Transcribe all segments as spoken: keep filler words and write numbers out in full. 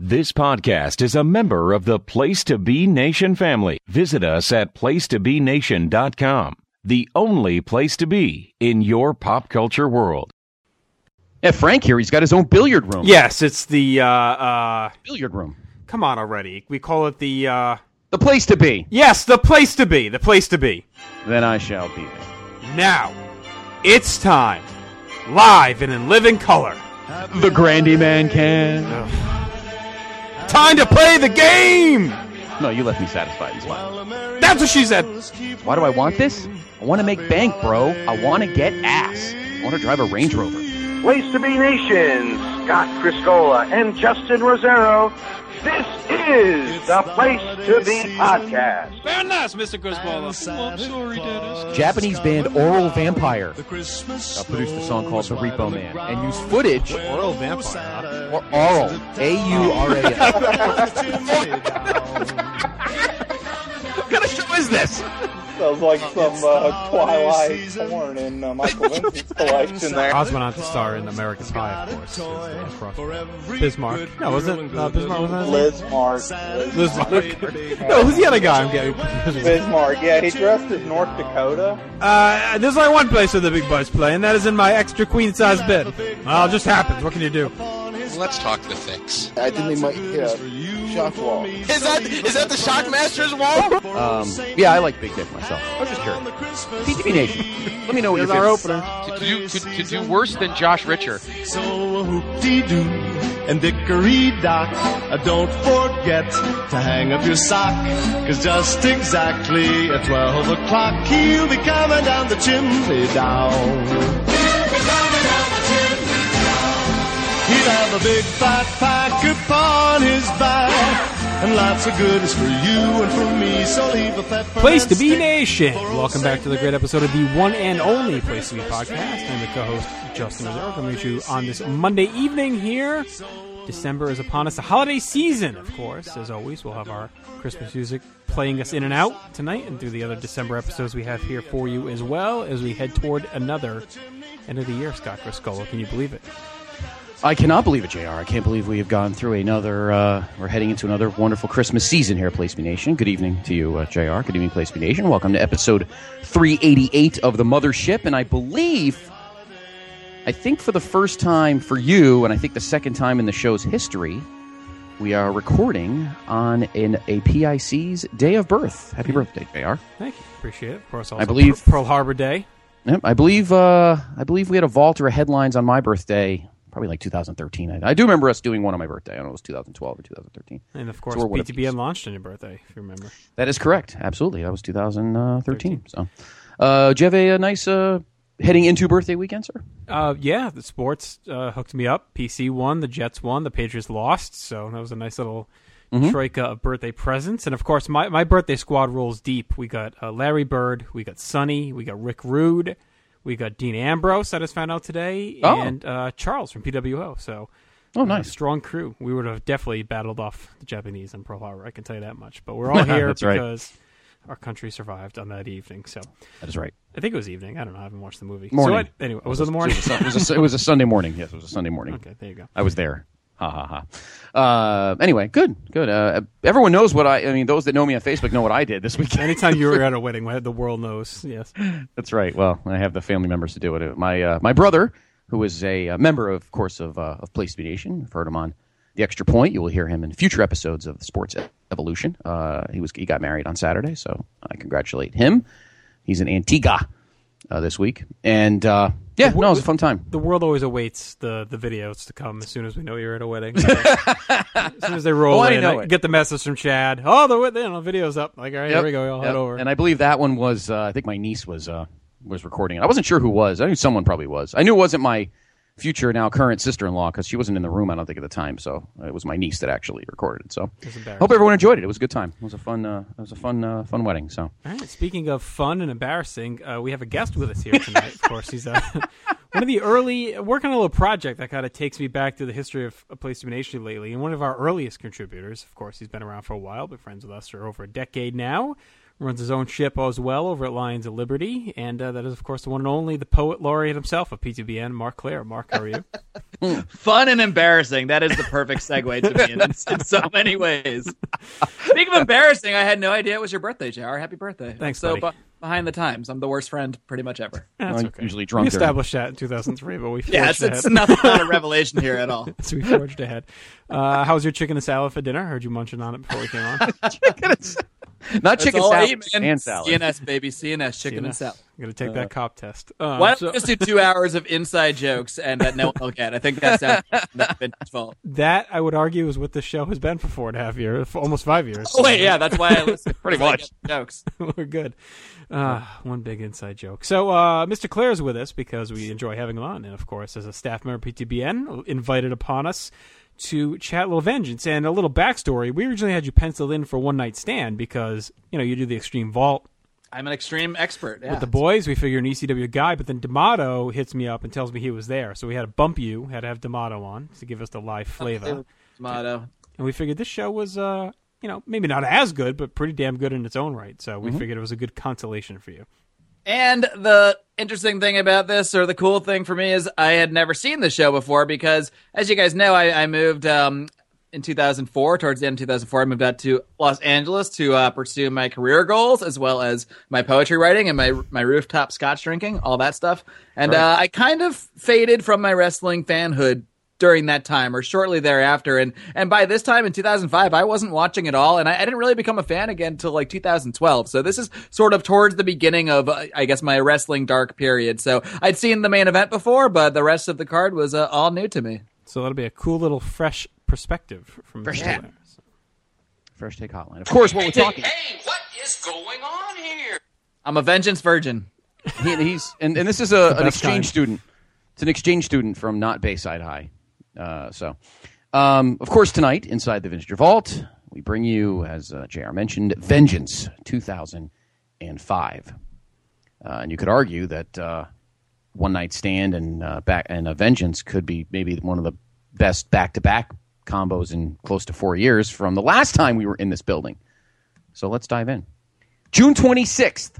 This podcast is a member of the Place to Be Nation family. Visit us at place to be nation dot com, the only place to be in your pop culture world. Yeah, Frank here, he's got his own billiard room. Yes, it's the, uh, uh... billiard room. Come on already. We call it the, uh... The place to be. Yes, the place to be. The place to be. Then I shall be there. Now, it's time. Live and in living color. The Grandy Man can. Ugh. Time to play the game! No, you left me satisfied and smile. That's what she said. Why do I want this? I want to make bank, bro. I want to get ass. I want to drive a Range Rover. Place to Be Nation, Scott Criscola and Justin Rosero. This is the Place to Be podcast. Very nice, Mister Criscola. Oh, I'm sorry, Dennis. Japanese band Oral Vampire uh, produced a song called The Repo Man and used footage. Oral Vampire. Or Oral. A U R A L. What kind of show is this? Sounds like some uh, Twilight porn in uh, Michael Vincent's collection there. Oz went on to star in American Pie, of course. Across Bismarck. No, wasn't uh, Bismarck? Wasn't Lismark. Bismarck. No, who's the other guy I'm getting? Bismarck, yeah, he dressed as North Dakota. Uh, there's only one place where the big boys play, and that is in my extra queen-size bed. Well, it just happens. What can you do? Let's talk the fix. I think they might hit a shock wall. Is that is that the Shockmaster's wall? Um, yeah, I like Big Dick myself. I was just curious. P T B Nation, let me know what Here's your our favorite- opener. To do, to, to do worse than Josh Richer. So hoop-dee-doo and dickory-dock, uh, don't forget to hang up your sock, cause just exactly at twelve o'clock he'll be coming down the chimney down. He'll have a big fat pack upon his back, and lots of goodies for you and for me, so leave a pet for Place that to Be stick Nation. for a Welcome back to the great second. episode of the one and only Place to Be podcast. I'm the co-host, Justin Rosero, coming to you on this Monday evening here. December is upon us. The holiday season, of course. As always, we'll have our Christmas music playing us in and out tonight and through the other December episodes we have here for you as well as we head toward another end of the year, Scott Criscola. Can you believe it? I cannot believe it, J R. I can't believe we have gone through another, uh, we're heading into another wonderful Christmas season here at Place to Be Nation. Good evening to you, uh, J R. Good evening, Place to Be Nation. Welcome to episode three eighty-eight of The Mothership. And I believe, I think for the first time for you, and I think the second time in the show's history, we are recording on an, a P I C's day of birth. Happy birthday, J R. Thank you. Appreciate it. Of course, also I believe- Pearl Harbor Day. Yep, I believe, uh, I believe we had a vault or a headlines on my birthday. Probably like two thousand thirteen. I, I do remember us doing one on my birthday. I don't know if it was two thousand twelve or two thousand thirteen. And, of course, So we're what, P a T B N piece. launched on your birthday, if you remember. That is correct. Absolutely. That was two thousand thirteen. So, uh, do you have a, a nice uh, heading into birthday weekend, sir? Uh, yeah, the sports uh, hooked me up. P C won, the Jets won, the Patriots lost, so that was a nice little Mm-hmm. troika of birthday presents. And, of course, my, my birthday squad rolls deep. We got uh, Larry Bird, we got Sonny, we got Rick Rude, we got Dean Ambrose, I just found out today, Oh. and uh, Charles from P W O. So, Oh, uh, nice. strong crew. We would have definitely battled off the Japanese in Pearl Harbor, I can tell you that much. But we're all here That's right. because our country survived on that evening. So That is right. I think it was evening. I don't know. I haven't watched the movie. Morning. So I, anyway, was it the morning? It was, a, it, was a, it was a Sunday morning. Yes, it was a Sunday morning. Okay, there you go. I was there. Ha ha ha. Uh, anyway, good, good. Uh, everyone knows what I. I mean, those that know me on Facebook know what I did this weekend. Anytime you were at a wedding, the world knows. Yes. That's right. Well, I have the family members to do it. My uh, my brother, who is a, uh member, of course, of uh, of Place to Be Nation. I've heard him on The Extra Point. You will hear him in future episodes of Sports Evolution. Uh, he was he got married on Saturday, so I congratulate him. He's in Antigua uh, this week, and uh, yeah, no, it was a fun time. The world always awaits the, the videos to come as soon as we know you're at a wedding. So, as soon as they roll Oh, I in, know I it. get the message from Chad. Oh, the you know, video's up. Like, all right, Yep, here we go. I'll yep. head over. And I believe that one was. Uh, I think my niece was uh, was recording it. I wasn't sure who was. I knew someone probably was. I knew it wasn't my future now current sister-in-law because she wasn't in the room, I don't think, at the time. So it was my niece that actually recorded it. So hope everyone enjoyed it. It was a good time. It was a fun. Uh, it was a fun, uh, fun wedding. So All right. Speaking of fun and embarrassing, uh, we have a guest with us here tonight. Of course, he's uh, one of the early working on a little project that kind of takes me back to the history of a Place to Be Nation lately, and one of our earliest contributors. Of course, he's been around for a while, been friends with us for over a decade now. runs his own ship as well over at Lions of Liberty, and uh, that is, of course, the one and only, the poet laureate himself of P two B N, Mark Claire. Mark, how are you? Fun and embarrassing. That is the perfect segue to me in, in so many ways. Speaking of embarrassing, I had no idea it was your birthday, J R. Happy birthday. Thanks, so, buddy. Bu- behind the times. I'm the worst friend pretty much ever. That's I'm okay. usually drunk. We during- established that in two thousand three, but we forged Yeah, it's, ahead. it's nothing, not a revelation here at all. So we forged ahead. Uh, how was your chicken and salad for dinner? I heard you munching on it before we came on. Not That's chicken all I salad eat, man. and salad. C N S, baby. C N S, chicken C N and S. salad. I'm going to take that cop test. Um, Why don't so- we just do two hours of inside jokes and that no one will get? I think that sounds that's Vince's fault. That, I would argue, is what this show has been for four and a half years, for almost five years. Oh, wait, yeah, that's why I listen. Pretty because I much. get jokes. We're good. Uh, one big inside joke. So uh, Mister Claire is with us because we enjoy having him on. And, of course, as a staff member of P T B N, invited upon us to chat a little Vengeance. And a little backstory, we originally had you penciled in for One Night Stand because, you know, you do the Extreme Vault I'm an extreme expert. Yeah. with the boys. We figure an E C W guy, but then D'Amato hits me up and tells me he was there. So we had to bump you, had to have D'Amato on to give us the live flavor. Motto. And we figured this show was, uh, you know, maybe not as good, but pretty damn good in its own right. So we figured it was a good consolation for you. And the interesting thing about this, or the cool thing for me, is I had never seen the show before because, as you guys know, I, I moved um, in two thousand four, towards the end of two thousand four, I moved out to Los Angeles to uh, pursue my career goals, as well as my poetry writing and my my rooftop scotch drinking, all that stuff. And Right. uh, I kind of faded from my wrestling fanhood during that time or shortly thereafter. And and by this time in two thousand five, I wasn't watching at all. And I, I didn't really become a fan again until like two thousand twelve. So this is sort of towards the beginning of, uh, I guess, my wrestling dark period. So I'd seen the main event before, but the rest of the card was uh, all new to me. So that'll be a cool little fresh perspective from Fresh Mister take. Claire. So- Fresh Take Hotline. Of course, what we're talking. Hey, what is going on here? I'm a vengeance virgin. He, he's and, and this is a, an best exchange kind. student. It's an exchange student from not Bayside High. Uh, so, um, of course, tonight inside the Vintage Vault, we bring you, as uh, J R mentioned, Vengeance two thousand five, uh, and you could argue that uh, One Night Stand and uh, back and uh, Vengeance could be maybe one of the best back-to-back combos in close to four years from the last time we were in this building. So let's dive in. June twenty-sixth,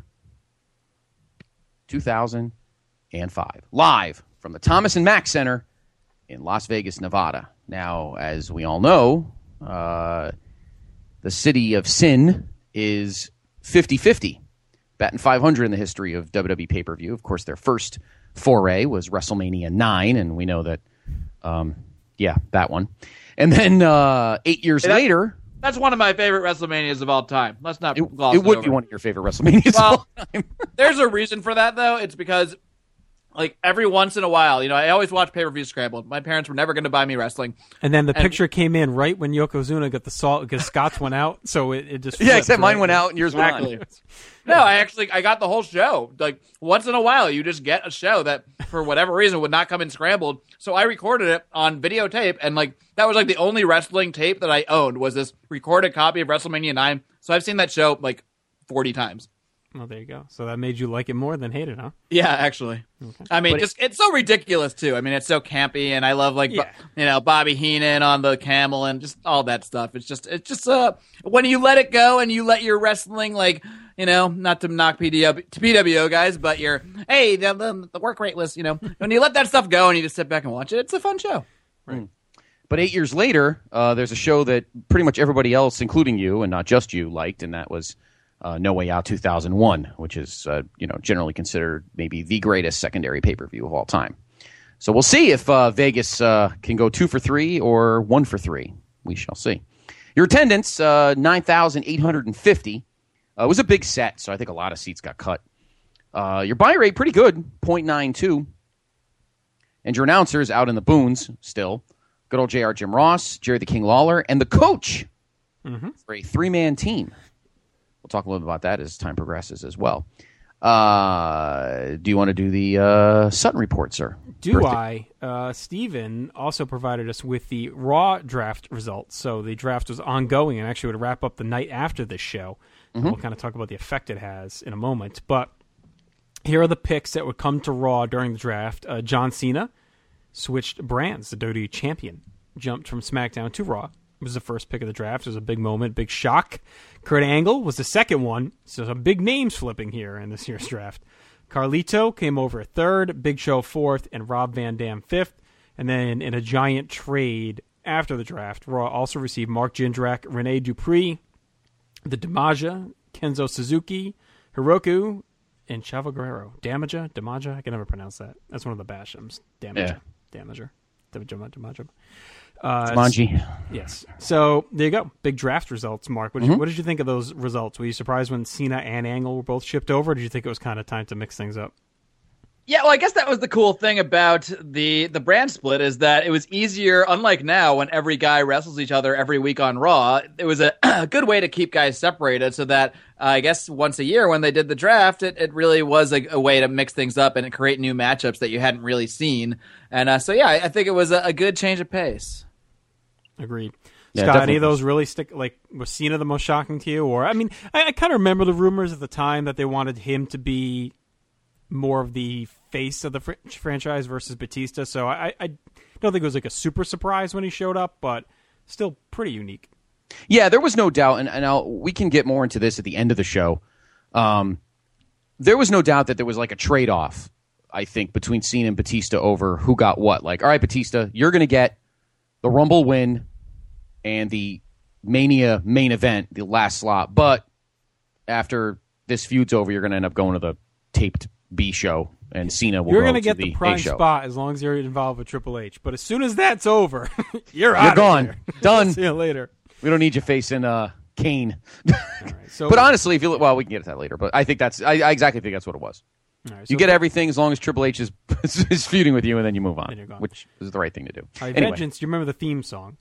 two thousand five, live from the Thomas and Mack Center in Las Vegas, Nevada. Now, as we all know, uh, the City of Sin is fifty-fifty, batting five hundred in the history of W W E pay-per-view. Of course, their first foray was WrestleMania nine, and we know that, um, yeah, that one. And then uh, eight years Hey, that- later, That's one of my favorite WrestleManias of all time. Let's not it, gloss it would over. be one of your favorite WrestleManias Well, of all time. There's a reason for that, though. It's because, like, every once in a while, you know, I always watch pay-per-view scrambled. My parents were never going to buy me wrestling. And then the And- picture came in right when Yokozuna got the salt because Scott's went out, so it, it just Yeah, flipped, except mine right? went out and yours went on. Exactly. No, I actually I got the whole show. Like once in a while, you just get a show that for whatever reason would not come in scrambled. So I recorded it on videotape, and like that was like the only wrestling tape that I owned was this recorded copy of WrestleMania nine. So I've seen that show like forty times. Well, there you go. So that made you like it more than hate it, huh? Yeah, actually. I mean, But just it's so ridiculous too. I mean, it's so campy, and I love like Bo- Yeah. you know Bobby Heenan on the camel and just all that stuff. It's just it's just uh when you let it go and you let your wrestling like you know not to knock P D W to P W O guys, but you're hey the, the the work rate was you know when you let that stuff go and you just sit back and watch it, it's a fun show. But eight years later, uh, there's a show that pretty much everybody else, including you, and not just you, liked, and that was uh, No Way Out two thousand one, which is uh, you know generally considered maybe the greatest secondary pay-per-view of all time. So we'll see if uh, Vegas uh, can go two for three or one for three. We shall see. Your attendance, uh, nine thousand eight hundred fifty. Uh, it was a big set, so I think a lot of seats got cut. Uh, your buy rate, pretty good, point nine two. And your announcers out in the boons still. Good old J R Jim Ross, Jerry the King Lawler, and the coach Mm-hmm. for a three-man team. We'll talk a little bit about that as time progresses as well. Uh, do you want to do the uh, Sutton report, sir? Do Birthday. I? Uh, Steven also provided us with the Raw draft results. So the draft was ongoing and actually would wrap up the night after this show. And we'll kind of talk about the effect it has in a moment. But here are the picks that would come to Raw during the draft. Uh, John Cena switched brands. The W W E champion jumped from SmackDown to Raw was the first pick of the draft. It was a big moment, big shock. Kurt Angle was the second one, so some big names flipping here in this year's draft. Carlito came over third, Big Show fourth, and Rob Van Dam fifth. And then in a giant trade after the draft, Raw also received Mark Jindrak, Rene Dupree, the Damaja, Kenzo Suzuki, Hiroku, and Chavo Guerrero. Damaja? Damaja? I can never pronounce that. That's one of the Bashams. Damaja. Yeah. Damaja. Damaja. Damaja. Uh, Manji. Yes. So there you go. Big draft results, Mark. What did, mm-hmm. you, what did you think of those results? Were you surprised when Cena and Angle were both shipped over, or did you think it was kind of time to mix things up? Yeah, well, I guess that was the cool thing about the the brand split is that it was easier, unlike now when every guy wrestles each other every week on Raw, it was a, a good way to keep guys separated so that uh, I guess once a year when they did the draft, it, it really was a, a way to mix things up and create new matchups that you hadn't really seen. And uh, so, yeah, I, I think it was a, a good change of pace. Agreed. Yeah, Scott, definitely. any of those really stick? Like, was Cena the most shocking to you? Or, I mean, I, I kind of remember the rumors at the time that they wanted him to be more of the face of the fr- franchise versus Batista. So I, I don't think it was like a super surprise when he showed up, but still pretty unique. Yeah, there was no doubt, and, and I'll, we can get more into this at the end of the show. Um, there was no doubt that there was like a trade-off, I think, between Cena and Batista over who got what. Like, all right, Batista, you're going to get the Rumble win and the Mania main event, the last slot, but after this feud's over, you're going to end up going to the taped B show, and Cena will You're go going to get the, the prime show. spot as long as you're involved with Triple H. But as soon as that's over, you're, You're out gone. of here. Done. See you later. We don't need you facing uh, Kane. All right, so, But honestly, if you look, well, we can get to that later. But I think that's I, I exactly think that's what it was. all right, You so- get everything as long as Triple H is is feuding with you, and then you move on, Then you're gone. which is the right thing to do. All right, Anyway, Vengeance, do you remember the theme song?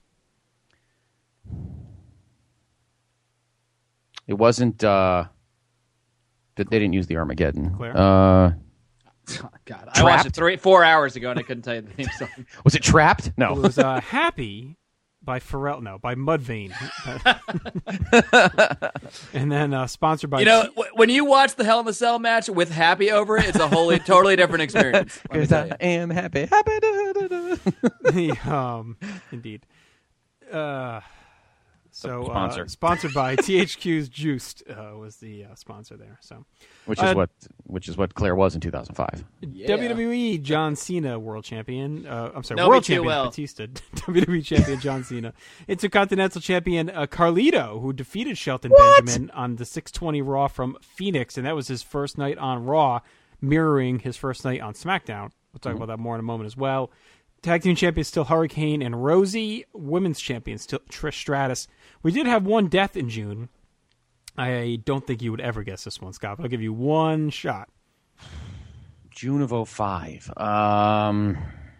it wasn't. Uh, they they didn't use the Armageddon. Claire? Uh, Oh, God, I watched it three, four hours ago and I couldn't tell you the theme song. was it Trapped? No. It was uh, Happy by Pharrell. No, by Mudvayne. And then uh, sponsored by... You know, w- when you watch the Hell in the Cell match with Happy over it, it's a wholly, totally different experience. let me Because tell I you. am happy. Happy. Da, da, da. the, um, indeed. Uh, so Sponsor. uh, sponsored by T H Q's Juiced uh, was the uh, sponsor there. So Which is Uh, what which is what Claire was in two thousand five. Yeah. W W E John Cena world champion. Uh, I'm sorry, Know world me too champion well. Batista. W W E champion John Cena. Intercontinental champion uh, Carlito, who defeated Shelton Benjamin on the six twenty Raw from Phoenix, and that was his first night on Raw, mirroring his first night on SmackDown. We'll talk about that more in a moment as well. Tag team champions still Hurricane and Rosie. Women's champions still Trish Stratus. We did have one death in June. I don't think you would ever guess this one, Scott. But I'll give you one shot. June of oh five. Um,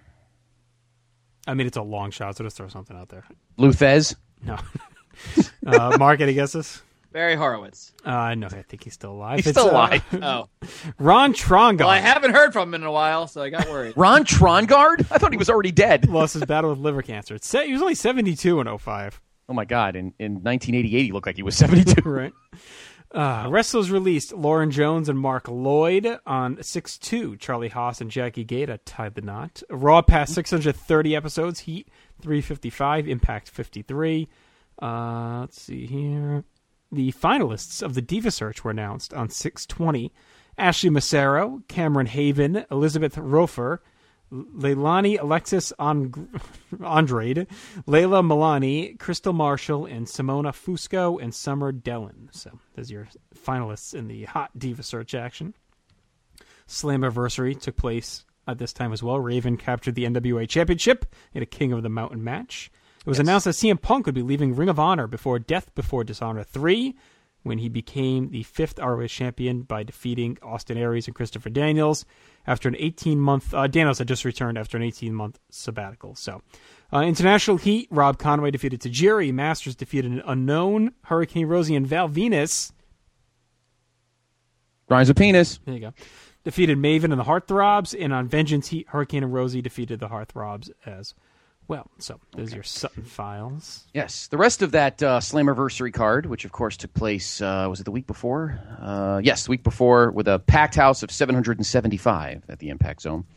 I mean, it's a long shot, so just throw something out there. Luthez. No. uh, Mark, any guesses? Barry Horowitz. Uh, no, I think he's still alive. He's It's, still uh, alive. Oh. Ron Trongar Well, I haven't heard from him in a while, so I got worried. Ron Trongard? I thought he was already dead. lost his battle with liver cancer. It's, he was only seventy-two in oh five. Oh my God! In in nineteen eighty-eight, he looked like he was seventy-two. Right. Uh, wrestlers released Lauren Jones and Mark Lloyd on six two. Charlie Haas and Jackie Gata tied the knot. Raw passed six hundred thirty episodes. Heat three fifty-five. Impact fifty-three. Uh, let's see here. The finalists of the Diva Search were announced on six twenty. Ashley Massaro, Cameron Haven, Elizabeth Rofer, Leilani Alexis Ang- Andrade, Layla Milani, Crystal Marshall, and Simona Fusco and Summer Dellin. So there's your finalists in the Hot Diva Search action. Slammiversary took place at this time as well. Raven captured the N W A Championship in a King of the Mountain match. It was yes. announced that C M Punk would be leaving Ring of Honor before Death Before Dishonor three, when he became the fifth R O H champion by defeating Austin Aries and Christopher Daniels after an eighteen-month... Uh, Daniels had just returned after an eighteen-month sabbatical. So, uh, International Heat, Rob Conway defeated Tajiri. Masters defeated an unknown Hurricane Rosie and Val Venus. Rise of Penis. There you go. Defeated Maven and the Heartthrobs. And on Vengeance Heat, Hurricane and Rosie defeated the Heartthrobs as well. So, there's okay. your Sutton files. Yes. The rest of that uh, Slammiversary card, which of course took place, uh, was it the week before? Uh, yes, the week before, with a packed house of seven hundred seventy-five at the Impact Zone.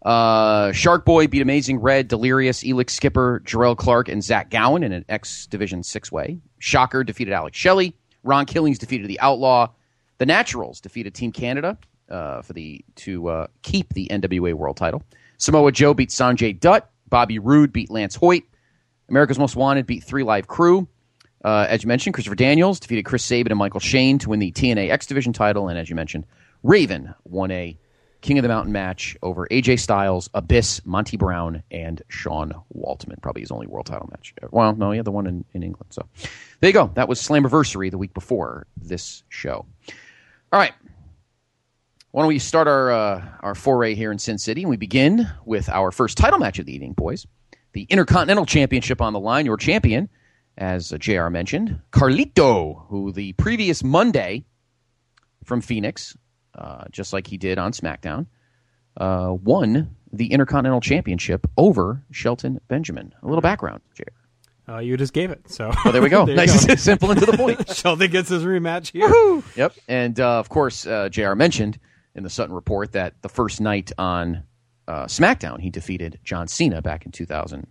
Uh, Shark Boy beat Amazing Red, Delirious, Elix Skipper, Jarrell Clark, and Zach Gowen in an X Division six-way. Shocker defeated Alex Shelley. Ron Killings defeated The Outlaw. The Naturals defeated Team Canada uh, for the to uh, keep the N W A World title. Samoa Joe beat Sanjay Dutt. Bobby Roode beat Lance Hoyt. America's Most Wanted beat Three Live Crew. Uh, as you mentioned, Christopher Daniels defeated Chris Sabin and Michael Shane to win the T N A X Division title. And as you mentioned, Raven won a King of the Mountain match over A J Styles, Abyss, Monty Brown, and Sean Waltman. Probably his only world title match. Well, no, he had the one in, in England. So there you go. That was Slammiversary the week before this show. All right. Why don't we start our uh, our foray here in Sin City, and we begin with our first title match of the evening, boys. The Intercontinental Championship on the line. Your champion, as uh, J R mentioned, Carlito, who the previous Monday from Phoenix, Uh, just like he did on SmackDown, uh, won the Intercontinental Championship over Shelton Benjamin. A little background, J R. Uh, you just gave it. So oh, there we go. there Nice, go. Simple and to the point. Shelton gets his rematch here. Woo-hoo! Yep. And, uh, of course, uh, J R mentioned in the Sutton Report that the first night on uh, SmackDown, he defeated John Cena back in two thousand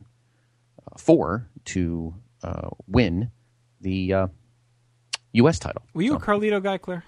four to uh, win the uh, U S title. Were you so. a Carlito guy, Claire?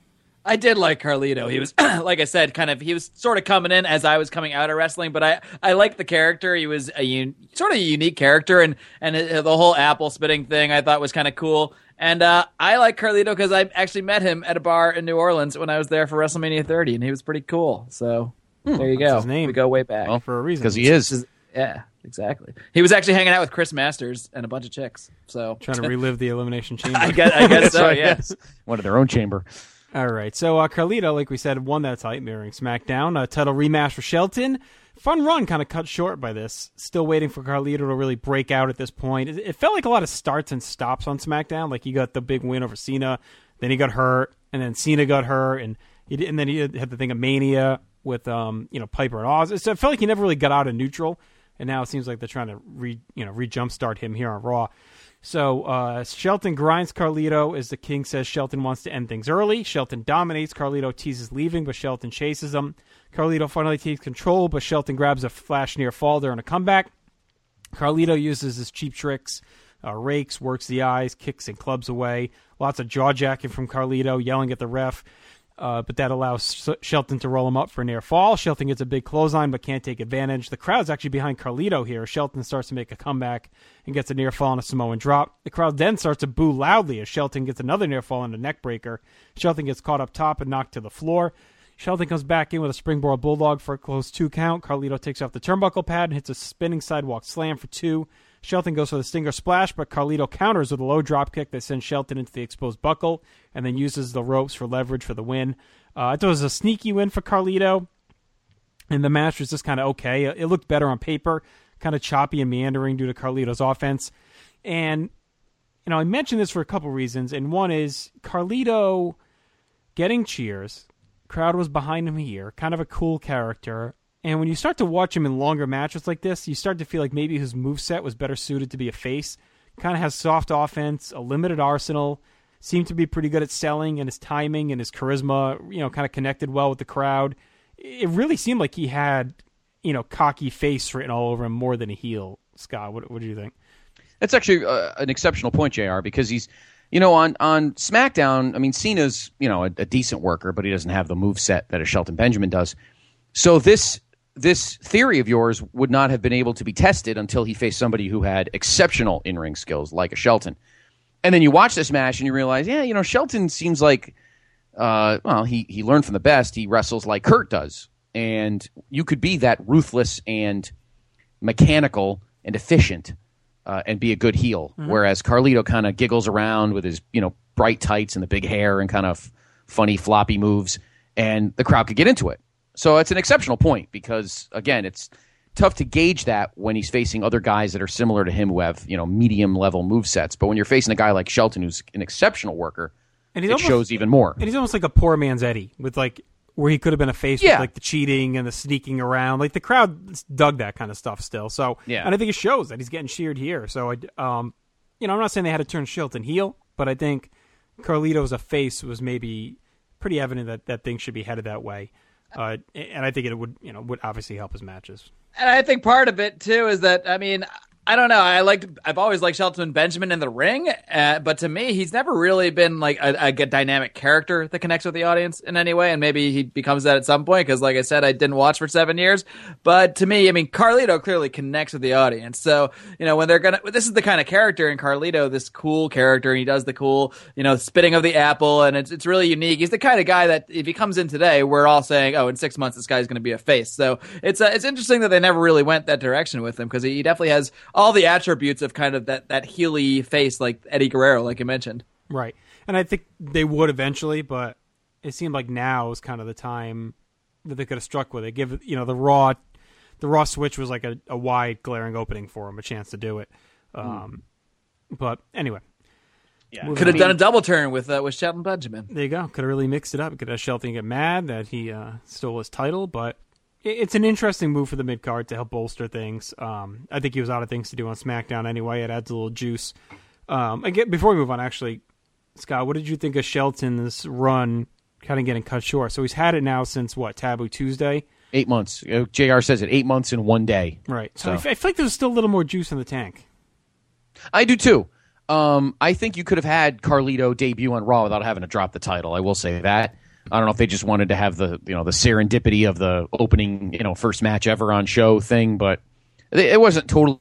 I did like Carlito. He was, like I said, kind of, he was sort of coming in as I was coming out of wrestling, but I, I liked the character. He was a un, sort of a unique character, and, and it, the whole apple spitting thing I thought was kind of cool. And uh, I like Carlito because I actually met him at a bar in New Orleans when I was there for WrestleMania thirty, and he was pretty cool. So hmm, there you go. His name. We go way back. Well, for a reason. Because he is. Yeah, exactly. He was actually hanging out with Chris Masters and a bunch of chicks. So Trying to relive the Elimination Chamber. I guess, I guess so, right, yes. One of their own chamber. All right, so uh, Carlito, like we said, won that title, mirroring SmackDown. A title rematch for Shelton. Fun run, kind of cut short by this. Still waiting for Carlito to really break out at this point. It, it felt like a lot of starts and stops on SmackDown. Like he got the big win over Cena, then he got hurt, and then Cena got hurt, and he did, and then he had the thing of Mania with um you know Piper and Oz. So it felt like he never really got out of neutral, and now it seems like they're trying to re you know re jumpstart him here on Raw. So uh, Shelton grinds Carlito as the King says Shelton wants to end things early. Shelton dominates. Carlito teases leaving, but Shelton chases him. Carlito finally takes control, but Shelton grabs a flash near fall during a comeback. Carlito uses his cheap tricks, uh, rakes, works the eyes, kicks and clubs away. Lots of jaw-jacking from Carlito, yelling at the ref. Uh, but that allows Shelton to roll him up for near fall. Shelton gets a big clothesline but can't take advantage. The crowd's actually behind Carlito here. Shelton starts to make a comeback and gets a near fall and a Samoan drop. The crowd then starts to boo loudly as Shelton gets another near fall and a neck breaker. Shelton gets caught up top and knocked to the floor. Shelton comes back in with a springboard bulldog for a close two count. Carlito takes off the turnbuckle pad and hits a spinning sidewalk slam for two. Shelton goes for the Stinger Splash, but Carlito counters with a low drop kick that sends Shelton into the exposed buckle and then uses the ropes for leverage for the win. Uh, I thought it was a sneaky win for Carlito, and the match was just kind of okay. It looked better on paper, kind of choppy and meandering due to Carlito's offense. And, you know, I mentioned this for a couple reasons, and one is Carlito getting cheers. Crowd was behind him here, kind of a cool character. And when you start to watch him in longer matches like this, you start to feel like maybe his moveset was better suited to be a face. Kind of has soft offense, a limited arsenal, seemed to be pretty good at selling, and his timing and his charisma, you know, kind of connected well with the crowd. It really seemed like he had, you know, cocky face written all over him more than a heel. Scott, what, what do you think? That's actually uh, an exceptional point, J R, because he's, you know, on, on SmackDown, I mean, Cena's, you know, a, a decent worker, but he doesn't have the moveset that a Shelton Benjamin does. So this this theory of yours would not have been able to be tested until he faced somebody who had exceptional in-ring skills like a Shelton. And then you watch this match and you realize, yeah, you know, Shelton seems like, uh, well, he, he learned from the best. He wrestles like Kurt does. And you could be that ruthless and mechanical and efficient uh, and be a good heel. Mm-hmm. Whereas Carlito kind of giggles around with his, you know, bright tights and the big hair and kind of funny floppy moves. And the crowd could get into it. So it's an exceptional point because, again, it's tough to gauge that when he's facing other guys that are similar to him who have, you know, medium-level movesets. But when you're facing a guy like Shelton who's an exceptional worker, and he's it almost, shows even more. And he's almost like a poor man's Eddie, with like where he could have been a face yeah. with like the cheating and the sneaking around. Like the crowd dug that kind of stuff still. So yeah. And I think it shows that he's getting cheered here. So, I, um, you know, I'm not saying they had to turn Shelton heel, but I think Carlito as a face was maybe pretty evident that, that things should be headed that way. uh, and I think it would you know would obviously help his matches. And I think part of it too is that I mean. I don't know. I liked. I've always liked Shelton Benjamin in the ring, uh, but to me, he's never really been like a, a good dynamic character that connects with the audience in any way. And maybe he becomes that at some point because, like I said, I didn't watch for seven years. But to me, I mean, Carlito clearly connects with the audience. So you know, when they're gonna, this is the kind of character in Carlito, this cool character, and he does the cool, you know, spitting of the apple, and it's it's really unique. He's the kind of guy that if he comes in today, we're all saying, oh, in six months this guy's going to be a face. So it's uh, it's interesting that they never really went that direction with him because he definitely has all the attributes of kind of that, that heely face like Eddie Guerrero, like you mentioned. Right. And I think they would eventually, but it seemed like now is kind of the time that they could have struck with it. Give, you know, the Raw the Raw switch was like a, a wide, glaring opening for him, a chance to do it. Um, mm. But anyway. Yeah, could have done a double turn with uh, with Shelton Benjamin. There you go. Could have really mixed it up. Could have Shelton get mad that he uh, stole his title, but it's an interesting move for the mid-card to help bolster things. Um, I think he was out of things to do on SmackDown anyway. It adds a little juice. Um, again, before we move on, actually, Scott, what did you think of Shelton's run kind of getting cut short? So he's had it now since, what, Taboo Tuesday? Eight months. J R says it, eight months in one day. Right. So, so. I feel like there's still a little more juice in the tank. I do, too. Um, I think you could have had Carlito debut on Raw without having to drop the title. I will say that. I don't know if they just wanted to have the you know the serendipity of the opening you know first match ever on show thing, but it wasn't totally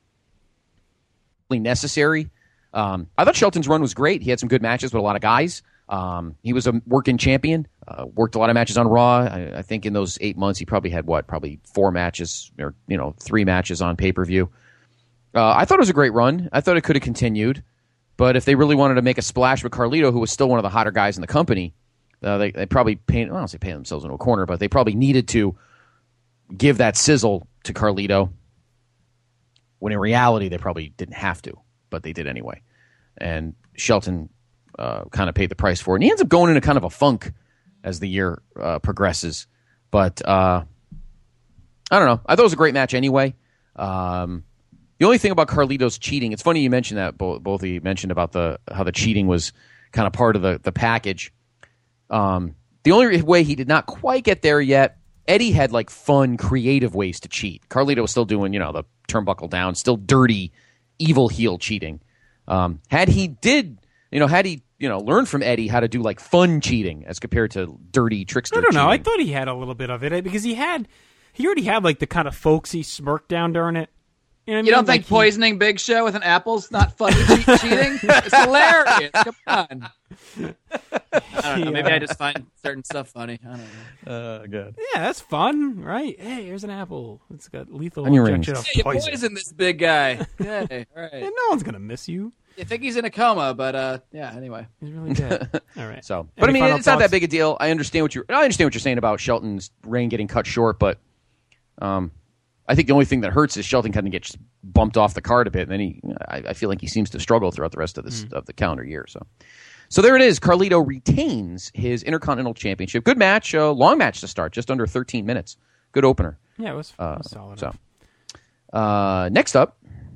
necessary. Um, I thought Shelton's run was great. He had some good matches with a lot of guys. Um, he was a working champion. Uh, worked a lot of matches on Raw. I, I think in those eight months he probably had what probably four matches or you know three matches on pay per view. Uh, I thought it was a great run. I thought it could have continued, but if they really wanted to make a splash with Carlito, who was still one of the hotter guys in the company. Uh, they, they probably paint, well, I don't say paint themselves into a corner, but they probably needed to give that sizzle to Carlito when in reality they probably didn't have to, but they did anyway. And Shelton uh, kind of paid the price for it. And he ends up going into kind of a funk as the year uh, progresses. But uh, I don't know. I thought it was a great match anyway. Um, the only thing about Carlito's cheating, it's funny you mentioned that, both, both of you mentioned about the how the cheating was kind of part of the, the package. Um, the only way he did not quite get there yet, Eddie had like fun, creative ways to cheat. Carlito was still doing, you know, the turnbuckle down, still dirty, evil heel cheating. Um, had he did, you know, had he, you know, learned from Eddie how to do like fun cheating as compared to dirty trickster I don't know. cheating. I thought he had a little bit of it because he had, he already had like the kind of folksy smirk down during it. You know what I mean? You don't think like poisoning he... Big Show with an apple's not funny che- cheating? It's hilarious. Come on. I don't know. Maybe I just find certain stuff funny. I don't know. Uh, good. Yeah, that's fun, right? Hey, here's an apple. It's got lethal On your injection of hey, you poison. poison this big guy. Hey, all right. And no one's gonna miss you. You think he's in a coma, but uh, yeah. Anyway, he's really dead. All right. So, but Any I mean, it's thoughts? not that big a deal. I understand what you're. I understand what you're saying about Shelton's reign getting cut short, but um. I think the only thing that hurts is Shelton kind of gets bumped off the card a bit, and then he, I, I feel like he seems to struggle throughout the rest of this mm. of the calendar year. So, so there it is. Carlito retains his Intercontinental Championship. Good match, uh, long match to start, just under thirteen minutes. Good opener. Yeah, it was, uh, it was solid. So, uh, next up,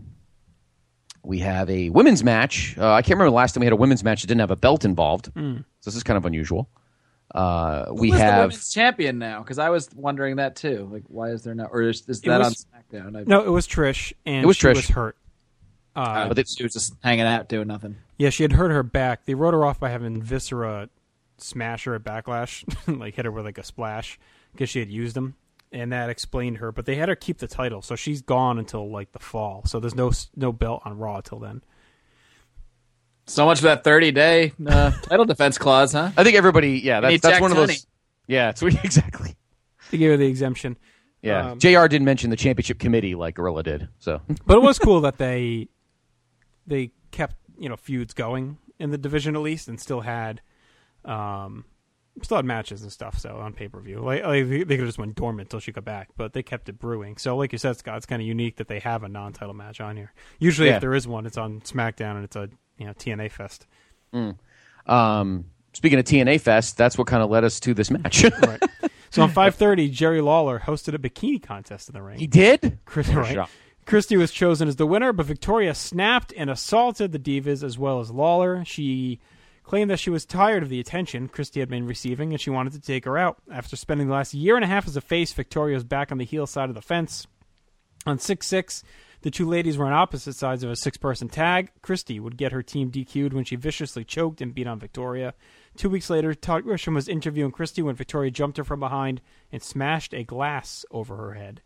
we have a women's match. Uh, I can't remember the last time we had a women's match that didn't have a belt involved. Mm. So this is kind of unusual. Uh, we Who's have the women's champion now, because I was wondering that too. Like, why is there no? Or is, is that was, on SmackDown? I, no, it was Trish, and it was she Trish. was hurt. Uh, uh, but she was just hanging out doing nothing. Yeah, she had hurt her back. They wrote her off by having Viscera smash her at Backlash, like hit her with like a splash because she had used them, and that explained her. But they had her keep the title, so she's gone until like the fall. So there's no no belt on Raw till then. So much for that thirty day uh, title defense clause, huh? I think everybody, yeah, that's, that's one of Tony. those. Yeah, it's exactly. They gave her the exemption. Yeah, um, J R didn't mention the championship committee like Gorilla did. So, but it was cool that they they kept you know feuds going in the division at least, and still had um still had matches and stuff. So on pay per view, like, like they could have just went dormant until she got back, but they kept it brewing. So like you said, Scott, it's kind of unique that they have a non title match on here. Usually, yeah. if there is one, it's on SmackDown and it's a you know T N A fest. Mm. Um. Speaking of T N A Fest, that's what kind of led us to this match. Right. So on five thirty, Jerry Lawler hosted a bikini contest in the ring. He did? Chris, right. Christy was chosen as the winner, but Victoria snapped and assaulted the Divas as well as Lawler. She claimed that she was tired of the attention Christy had been receiving and she wanted to take her out. After spending the last year and a half as a face, Victoria was back on the heel side of the fence. On six six, the two ladies were on opposite sides of a six-person tag. Christy would get her team D Q'd when she viciously choked and beat on Victoria. Two weeks later, Todd Grisham was interviewing Christy when Victoria jumped her from behind and smashed a glass over her head.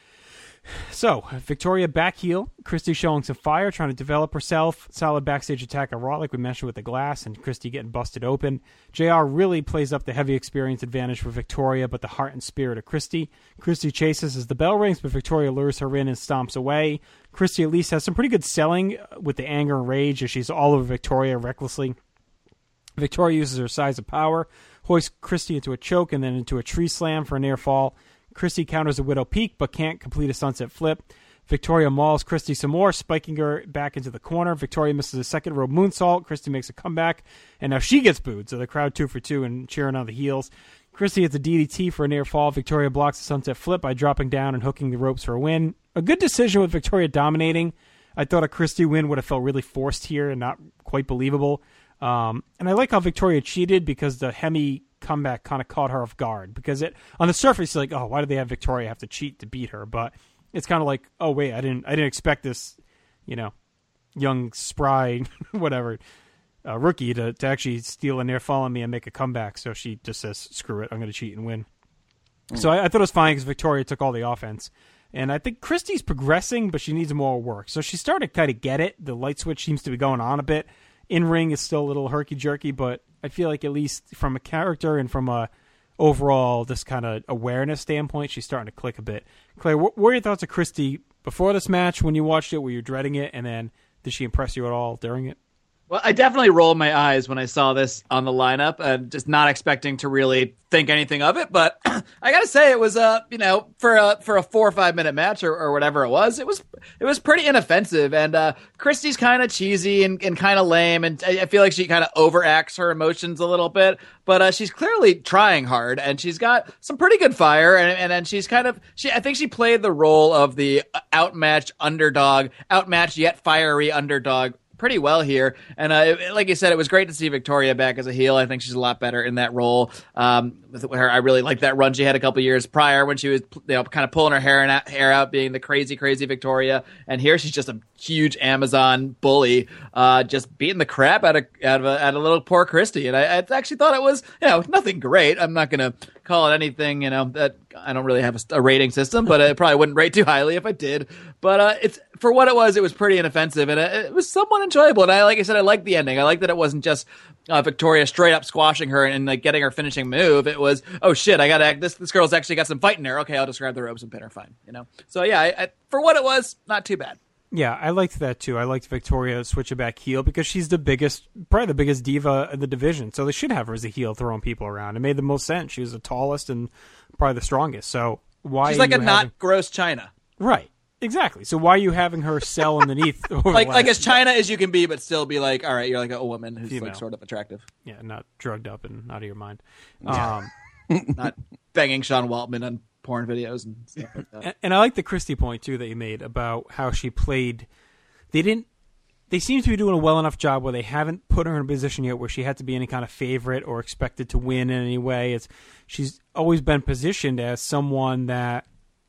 So, Victoria back heel, Christy showing some fire, trying to develop herself. Solid backstage attack at Raw, like we mentioned with the glass, and Christy getting busted open. J R really plays up the heavy experience advantage for Victoria, but the heart and spirit of Christy. Christy chases as the bell rings, but Victoria lures her in and stomps away. Christy at least has some pretty good selling with the anger and rage as she's all over Victoria recklessly. Victoria uses her size of power, hoists Christy into a choke and then into a tree slam for a near fall. Christy counters a Widow Peak, but can't complete a sunset flip. Victoria mauls Christy some more, spiking her back into the corner. Victoria misses a second rope moonsault. Christy makes a comeback, and now she gets booed, so the crowd two for two and cheering on the heels. Christy hits a D D T for a near fall. Victoria blocks the sunset flip by dropping down and hooking the ropes for a win. A good decision with Victoria dominating. I thought a Christy win would have felt really forced here and not quite believable. Um, and I like how Victoria cheated because the Hemi comeback kind of caught her off guard, because it on the surface, like, oh, why did they have Victoria have to cheat to beat her? But it's kind of like, oh wait, I didn't, I didn't expect this, you know, young spry, whatever, uh, rookie to, to actually steal a near fall on me and make a comeback. So she just says, screw it, I'm going to cheat and win. Mm. So I, I thought it was fine because Victoria took all the offense, and I think Christy's progressing, but she needs more work. So she started to kind of get it. The light switch seems to be going on a bit. In ring is still a little herky jerky, but I feel like at least from a character and from a overall this kind of awareness standpoint, she's starting to click a bit. Claire, what were your thoughts of Christy before this match when you watched it? Were you dreading it? And then did she impress you at all during it? Well, I definitely rolled my eyes when I saw this on the lineup, and just not expecting to really think anything of it. But I got to say, it was a you know for a for a four or five minute match or, or whatever it was, it was it was pretty inoffensive. And uh, Christy's kind of cheesy and, and kind of lame, and I, I feel like she kind of overacts her emotions a little bit. But uh, she's clearly trying hard, and she's got some pretty good fire. And and then she's kind of she I think she played the role of the outmatched underdog, outmatched yet fiery underdog pretty well here. And uh, like you said, it was great to see Victoria back as a heel. I think she's a lot better in that role. Um, with her, I really liked that run she had a couple years prior when she was, you know, kind of pulling her hair and hair out, being the crazy, crazy Victoria. And here she's just a huge Amazon bully, uh, just beating the crap out of out of a, out of little poor Christy. And I, I actually thought it was, you know, nothing great. I'm not gonna call it anything, you know, that I don't really have a, a rating system, but I probably wouldn't rate too highly if I did. But uh, it's for what it was, it was pretty inoffensive, and it, it was somewhat enjoyable. And I, like I said, I liked the ending. I liked that it wasn't just uh, Victoria straight up squashing her and, and like getting her finishing move. It was, oh shit, I gotta this this girl's actually got some fight in her. Okay, I'll just grab the ropes and pin her. Fine, you know. So yeah, I, I, for what it was, not too bad. Yeah, I liked that too. I liked Victoria switching back heel because she's the biggest, probably the biggest diva in the division. So they should have her as a heel throwing people around. It made the most sense. She was the tallest and probably the strongest. So why? She's like a having... not gross China. Right. Exactly. So why are you having her sell underneath? like like as China as you can be, but still be like, all right, you're like a woman who's Female. like sort of attractive. Yeah, not drugged up and out of your mind. Um, not banging Sean Waltman on porn videos and stuff like that. And, and I like the Christy point too that you made about how she played. They didn't. They seem to be doing a well enough job where they haven't put her in a position yet where she had to be any kind of favorite or expected to win in any way. It's she's always been positioned as someone that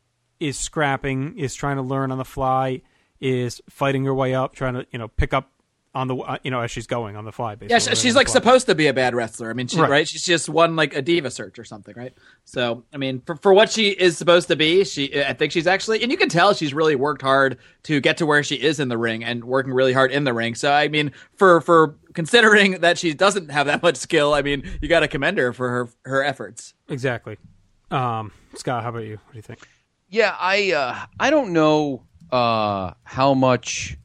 is scrapping, is trying to learn on the fly, is fighting her way up, trying to, you know, pick up on the, uh, you know, as she's going on the fly. Basically. Yeah, she's like supposed to be a bad wrestler. I mean, she, right. right? She's just won like a diva search or something, right? So, I mean, for, for what she is supposed to be, she, I think she's actually, and you can tell she's really worked hard to get to where she is in the ring and working really hard in the ring. So, I mean, for, for considering that she doesn't have that much skill, I mean, you got to commend her for her, her efforts. Exactly. Um, Scott, how about you? What do you think? Yeah, I uh, I don't know uh, how much.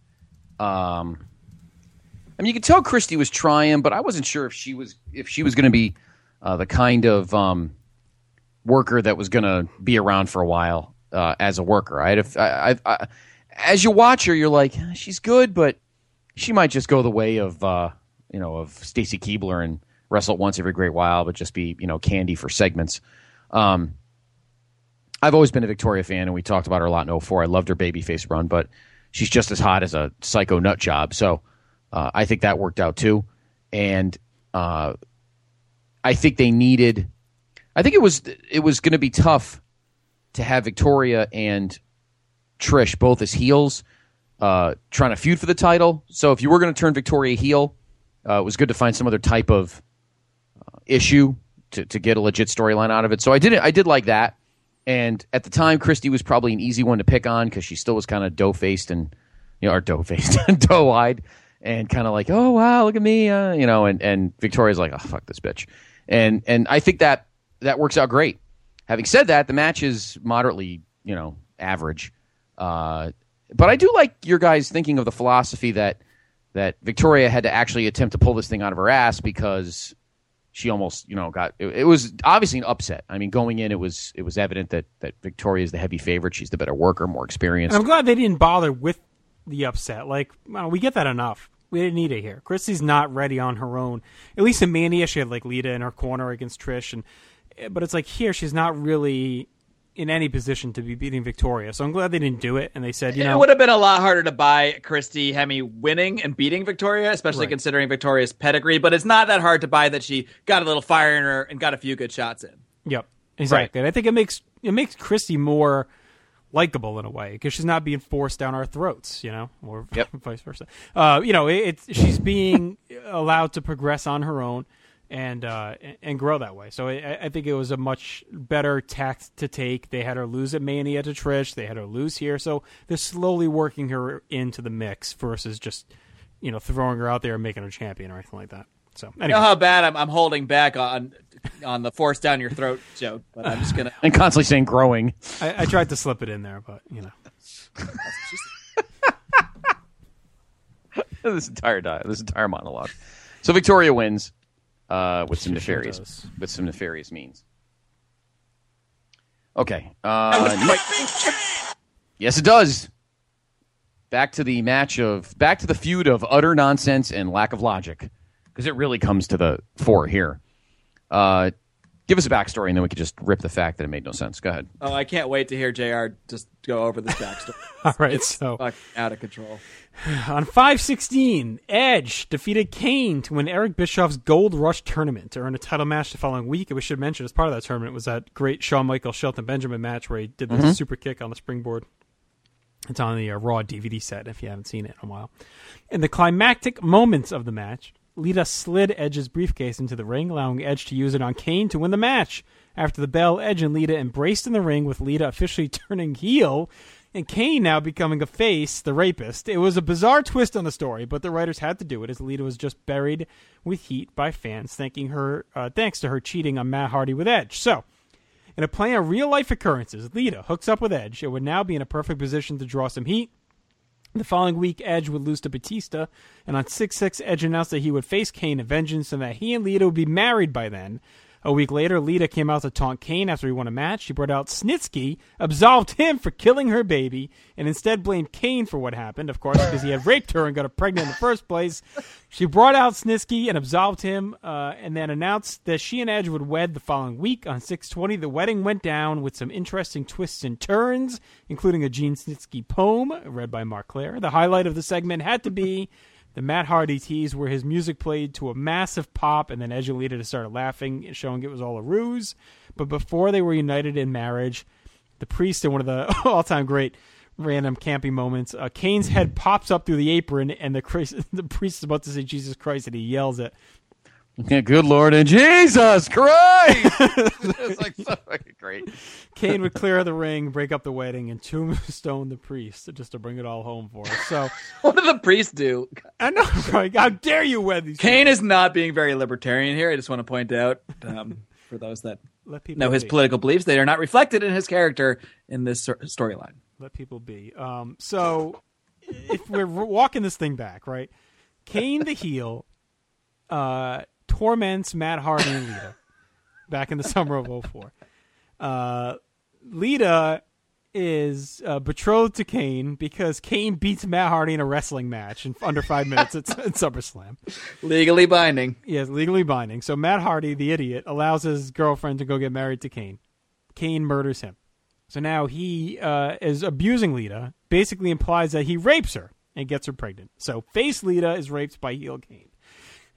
Um, I mean, you could tell Christy was trying, but I wasn't sure if she was if she was going to be uh, the kind of um, worker that was going to be around for a while uh, as a worker. Right? If I, I, I, as you watch her, you're like, she's good, but she might just go the way of uh, you know of Stacy Keibler and wrestle once every great while, but just be you know candy for segments. Um, I've always been a Victoria fan, and we talked about her a lot in oh four. I loved her babyface run, but she's just as hot as a psycho nut job. So uh, I think that worked out too. And Uh, I think they needed. I think it was it was going to be tough to have Victoria and Trish both as heels, uh, trying to feud for the title. So if you were going to turn Victoria heel, uh, it was good to find some other type of uh, issue to, to get a legit storyline out of it. So I did I did like that. And at the time, Christy was probably an easy one to pick on because she still was kind of dough-faced and, you know, or dough-faced, dough-eyed, and kind of like, oh, wow, look at me, uh, you know, and, and Victoria's like, oh, fuck this bitch. And and I think that that works out great. Having said that, the match is moderately, you know, average. Uh, but I do like your guys thinking of the philosophy that that Victoria had to actually attempt to pull this thing out of her ass because she almost, you know, got it, it was obviously an upset. I mean, going in, it was it was evident that that Victoria is the heavy favorite. She's the better worker, more experienced. And I'm glad they didn't bother with the upset. Like, well, we get that enough. We didn't need it here. Christy's not ready on her own. At least in Mania, she had like Lita in her corner against Trish, and but it's like here she's not really in any position to be beating Victoria. So I'm glad they didn't do it, and they said, you know, it would have been a lot harder to buy Christy Hemme winning and beating Victoria, especially right. considering Victoria's pedigree. But it's not that hard to buy that she got a little fire in her and got a few good shots in. Yep, exactly. Right. And I think it makes it makes Christy more likable in a way because she's not being forced down our throats, you know, or yep. vice versa. Uh, you know, it, it, she's being allowed to progress on her own and uh, and grow that way. So I, I think it was a much better tact to take. They had her lose at Mania to Trish. They had her lose here. So they're slowly working her into the mix versus just, you know, throwing her out there and making her champion or anything like that. So anyway. You know how bad I'm, I'm holding back on on the force down your throat joke, but I'm just gonna and constantly saying growing. I, I tried to slip it in there, but you know, this entire di- this entire monologue. So Victoria wins uh, with some nefarious with some nefarious means. Okay. Uh, yes, it does. Back to the match of back to the feud of utter nonsense and lack of logic. Because it really comes to the fore here. Uh, give us a backstory, and then we could just rip the fact that it made no sense. Go ahead. Oh, I can't wait to hear J R just go over this backstory. All right, it's so fucking out of control. On five sixteen, Edge defeated Kane to win Eric Bischoff's Gold Rush tournament to earn a title match the following week. And we should mention, as part of that tournament, was that great Shawn Michaels Shelton Benjamin match where he did the mm-hmm. super kick on the springboard. It's on the uh, Raw D V D set if you haven't seen it in a while. In the climactic moments of the match, Lita slid Edge's briefcase into the ring, allowing Edge to use it on Kane to win the match. After the bell, Edge and Lita embraced in the ring, with Lita officially turning heel, and Kane now becoming a face, the rapist. It was a bizarre twist on the story, but the writers had to do it, as Lita was just buried with heat by fans, thanking her, uh, thanks to her cheating on Matt Hardy with Edge. So, in a play on real-life occurrences, Lita hooks up with Edge and would now be in a perfect position to draw some heat. The following week, Edge would lose to Batista, and on six six, Edge announced that he would face Kane in vengeance and that he and Lita would be married by then. A week later, Lita came out to taunt Kane after he won a match. She brought out Snitsky, absolved him for killing her baby, and instead blamed Kane for what happened, of course, because he had raped her and got her pregnant in the first place. She brought out Snitsky and absolved him, uh, and then announced that she and Edge would wed the following week. On six twenty, the wedding went down with some interesting twists and turns, including a Gene Snitsky poem read by Mark Claire. The highlight of the segment had to be the Matt Hardy tease, where his music played to a massive pop, and then Edge and Lita started laughing, showing it was all a ruse. But before they were united in marriage, the priest, in one of the all-time great random camping moments, uh, Kane's head pops up through the apron, and the, Christ, the priest is about to say Jesus Christ, and he yells it. Yeah, good Lord and Jesus Christ! It's like so fucking great. Kane would clear the ring, break up the wedding, and tombstone the priest just to bring it all home for us. So, what did the priest do? I know, right? How dare you wed these Kane people? Is not being very libertarian here. I just want to point out, um, for those that Let people know his be. political beliefs, they are not reflected in his character in this storyline. Let people be. Um, so, if we're walking this thing back, right? Kane the heel, uh, torments Matt Hardy and Lita back in the summer of oh four. Uh, Lita is uh, betrothed to Kane because Kane beats Matt Hardy in a wrestling match in under five minutes at, at SummerSlam. Legally binding. Yes, legally binding. So Matt Hardy, the idiot, allows his girlfriend to go get married to Kane. Kane murders him. So now he uh, is abusing Lita, basically implies that he rapes her and gets her pregnant. So face Lita is raped by heel Kane.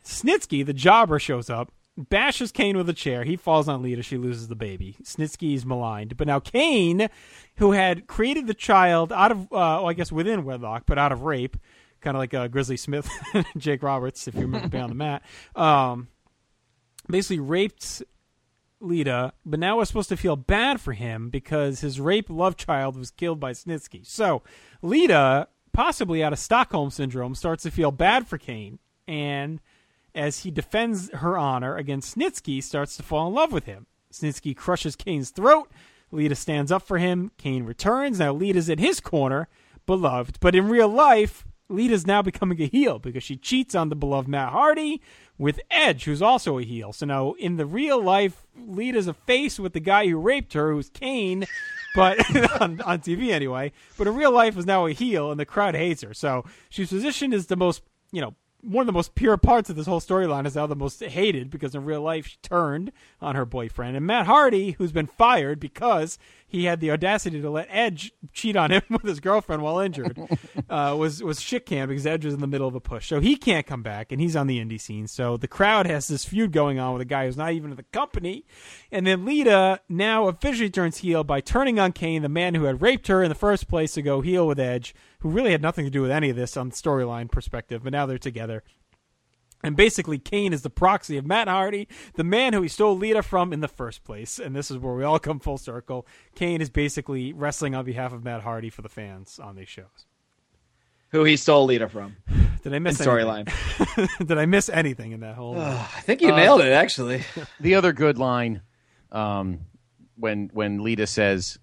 Snitsky, the jobber, shows up, bashes Kane with a chair. He falls on Lita. She loses the baby. Snitsky is maligned. But now Kane, who had created the child out of, uh, well, I guess within wedlock, but out of rape, kind of like uh, Grizzly Smith and Jake Roberts, if you remember Beyond the Mat, um, basically raped Lita, but now we're supposed to feel bad for him because his rape love child was killed by Snitsky. So Lita, possibly out of Stockholm Syndrome, starts to feel bad for Kane, and as he defends her honor against Snitsky, starts to fall in love with him. Snitsky crushes Kane's throat. Lita stands up for him. Kane returns. Now Lita's in his corner, beloved. But in real life, Lita's now becoming a heel because she cheats on the beloved Matt Hardy with Edge, who's also a heel. So now in the real life, Lita's a face with the guy who raped her, who's Kane, but on, on T V anyway. But in real life is now a heel, and the crowd hates her. So she's positioned as the most, you know, one of the most pure parts of this whole storyline is now the most hated because in real life she turned on her boyfriend. And Matt Hardy, who's been fired because he had the audacity to let Edge cheat on him with his girlfriend while injured, uh, was was shit canned because Edge was in the middle of a push. So he can't come back, and he's on the indie scene. So the crowd has this feud going on with a guy who's not even in the company. And then Lita now officially turns heel by turning on Kane, the man who had raped her in the first place, to go heel with Edge, who really had nothing to do with any of this on the storyline perspective, but now they're together. And basically, Kane is the proxy of Matt Hardy, the man who he stole Lita from in the first place. And this is where we all come full circle. Kane is basically wrestling on behalf of Matt Hardy for the fans on these shows. Who he stole Lita from. Did I miss storyline? Did I miss anything in that whole? Uh, I think you uh, nailed it. Actually, the other good line, um, when when Lita says,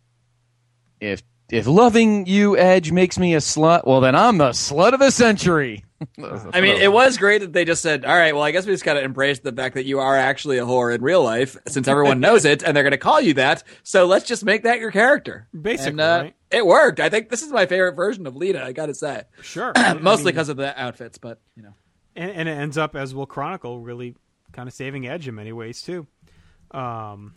"If if loving you, Edge, makes me a slut, well then I'm the slut of the century." I mean, it was great that they just said, all right, well, I guess we just got to embrace the fact that you are actually a whore in real life, since everyone knows it, and they're going to call you that, so let's just make that your character. Basically, and, uh, right? It worked. I think this is my favorite version of Lita, I got to say. Sure. Mostly because of the outfits, but, you know. And, and it ends up, as we'll chronicle, really kind of saving Edge in many ways, too. Um...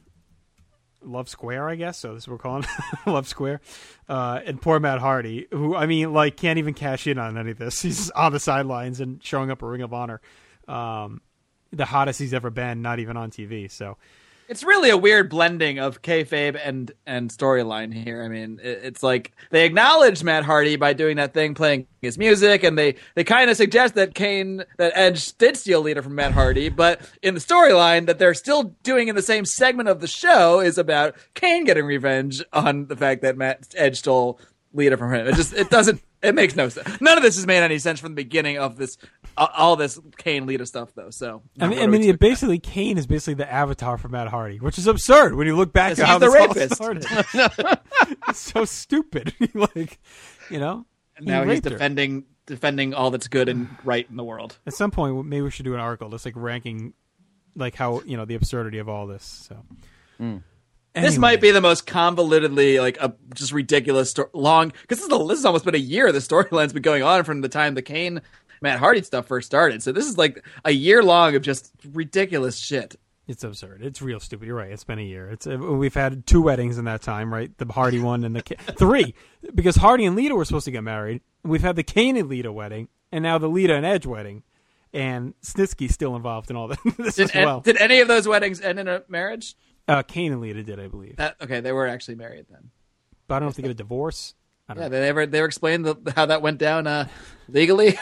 Love Square, I guess. So this is what we're calling Love Square. Uh, and poor Matt Hardy, who, I mean, like, can't even cash in on any of this. He's on the sidelines and showing up a Ring of Honor. Um, the hottest he's ever been, not even on T V. So it's really a weird blending of kayfabe and, and storyline here. I mean, it, it's like they acknowledge Matt Hardy by doing that thing, playing his music, and they, they kind of suggest that Kane, that Edge did steal Lita from Matt Hardy, but in the storyline that they're still doing in the same segment of the show is about Kane getting revenge on the fact that Matt Edge stole Lita from him. It just, it doesn't, it makes no sense. None of this has made any sense from the beginning of this, uh, all this Kane Lita stuff, though. So I mean, I mean, it basically Kane is basically the avatar for Matt Hardy, which is absurd when you look back at how the this rapist. all started. It's so stupid. Like, you know, and now he he's defending her. defending all that's good and right in the world. At some point, maybe we should do an article just like ranking, like how, you know, the absurdity of all this. So. Mm. Anyway. This might be the most convolutedly, like, a just ridiculous, sto- long, because this, this has almost been a year the storyline's been going on from the time the Kane, Matt Hardy stuff first started. So this is like a year long of just ridiculous shit. It's absurd. It's real stupid. You're right. It's been a year. It's uh, We've had two weddings in that time, right? The Hardy one and the K- three, because Hardy and Lita were supposed to get married. We've had the Kane and Lita wedding, and now the Lita and Edge wedding, and Snitsky's still involved in all that. this did, as well. En- did any of those weddings end in a marriage? Uh, Kane and Lita did, I believe. That, okay, they were actually married then. But I don't know if they get a divorce. I don't yeah, know. they never they ever explained the, how that went down uh, legally.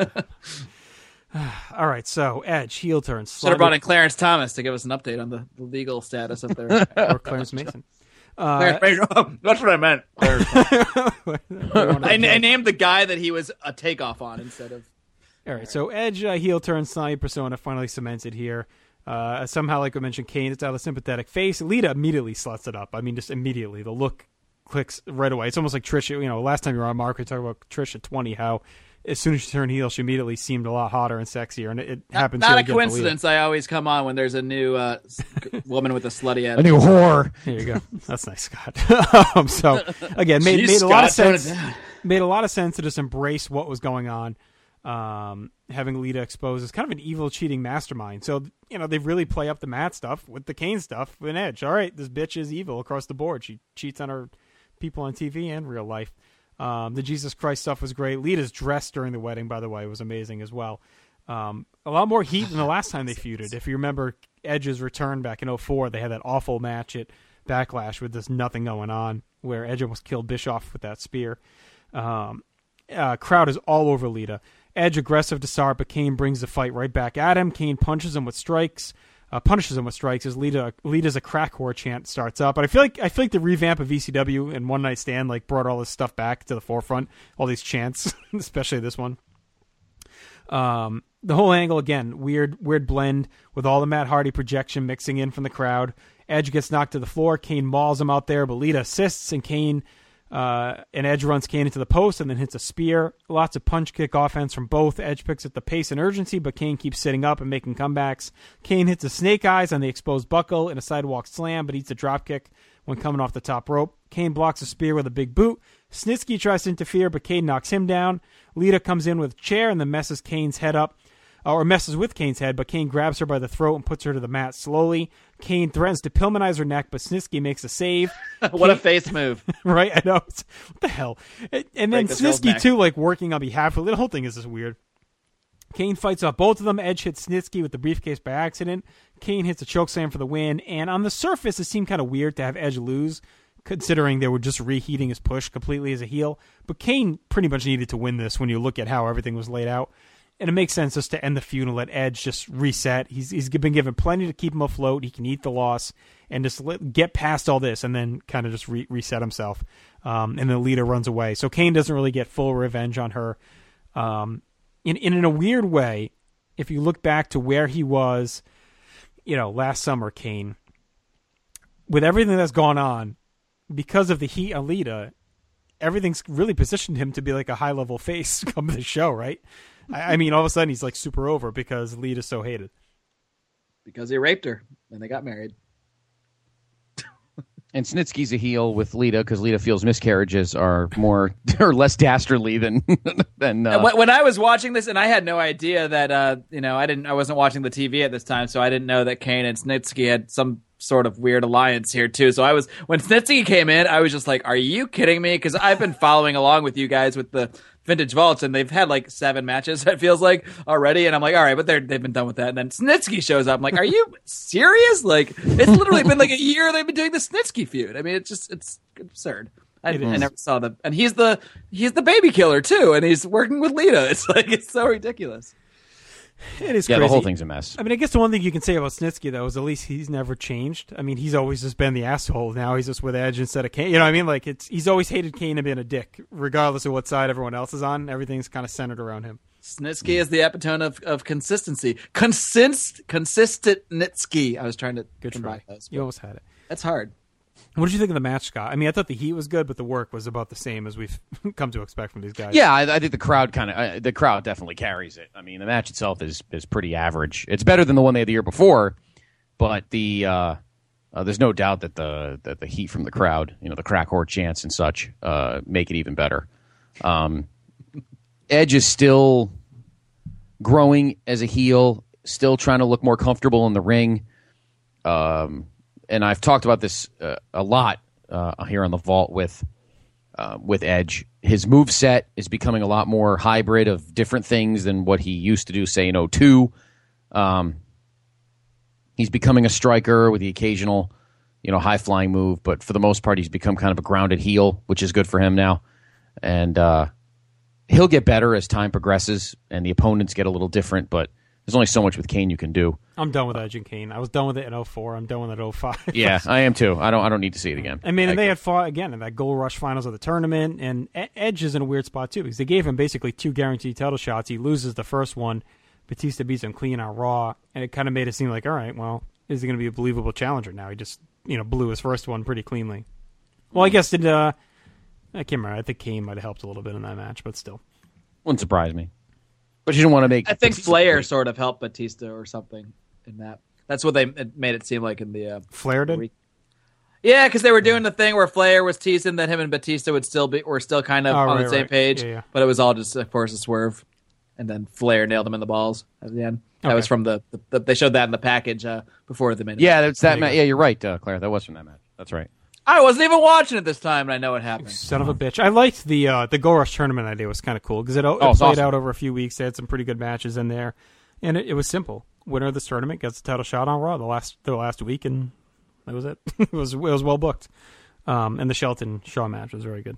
All right, so Edge, heel turn. Should have brought in Clarence Thomas to give us an update on the, the legal status up there. Or Clarence Mason. Uh, That's what I meant. I, I named the guy that he was a takeoff on instead of... All right, so Edge, uh, heel turn, snobby persona, finally cemented here. Uh, somehow, like I mentioned, Kane is out of the sympathetic face. Lita immediately sluts it up. I mean, just immediately. The look clicks right away. It's almost like Trish. You know, last time you were on, Mark, we talked about Trish at twenty, how as soon as she turned heel, she immediately seemed a lot hotter and sexier, and it, it not, happens not here a again coincidence. I always come on when there's a new uh, woman with a slutty attitude. A new whore. There you go. That's nice, Scott. um, so again, made, Jeez, made a Scott, lot of sense. Made a lot of sense to just embrace what was going on. Um, having Lita exposed as kind of an evil, cheating mastermind. So, you know, they really play up the Matt stuff with the Kane stuff with Edge. All right, this bitch is evil across the board. She cheats on her people on T V and real life. Um, the Jesus Christ stuff was great. Lita's dress during the wedding, by the way, was amazing as well. Um, a lot more heat than the last time they feuded. If you remember Edge's return back in oh four, they had that awful match at Backlash with just nothing going on, where Edge almost killed Bischoff with that spear. Um, uh, crowd is all over Lita. Edge aggressive to start, but Kane brings the fight right back at him. Kane punches him with strikes, uh, punishes him with strikes as Lita Lita's a crack whore chant starts up. But I feel like I feel like the revamp of E C W and One Night Stand like brought all this stuff back to the forefront. All these chants, especially this one. Um, the whole angle again, weird, weird blend with all the Matt Hardy projection mixing in from the crowd. Edge gets knocked to the floor. Kane mauls him out there, but Lita assists, and Kane uh, and Edge runs Kane into the post and then hits a spear. Lots of punch kick offense from both. Edge picks up the pace and urgency, but Kane keeps sitting up and making comebacks. Kane hits a snake eyes on the exposed buckle in a sidewalk slam, but eats a drop kick when coming off the top rope. Kane blocks a spear with a big boot. Snitsky tries to interfere, but Kane knocks him down. Lita comes in with a chair and then messes Kane's head up, or messes with Kane's head, but Kane grabs her by the throat and puts her to the mat slowly. Kane threatens to Pillmanize her neck, but Snitsky makes a save. What Kane, a face move. Right? I know. What the hell? And, and then Snitsky, too, like working on behalf of the whole thing is just weird. Kane fights off both of them. Edge hits Snitsky with the briefcase by accident. Kane hits a chokeslam for the win. And on the surface, it seemed kind of weird to have Edge lose, considering they were just reheating his push completely as a heel. But Kane pretty much needed to win this when you look at how everything was laid out. And it makes sense just to end the feud and let Edge just reset. He's he's been given plenty to keep him afloat. He can eat the loss and just let, get past all this and then kind of just re- reset himself. Um, and then Lita runs away. So Kane doesn't really get full revenge on her. Um, in, in, in a weird way, if you look back to where he was, you know, last summer, Kane, with everything that's gone on, because of the heat on Lita, everything's really positioned him to be like a high-level face come to the show, right? I mean, all of a sudden he's like super over because Lita's so hated. Because he raped her and they got married. And Snitsky's a heel with Lita because Lita feels miscarriages are more or less dastardly than than. Uh... When, when I was watching this, and I had no idea that uh, you know, I didn't, I wasn't watching the T V at this time, so I didn't know that Kane and Snitsky had some sort of weird alliance here too. So I was when Snitsky came in, I was just like, "Are you kidding me?" Because I've been following along with you guys with the Vintage Vaults, and they've had like seven matches, it feels like, already, and I'm like, all right, but they're they've been done with that. And then Snitsky shows up. I'm like, are you serious? Like, it's literally been like a year they've been doing the Snitsky feud. I mean, it's just it's absurd. I, I never saw the and he's the he's the baby killer too, and he's working with Lita. It's like it's so ridiculous. It is yeah, crazy. The whole thing's a mess. I mean, I guess the one thing you can say about Snitsky, though, is at least he's never changed. I mean, he's always just been the asshole. Now he's just with Edge instead of Kane. You know what I mean? Like, it's he's always hated Kane and been a dick, regardless of what side everyone else is on. Everything's kind of centered around him. Snitsky is the epitome of, of consistency. Consist, consistent Nitsky. I was trying to Good try. Those, you almost had it. That's hard. What did you think of the match, Scott? I mean, I thought the heat was good, but the work was about the same as we've come to expect from these guys. Yeah, I, I think the crowd kind of uh, the crowd definitely carries it. I mean, the match itself is is pretty average. It's better than the one they had the year before, but the uh, uh, there's no doubt that the that the heat from the crowd, you know, the crack whore chants and such, uh, make it even better. Um, Edge is still growing as a heel, still trying to look more comfortable in the ring. Um. And I've talked about this uh, a lot uh, here on the Vault with uh, with Edge. His moveset is becoming a lot more hybrid of different things than what he used to do, say, in oh two. Um, he's becoming a striker with the occasional, you know, high-flying move, but for the most part, he's become kind of a grounded heel, which is good for him now. And uh, he'll get better as time progresses and the opponents get a little different, but there's only so much with Kane you can do. I'm done with Edge and Kane. I was done with it in oh four. I'm done with it in oh five. Yeah, I am too. I don't I don't need to see it again. I mean, and I, they had fought again in that Gold Rush finals of the tournament, and Edge is in a weird spot too because they gave him basically two guaranteed title shots. He loses the first one. Batista beats him clean on Raw, and it kind of made it seem like, all right, well, is he going to be a believable challenger now? He just, you know, blew his first one pretty cleanly. Well, I guess did uh, I can't remember. I think Kane might have helped a little bit in that match, but still, wouldn't surprise me. But you don't want to make. I think Flair sort of helped Batista or something in that. That's what they it made it seem like in the uh, Flair did. Re- yeah, because they were doing the thing where Flair was teasing that him and Batista would still be were still kind of oh, on right, the same right. page, yeah, yeah. but it was all just, of course, a swerve, and then Flair nailed him in the balls at the end. That okay. was from the, the, the they showed that in the package uh, before the main. Yeah, that's that match. Yeah, you're right, uh, Claire. That was from that match. That's right. I wasn't even watching it this time, and I know what happened. Son of a bitch. I liked the uh, the Gold Rush tournament idea. It was kind of cool because it, it Oh, played it's awesome. out over a few weeks. They had some pretty good matches in there, and it, it was simple. Winner of this tournament gets the title shot on Raw the last the last week, and that was it. it was it was well booked. Um, and the Shelton Shaw match was very good.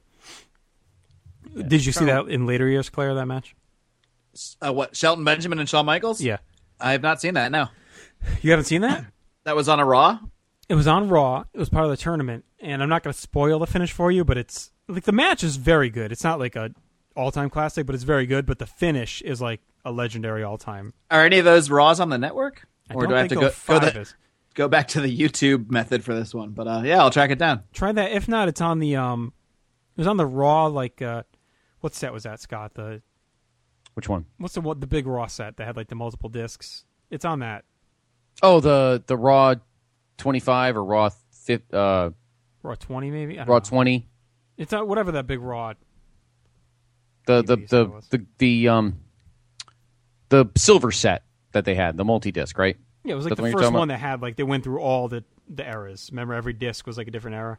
Yeah. Did you see that in later years, Claire? That match? Uh, what, Shelton Benjamin and Shawn Michaels? Yeah, I have not seen that. No, you haven't seen that? That was on a Raw. It was on Raw. It was part of the tournament, and I'm not going to spoil the finish for you, but it's like the match is very good. It's not like a all-time classic, but it's very good. But the finish is like a legendary all-time. Are any of those Raws on the network, I or don't do I have to think go oh go, five the, is. go back to the YouTube method for this one? But uh, yeah, I'll track it down. Try that. If not, it's on the um, it was on the Raw. Like, uh, what set was that, Scott? The Which one? what's the what the big Raw set that had like the multiple discs? It's on that Oh, the the Raw twenty-five or Raw fifty, uh, Raw twenty, maybe. I don't Raw know. twenty. It's not whatever that big Raw. The the T V set the, was. the the um the silver set that they had, the multi-disc, right? Yeah, it was like Is that the what you're first talking one that had like they went through all the the eras. Remember, every disc was like a different era.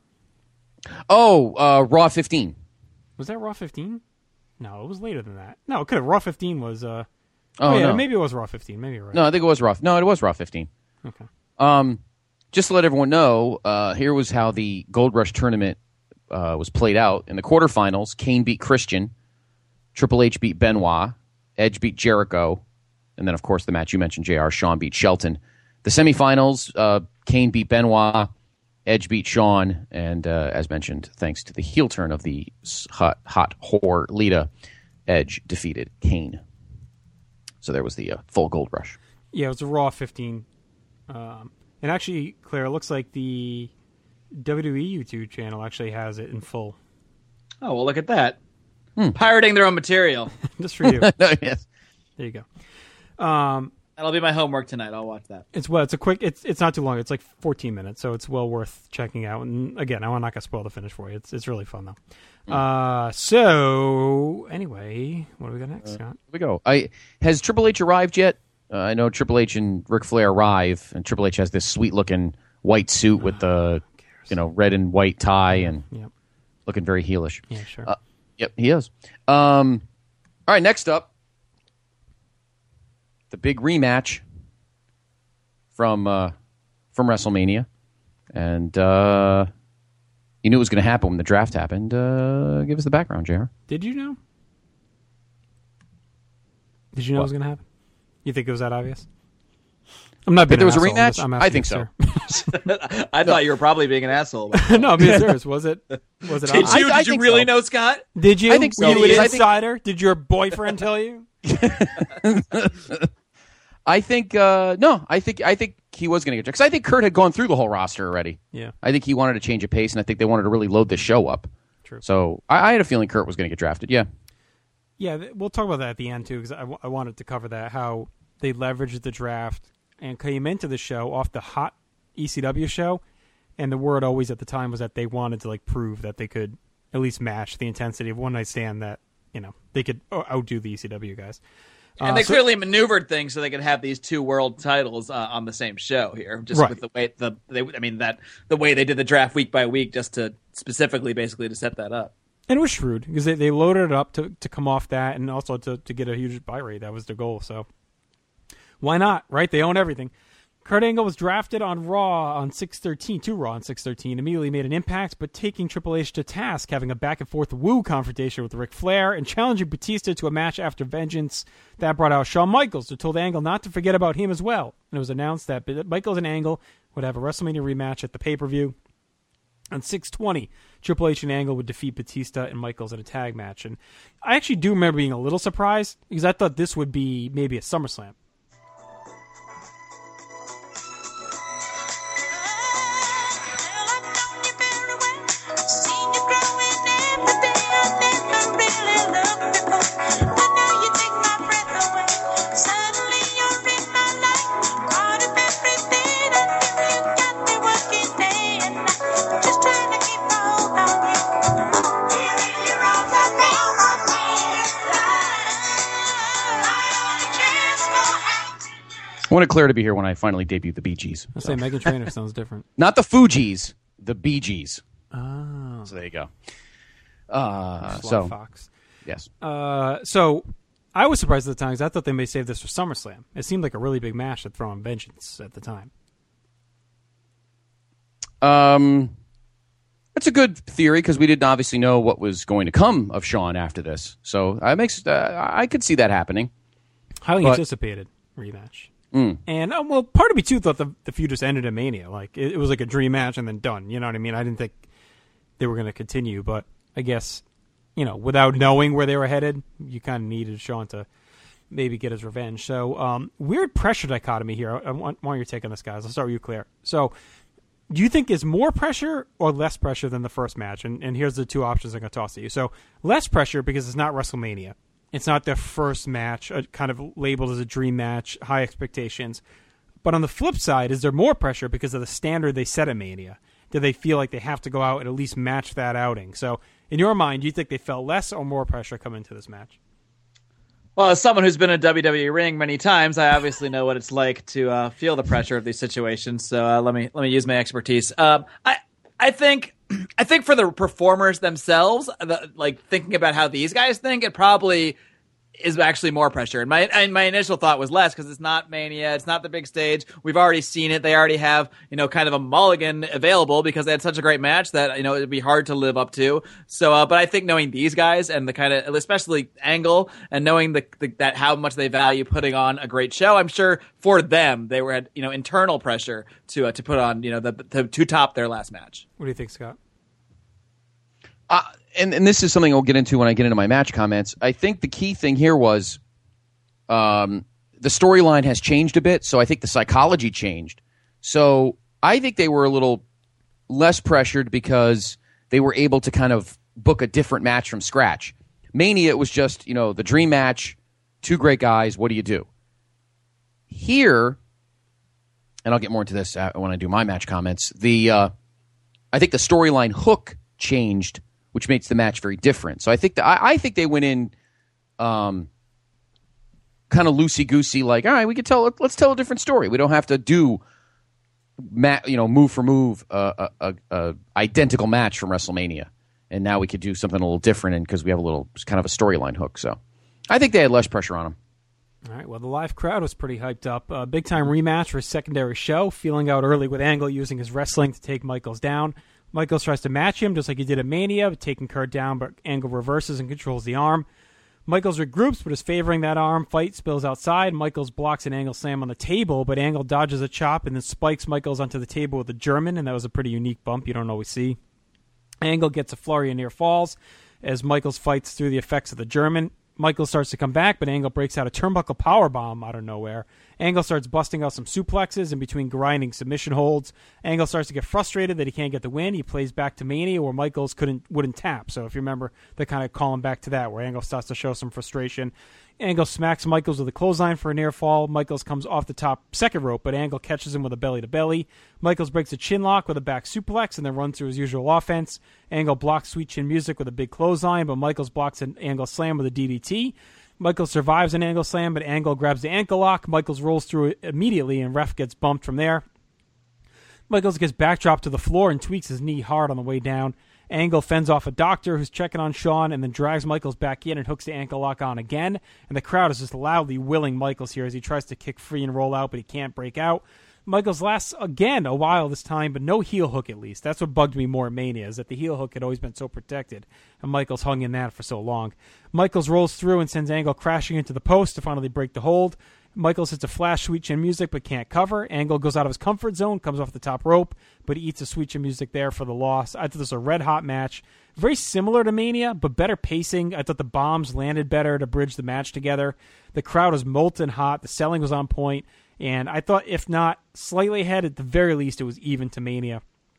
Oh, uh, Raw fifteen. Was that Raw fifteen? No, it was later than that. No, it could have. Raw fifteen was. Uh, Oh, oh yeah, no. maybe it was Raw fifteen. Maybe you're right. No, I think it was Raw. No, it was Raw fifteen. Okay. Um, just to let everyone know, uh, here was how the Gold Rush tournament uh, was played out. In the quarterfinals, Kane beat Christian, Triple H beat Benoit, Edge beat Jericho, and then, of course, the match you mentioned, J R, Shawn beat Shelton. The semifinals, uh, Kane beat Benoit, Edge beat Shawn, and uh, as mentioned, thanks to the heel turn of the hot, hot whore Lita, Edge defeated Kane. So there was the uh, full Gold Rush. Yeah, it was a Raw fifteen. Um, and actually, Claire, it looks like the W W E YouTube channel actually has it in full. Oh, well, look at that. Hmm. Pirating their own material. Just for you. Yes. There you go. Um, That'll be my homework tonight. I'll watch that. it's well, it's a quick. It's it's not too long. It's like fourteen minutes, so it's well worth checking out. And again, I'm not gonna spoil the finish for you. It's it's really fun though. Hmm. Uh, so anyway, what do we got next, Uh, Scott? Here we go. I has Triple H arrived yet? Uh, I know Triple H and Ric Flair arrive, and Triple H has this sweet-looking white suit with the, you know, red and white tie, and Yep. looking very heelish. Yeah, sure. Uh, yep, he is. Um, all right, next up, the big rematch from uh, from WrestleMania, and uh, you knew it was going to happen when the draft happened. Uh, give us the background, J R. Did you know? Did you know What? it was going to happen? You think it was that obvious? I'm not being That there was a an asshole. I'm rematch? just- I'm I asking think you, so. sir. I thought you were probably being an asshole. no, I'm being serious. Was it? Was it? Did obvious? you? I- I did you think really so. know, Scott? Did you? I think so. Were you an I think- insider? Did your boyfriend tell you? I think uh, no. I think I think he was going to get because I think Kurt had gone through the whole roster already. Yeah. I think he wanted to change a pace, and I think they wanted to really load this show up. True. So I, I had a feeling Kurt was going to get drafted. Yeah. Yeah, th- we'll talk about that at the end too, because I, w- I wanted to cover that how they leveraged the draft and came into the show off the hot E C W show, and the word always at the time was that they wanted to like prove that they could at least match the intensity of One Night Stand, that you know they could o- outdo the E C W guys. And Uh, they so- clearly maneuvered things so they could have these two world titles uh, on the same show here, just Right. with the way the they, I mean that the way they did the draft week by week, just to specifically basically to set that up. And it was shrewd because they, they loaded it up to, to come off that and also to, to get a huge buy rate. That was the goal. So why not, right? They own everything. Kurt Angle was drafted on Raw on six thirteen, to Raw on six thirteen, immediately made an impact, but taking Triple H to task, having a back-and-forth woo confrontation with Ric Flair and challenging Batista to a match after Vengeance. That brought out Shawn Michaels, who told Angle not to forget about him as well. And it was announced that Michaels and Angle would have a WrestleMania rematch at the pay-per-view. On six twenty, Triple H and Angle would defeat Batista and Michaels in a tag match. And I actually do remember being a little surprised because I thought this would be maybe a SummerSlam. I wanted Claire to be here when I finally debuted the Bee Gees. I say Megan Trainor sounds different. Not the Fugees, the Bee Gees. Oh. So there you go. Uh, Slug so Fox. Yes. Uh, so I was surprised at the time because I thought they may save this for SummerSlam. It seemed like a really big match to throw on Vengeance at the time. Um, that's a good theory because we didn't obviously know what was going to come of Shawn after this. So I makes uh, I could see that happening. Highly but, anticipated rematch. Mm. And uh, well, part of me too thought the, the feud just ended in Mania. Like it, it was like a dream match and then done. You know what I mean? I didn't think they were going to continue, but I guess, you know, without knowing where they were headed, you kind of needed Shawn to maybe get his revenge. So um, weird pressure dichotomy here. I, I want, want your take on this, guys. I'll start with you, Claire. So do you think it's more pressure or less pressure than the first match? And, and here's the two options I'm going to toss to you. So less pressure because it's not WrestleMania. It's not their first match, uh, kind of labeled as a dream match, high expectations. But on the flip side, is there more pressure because of the standard they set at Mania? Do they feel like they have to go out and at least match that outing? So in your mind, do you think they felt less or more pressure coming into this match? Well, as someone who's been in a W W E ring many times, I obviously know what it's like to uh, feel the pressure of these situations. So uh, let me let me use my expertise. Um, I I think I think for the performers themselves, the, like thinking about how these guys think, it probably is actually more pressure. And my and my initial thought was less because it's not Mania, it's not the big stage. We've already seen it. They already have, you know, kind of a mulligan available because they had such a great match that, you know, it'd be hard to live up to. So, uh, but I think knowing these guys and the kind of, especially Angle, and knowing the, the that how much they value putting on a great show, I'm sure for them they were at, you know, internal pressure to uh, to put on, you know, the, the to top their last match. What do you think, Scott? Uh, and, and this is something I'll get into when I get into my match comments. I think the key thing here was um, the storyline has changed a bit, so I think the psychology changed. So I think they were a little less pressured because they were able to kind of book a different match from scratch. Mania, it was just, you know, the dream match, two great guys, what do you do? Here, and I'll get more into this when I do my match comments, the uh, I think the storyline hook changed, which makes the match very different. So I think the, I, I think they went in um, kind of loosey-goosey, like, all right, we could tell, let's tell a different story. We don't have to do, ma- you know, move for move, uh, a, a, a identical match from WrestleMania. And now we could do something a little different because we have a little kind of a storyline hook. So I think they had less pressure on them. All right, well, the live crowd was pretty hyped up. Uh, big-time rematch for a secondary show, feeling out early with Angle using his wrestling to take Michaels down. Michaels tries to match him just like he did at Mania, taking Kurt down, but Angle reverses and controls the arm. Michaels regroups, but is favoring that arm. Fight spills outside. Michaels blocks an Angle slam on the table, but Angle dodges a chop and then spikes Michaels onto the table with a German, and that was a pretty unique bump you don't always see. Angle gets a flurry of near falls as Michaels fights through the effects of the German. Michaels starts to come back, but Angle breaks out a turnbuckle powerbomb out of nowhere. Angle starts busting out some suplexes in between grinding submission holds. Angle starts to get frustrated that he can't get the win. He plays back to Mania where Michaels couldn't wouldn't tap. So if you remember, they kind of call him back to that where Angle starts to show some frustration. Angle smacks Michaels with a clothesline for a near fall. Michaels comes off the top second rope, but Angle catches him with a belly-to-belly. Michaels breaks a chin lock with a back suplex and then runs through his usual offense. Angle blocks Sweet Chin Music with a big clothesline, but Michaels blocks an Angle slam with a D D T. Michaels survives an Angle slam, but Angle grabs the ankle lock. Michaels rolls through it immediately, and ref gets bumped from there. Michaels gets backdropped to the floor and tweaks his knee hard on the way down. Angle fends off a doctor who's checking on Shawn and then drags Michaels back in and hooks the ankle lock on again. And the crowd is just loudly willing Michaels here as he tries to kick free and roll out, but he can't break out. Michaels lasts again a while this time, but no heel hook at least. That's what bugged me more at Mania, is that the heel hook had always been so protected, and Michaels hung in that for so long. Michaels rolls through and sends Angle crashing into the post to finally break the hold. Michaels hits a flash Sweet Chin Music but can't cover. Angle goes out of his comfort zone, comes off the top rope, but he eats a Sweet Chin Music there for the loss. I thought this was a red-hot match. Very similar to Mania, but better pacing. I thought the bombs landed better to bridge the match together. The crowd was molten hot. The selling was on point. And I thought, if not slightly ahead, at the very least, it was even to Mania.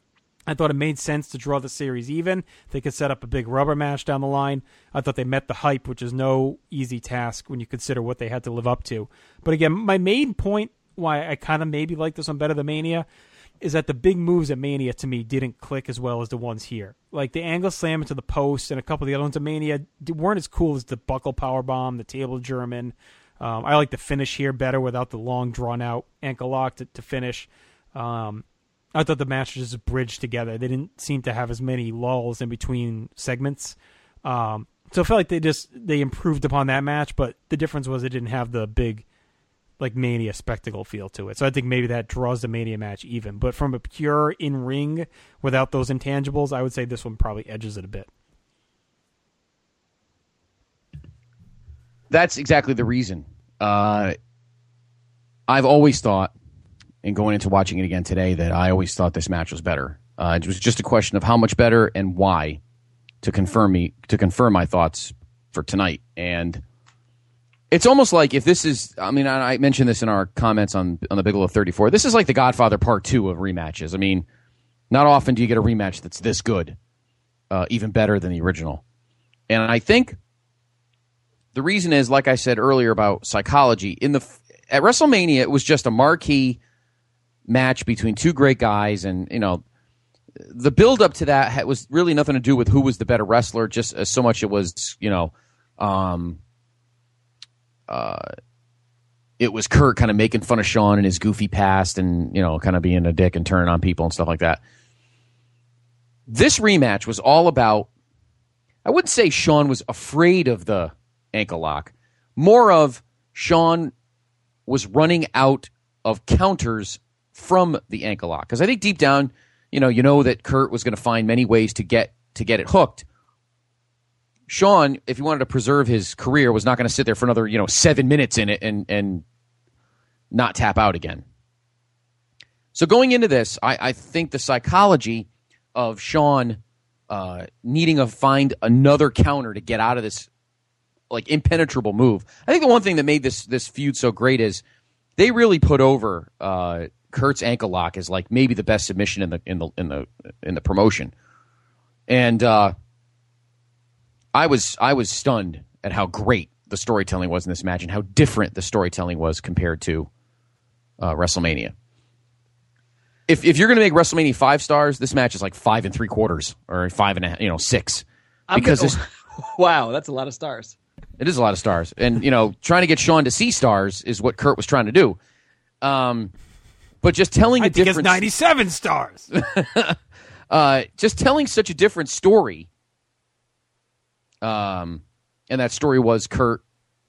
I thought it made sense to draw the series even. They could set up a big rubber match down the line. I thought they met the hype, which is no easy task when you consider what they had to live up to. But again, my main point why I kind of maybe like this one better than Mania is that the big moves at Mania, to me, didn't click as well as the ones here. Like the Angle slam into the post and a couple of the other ones at Mania weren't as cool as the buckle powerbomb, the table German. Um, I like the finish here better without the long, drawn-out ankle lock to, to finish. Um, I thought the match just bridged together. They didn't seem to have as many lulls in between segments. Um, so I felt like they just they improved upon that match, but the difference was it didn't have the big like Mania spectacle feel to it. So I think maybe that draws the Mania match even. But from a pure in-ring without those intangibles, I would say this one probably edges it a bit. That's exactly the reason. Uh, I've always thought, and going into watching it again today, that I always thought this match was better. Uh, it was just a question of how much better and why to confirm me to confirm my thoughts for tonight. And it's almost like if this is, I mean, I mentioned this in our comments on on the Bigelow thirty-four. This is like the Godfather Part Two of rematches. I mean, not often do you get a rematch that's this good, uh, even better than the original. And I think the reason is, like I said earlier about psychology, in the at WrestleMania, it was just a marquee match between two great guys, and you know, the build up to that had, was really nothing to do with who was the better wrestler, just as so much it was, you know, um, uh, it was Kurt kind of making fun of Shawn and his goofy past, and you know, kind of being a dick and turning on people and stuff like that. This rematch was all about, I wouldn't say Shawn was afraid of the ankle lock, more of Shawn was running out of counters from the ankle lock. Because I think deep down, you know, you know that Kurt was going to find many ways to get to get it hooked. Shawn, if he wanted to preserve his career, was not going to sit there for another, you know, seven minutes in it and and not tap out again. So going into this, I, I think the psychology of Shawn uh, needing to find another counter to get out of this like impenetrable move. I think the one thing that made this this feud so great is they really put over uh, Kurt's ankle lock as like maybe the best submission in the in the in the in the promotion. And uh, I was I was stunned at how great the storytelling was in this match and how different the storytelling was compared to uh, WrestleMania. If if you're going to make WrestleMania five stars, this match is like five and three quarters or five and a, you know six I'm because gonna, this, wow, that's a lot of stars. It is a lot of stars. And, you know, trying to get Shawn to see stars is what Kurt was trying to do. Um, but just telling I a think different... it's ninety-seven stars. uh, just telling such a different story. Um, and that story was Kurt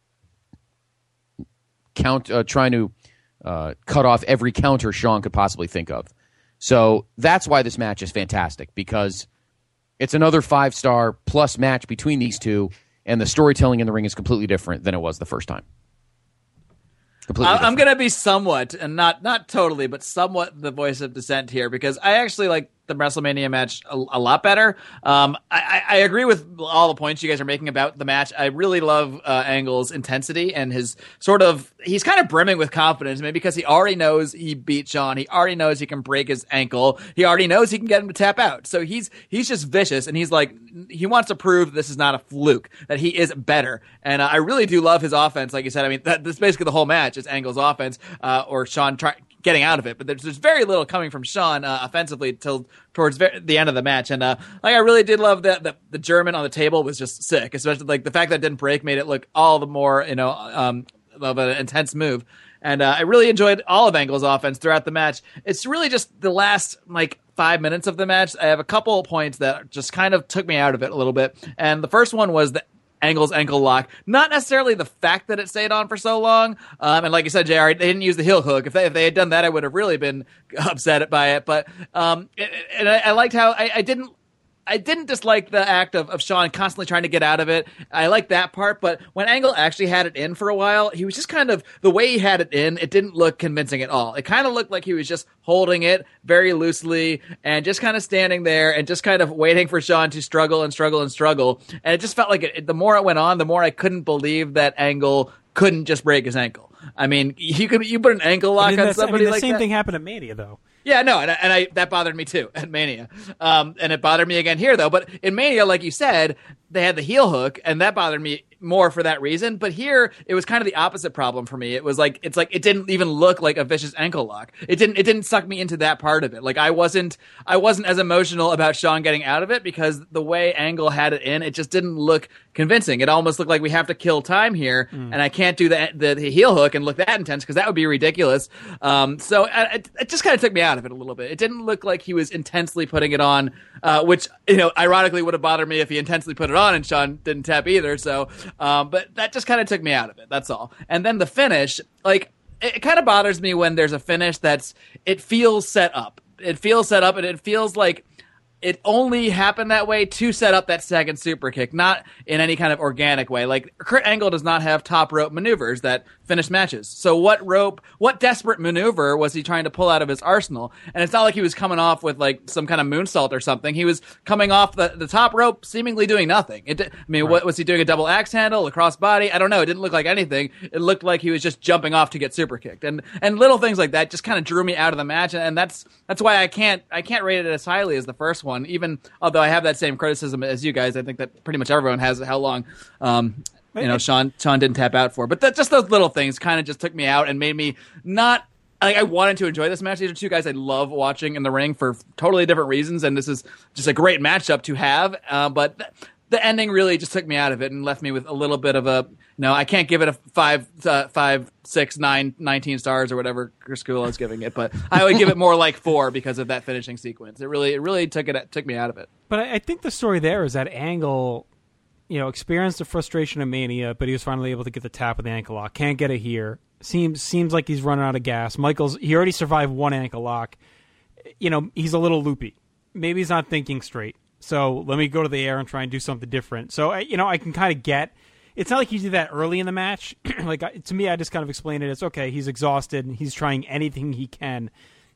count uh, trying to uh, cut off every counter Shawn could possibly think of. So that's why this match is fantastic, because it's another five-star plus match between these two, and the storytelling in the ring is completely different than it was the first time. Completely I, I'm different. going to be somewhat, and not not totally, but somewhat the voice of dissent here, because I actually like the WrestleMania match a, a lot better. Um, I, I agree with all the points you guys are making about the match. I really love uh, Angle's intensity and his sort of, he's kind of brimming with confidence, maybe because he already knows he beat Shawn. He already knows he can break his ankle. He already knows he can get him to tap out. So he's he's just vicious, and he's like, he wants to prove this is not a fluke, that he is better. And uh, I really do love his offense. Like you said, I mean, that, that's basically the whole match is Angle's offense, uh, or Shawn try, getting out of it. But there's, there's very little coming from Shawn uh, offensively till towards ve- the end of the match. And uh, like I really did love that the, the German on the table was just sick, especially like the fact that it didn't break made it look all the more, you know, um, of an intense move. And uh, I really enjoyed all of Angle's offense throughout the match. It's really just the last like five minutes of the match. I have a couple of points that just kind of took me out of it a little bit. And the first one was the Angle's ankle lock. Not necessarily the fact that it stayed on for so long. Um, and like you said, J R, they didn't use the heel hook. If they, if they had done that, I would have really been upset by it. But um, it, and I, I liked how I, I didn't I didn't dislike the act of, of Shawn constantly trying to get out of it. I liked that part, but when Angle actually had it in for a while, he was just kind of, the way he had it in, it didn't look convincing at all. It kind of looked like he was just holding it very loosely and just kind of standing there and just kind of waiting for Shawn to struggle and struggle and struggle. And it just felt like it, the more it went on, the more I couldn't believe that Angle couldn't just break his ankle. I mean, you could you put an ankle lock I mean, on somebody I mean, the like same that. thing happened at Mania, though. Yeah, no, and, I, and I that bothered me too at Mania. Um, and it bothered me again here, though. But in Mania, like you said, they had the heel hook, and that bothered me more for that reason. But here, it was kind of the opposite problem for me. It was like it's like it didn't even look like a vicious ankle lock. It didn't it didn't suck me into that part of it. Like I wasn't I wasn't as emotional about Shawn getting out of it because the way Angle had it in, it just didn't look convincing. It almost looked like we have to kill time here, mm. and I can't do the, the the heel hook and look that intense because that would be ridiculous. Um, so I, it just kind of took me out of it a little bit. It didn't look like he was intensely putting it on, uh, which you know, ironically would have bothered me if he intensely put it on and Shawn didn't tap either. So, um, but that just kind of took me out of it. That's all. And then the finish, like it, it kind of bothers me when there's a finish that's it feels set up. It feels set up, and it feels like it only happened that way to set up that second super kick, not in any kind of organic way. Like Kurt Angle does not have top rope maneuvers that finish matches. So what rope, what desperate maneuver was he trying to pull out of his arsenal? And it's not like he was coming off with like some kind of moonsault or something. He was coming off the, the top rope, seemingly doing nothing. It, I mean, right. What was he doing? A double axe handle, a cross body? I don't know. It didn't look like anything. It looked like he was just jumping off to get super kicked. And and little things like that just kind of drew me out of the match. And that's that's why I can't I can't rate it as highly as the first one. Even although I have that same criticism as you guys, I think that pretty much everyone has how long, um, you know, Shawn Shawn didn't tap out for. But that, just those little things kind of just took me out and made me not. Like, I wanted to enjoy this match. These are two guys I love watching in the ring for totally different reasons, and this is just a great matchup to have. Uh, but th- the ending really just took me out of it and left me with a little bit of a. No, I can't give it a five, uh, five, six, nine, nineteen stars or whatever Chris Gula is giving it, but I would give it more like four because of that finishing sequence. It really, it really took it took me out of it. But I, I think the story there is that Angle, you know, experienced the frustration of Mania, but he was finally able to get the tap with the ankle lock. Can't get it here. Seems seems like he's running out of gas. Michaels, he already survived one ankle lock. You know, he's a little loopy. Maybe he's not thinking straight. So let me go to the air and try and do something different. So you know, I can kind of get. It's not like he did that early in the match. Like to me, I just kind of explained it as okay. He's exhausted. And he's trying anything he can,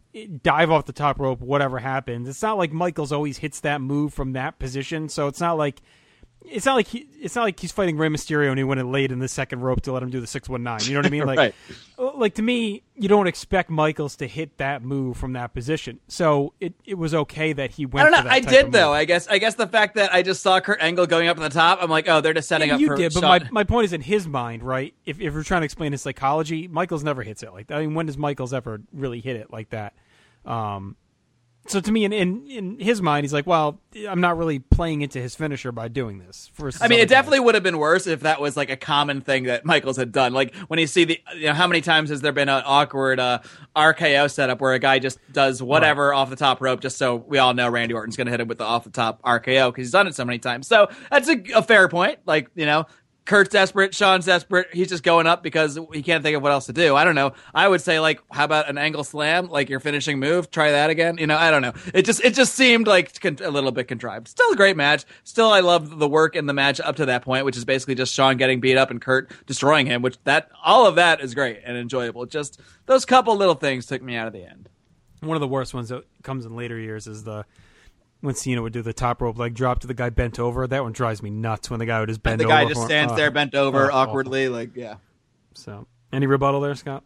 dive off the top rope, whatever happens. It's not like Michaels always hits that move from that position. So it's not like it's not like he it's not like he's fighting Rey Mysterio and he went in late in the second rope to let him do the six one nine. You know what I mean? Like, right. Like to me, you don't expect Michaels to hit that move from that position. So it, it was okay that he went. I don't know. For that I type did of though. move. I guess. I guess the fact that I just saw Kurt Angle going up at the top, I'm like, oh, they're just setting yeah, up. You for did, but Shawn. my my point is in his mind, right? If if we're trying to explain his psychology, Michaels never hits it like that. I mean, when does Michaels ever really hit it like that? Um, So to me, in, in in his mind, he's like, well, I'm not really playing into his finisher by doing this. I mean, it definitely would have been worse if that was like a common thing that Michaels had done. Like when you see the, you know, how many times has there been an awkward uh, R K O setup where a guy just does whatever right. off the top rope just so we all know Randy Orton's going to hit him with the off the top R K O because he's done it so many times. So that's a, a fair point. Like, you know, Kurt's desperate, Shawn's desperate. He's just going up because he can't think of what else to do. I don't know. I would say, like, how about an angle slam, like your finishing move? Try that again. You know, I don't know. It just it just seemed like a little bit contrived. Still a great match. Still, I love the work in the match up to that point, which is basically just Shawn getting beat up and Kurt destroying him. Which that all of that is great and enjoyable. Just those couple little things took me out of the end. One of the worst ones that comes in later years is the. When Cena would do the top rope leg drop to the guy bent over, that one drives me nuts. When the guy would just bend over, the over, guy just for, stands uh, there bent over uh, awkwardly, awful. like yeah. So, any rebuttal there, Scott?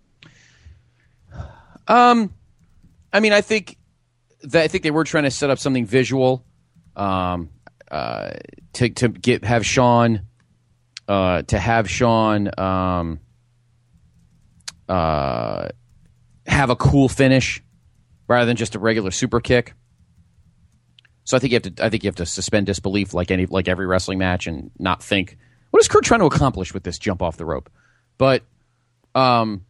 Um, I mean, I think that I think they were trying to set up something visual, um, uh, to to get have Shawn, uh, to have Shawn, um, uh, have a cool finish rather than just a regular super kick. So I think you have to. I think you have to suspend disbelief, like any, like every wrestling match, and not think, what is Kurt trying to accomplish with this jump off the rope? But, um,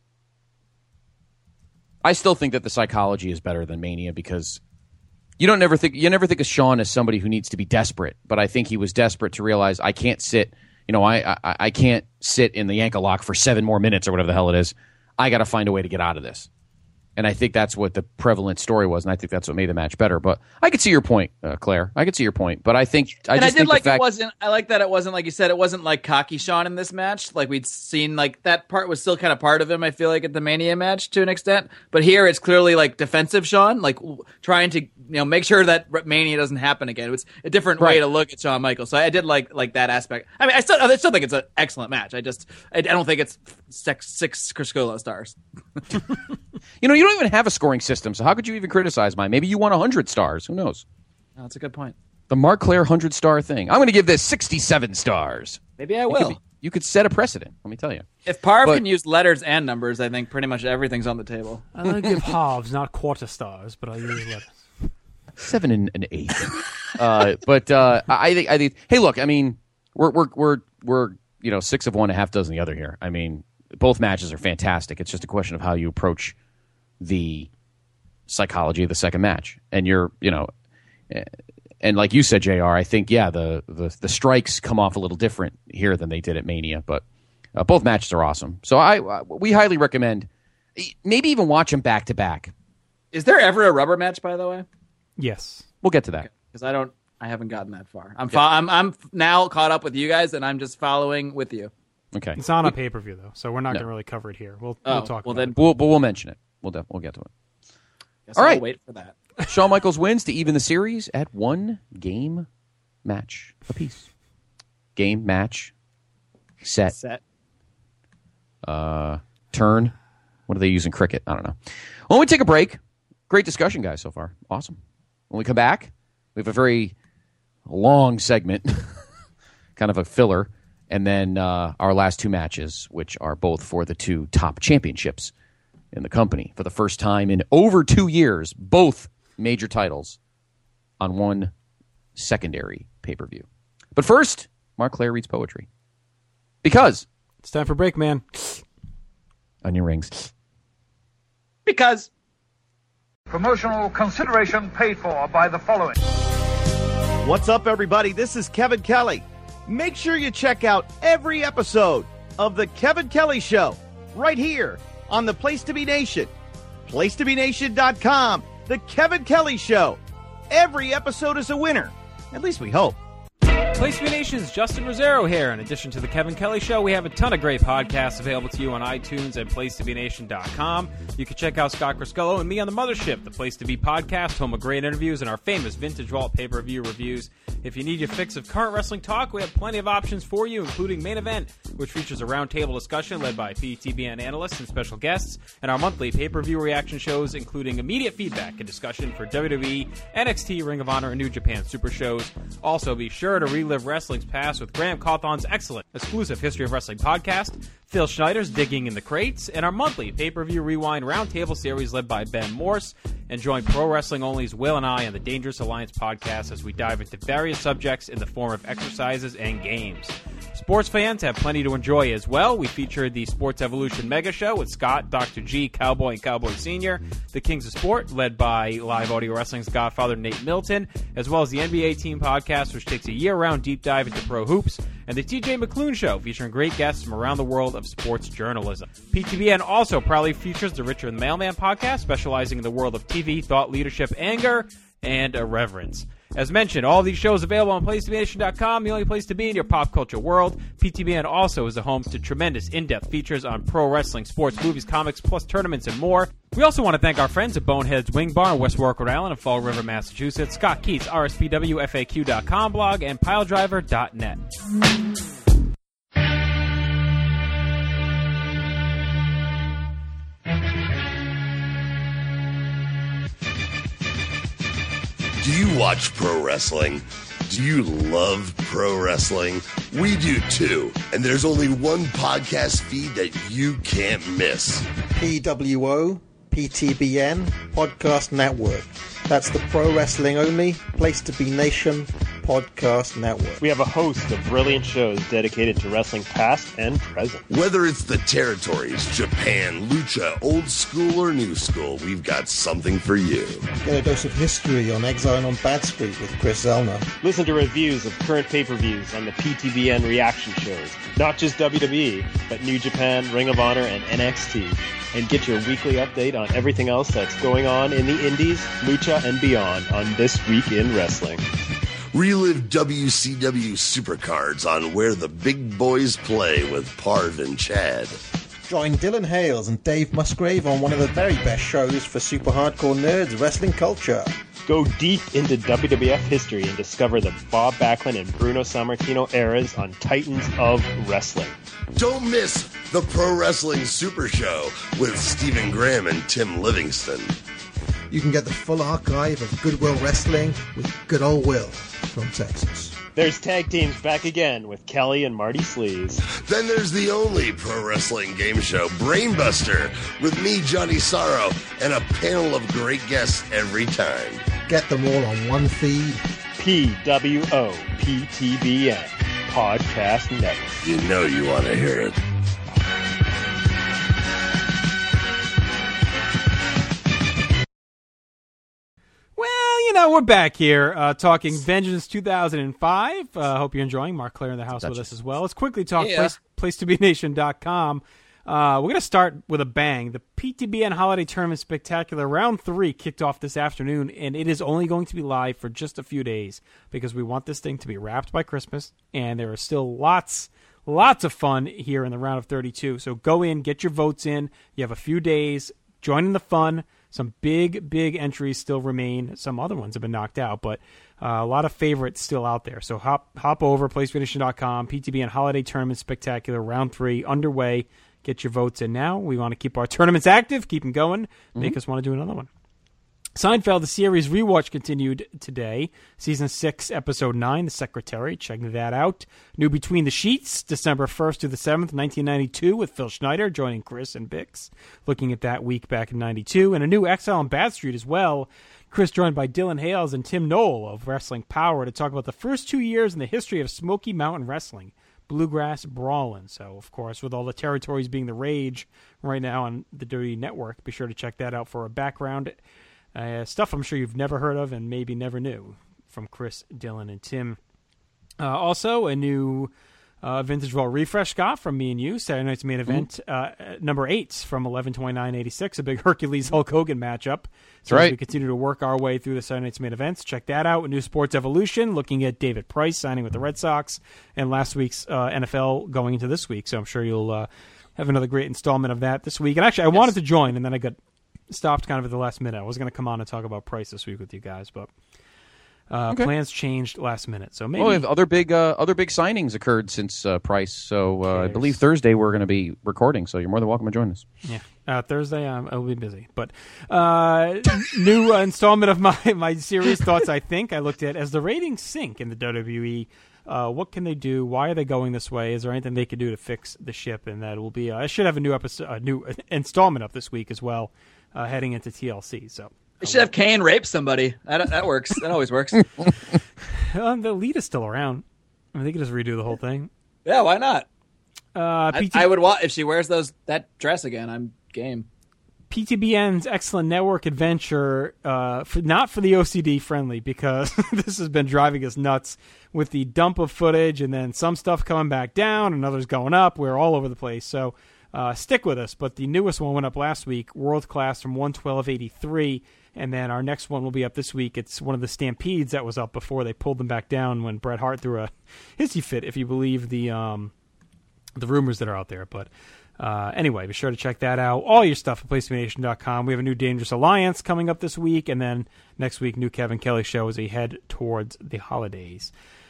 I still think that the psychology is better than Mania because you don't never think you never think of Shawn as somebody who needs to be desperate. But I think he was desperate to realize I can't sit. You know, I I, I can't sit in the ankle lock for seven more minutes or whatever the hell it is. I got to find a way to get out of this. And I think that's what the prevalent story was, and I think that's what made the match better. But I could see your point, uh, Claire. I could see your point. But I think I and just I did think like the fact- it wasn't. I like that it wasn't like you said. It wasn't like cocky Shawn in this match. Like we'd seen, like that part was still kind of part of him. I feel like at the Mania match to an extent. But here it's clearly like defensive Shawn, like trying to you know make sure that Mania doesn't happen again. It was a different right. way to look at Shawn Michaels. So I did like like that aspect. I mean, I still I still think it's an excellent match. I just I, I don't think it's six six Criscuolo stars. You know, you don't even have a scoring system, so how could you even criticize mine? Maybe you want one hundred stars. Who knows? Oh, that's a good point. The Mark Claire one hundred star thing. I'm going to give this sixty-seven stars. Maybe I It could will. be- you could set a precedent, let me tell you. If Parv But- can use letters and numbers, I think pretty much everything's on the table. I'm going to give halves, not quarter stars, but I'll use letters. Seven and an eight. uh, but uh, I think I think. Hey, look. I mean, we're we're we're we're you know six of one, a half dozen the other here. I mean, both matches are fantastic. It's just a question of how you approach the psychology of the second match, and you're you know, and like you said, J R. I think yeah, the the the strikes come off a little different here than they did at Mania, but uh, both matches are awesome. So I uh, we highly recommend. Maybe even watch them back to back. Is there ever a rubber match, by the way? Yes. We'll get to that. Because I don't, I haven't gotten that far. I'm, fo- I'm, I'm now caught up with you guys, and I'm just following with you. Okay. It's on a pay per view though, so we're not No. going to really cover it here. We'll Oh, we'll talk. well about then- it. We'll, but we'll mention it. We'll def- we'll get to it. Guess All I'll right. wait for that. Shawn Michaels wins to even the series at one game match apiece. Game, match, set, Set. uh, turn. What do they use in cricket? I don't know. When we take a break, great discussion, guys, so far. Awesome. When we come back, we have a very long segment, kind of a filler, and then uh, our last two matches, which are both for the two top championships in the company. For the first time in over two years, both major titles on one secondary pay-per-view. But first, Mark Claire reads poetry. Because It's time for break, man. onion rings. Because. Promotional consideration paid for by the following. What's up, everybody? This is Kevin Kelly. Make sure you check out every episode of The Kevin Kelly Show right here on the Place to Be Nation. place to be nation dot com. The Kevin Kelly Show. Every episode is a winner. At least we hope. Place to Be Nation's Justin Rosero here. In addition to the Kevin Kelly Show, we have a ton of great podcasts available to you on iTunes and place to be nation dot com. You can check out Scott Criscuolo and me on the Mothership, the Place to Be podcast, home of great interviews and our famous Vintage Vault pay-per-view reviews. If you need your fix of current wrestling talk, we have plenty of options for you, including Main Event, which features a roundtable discussion led by P T B N analysts and special guests, and our monthly pay-per-view reaction shows, including immediate feedback and discussion for W W E, N X T, Ring of Honor, and New Japan Super Shows. Also, be sure to relive wrestling's past with Graham Cawthon's excellent exclusive History of Wrestling podcast, Phil Schneider's Digging in the Crates, and our monthly pay-per-view rewind roundtable series led by Ben Morse. And join Pro Wrestling Only's Will and I on the Dangerous Alliance podcast as we dive into various subjects in the form of exercises and games. Sports fans have plenty to enjoy as well. We featured the Sports Evolution Mega Show with Scott, Doctor G, Cowboy, and Cowboy Senior, the Kings of Sport, led by Live Audio Wrestling's Godfather Nate Milton, as well as the N B A Team Podcast, which takes a year-round deep dive into pro hoops, and the T J McClune Show, featuring great guests from around the world of sports journalism. P T B N also proudly features the Richard the Mailman Podcast, specializing in the world of T V, thought leadership, anger, and irreverence. As mentioned, all of these shows available on place to be nation dot com, the only place to be in your pop culture world. P T B N also is a home to tremendous in-depth features on pro wrestling, sports, movies, comics, plus tournaments and more. We also want to thank our friends at Bonehead's Wing Bar in West Warwick, Rhode Island, and Fall River, Massachusetts, Scott Keats, R S P W F A Q dot com blog, and Piledriver dot net. Do you watch pro wrestling? Do you love pro wrestling? We do too. And there's only one podcast feed that you can't miss. P W O, P T B N, Podcast Network. That's the Pro Wrestling Only, Place to Be Nation Podcast Network. We have a host of brilliant shows dedicated to wrestling past and present. Whether it's the territories, Japan, Lucha, old school or new school, we've got something for you. Get a dose of history on Exile on Bad Street with Chris Zellner. Listen to reviews of current pay-per-views on the P T B N reaction shows. Not just W W E, but New Japan, Ring of Honor, and N X T. And get your weekly update on everything else that's going on in the indies, Lucha, and beyond on This Week in Wrestling. Relive W C W Supercards on Where the Big Boys Play with Parv and Chad. Join Dylan Hales and Dave Musgrave on one of the very best shows for super hardcore nerds, wrestling culture. Go deep into W W F history and discover the Bob Backlund and Bruno Sammartino eras on Titans of Wrestling. Don't miss the Pro Wrestling Super Show with Stephen Graham and Tim Livingston. You can get the full archive of Goodwill Wrestling with Good Old Will. from Texas. There's tag teams back again with Kelly and Marty Sleaze. Then there's the only pro wrestling game show, Brainbuster, with me, Johnny Sorrow, and a panel of great guests every time. Get them all on one feed. P W O P T B N Podcast Network. You know you want to hear it. Well, you know, we're back here uh, talking Vengeance two thousand five. I uh, hope you're enjoying. Mark Claire in the house with us as well. Let's quickly talk yeah. place, place to be nation dot com. Uh, we're going to start with a bang. The P T B N Holiday Tournament Spectacular Round three kicked off this afternoon, and it is only going to be live for just a few days because we want this thing to be wrapped by Christmas, and there are still lots, lots of fun here in the round of thirty-two. So go in, get your votes in. You have a few days. Join in the fun. Some big, big entries still remain. Some other ones have been knocked out, but uh, a lot of favorites still out there. So hop hop over, place to be nation dot com, P T B N Holiday Tournament Spectacular Round three underway. Get your votes in now. We want to keep our tournaments active, keep them going, make mm-hmm. us want to do another one. Seinfeld, the series rewatch continued today. Season six, Episode nine, The Secretary. Check that out. New Between the Sheets, December first to the seventh, nineteen ninety-two, with Phil Schneider joining Chris and Bix. Looking at that week back in ninety-two. And a new Exile on Bad Street as well. Chris joined by Dylan Hales and Tim Knoll of Wrestling Power to talk about the first two years in the history of Smoky Mountain Wrestling. Bluegrass Brawlin'. So, of course, with all the territories being the rage right now on the Dirty Network, be sure to check that out for a background. Uh, stuff I'm sure you've never heard of and maybe never knew from Chris, Dylan, and Tim. Uh, also, a new uh, Vintage Raw refresh, Scott, from me and you. Saturday night's main event, uh, number eight from eleven twenty-nine eighty-six, a big Hercules Hulk Hogan matchup. So right. as we continue to work our way through the Saturday night's main events, check that out. A new Sports Evolution, looking at David Price signing with the Red Sox, and last week's uh, N F L going into this week. So I'm sure you'll uh, have another great installment of that this week. And actually, I yes. wanted to join, and then I got stopped kind of at the last minute. I was going to come on and talk about Price this week with you guys, but uh, okay. plans changed last minute. So maybe well, other big uh, other big signings occurred since uh, Price. So uh, I believe Thursday we're going to be recording. So you're more than welcome to join us. Yeah, uh, Thursday um, I'll be busy. But uh, new uh, installment of my my series thoughts. I think I looked at as the ratings sink in the W W E. Uh, what can they do? Why are they going this way? Is there anything they can do to fix the ship? And that will be. Uh, I should have a new episode, a new installment up this week as well. Uh, heading into T L C, so you should have Kane rape somebody. That that works. That always works. um, the lead is still around. I mean, they could just redo the whole thing. Yeah, why not? Uh, P T- I, I would want if she wears those that dress again. I'm game. P T B N's excellent network adventure, uh, for, not for the O C D friendly, because this has been driving us nuts with the dump of footage and then some stuff coming back down and others going up. We're all over the place, so. Uh, stick with us, but the newest one went up last week, World Class from one twelve eighty-three, and then our next one will be up this week. It's one of the Stampedes that was up before they pulled them back down when Bret Hart threw a hissy fit, if you believe the um, the rumors that are out there. But uh, anyway, be sure to check that out. All your stuff at place to be nation dot com. We have a new Dangerous Alliance coming up this week, and then next week, new Kevin Kelly show as we head towards the holidays.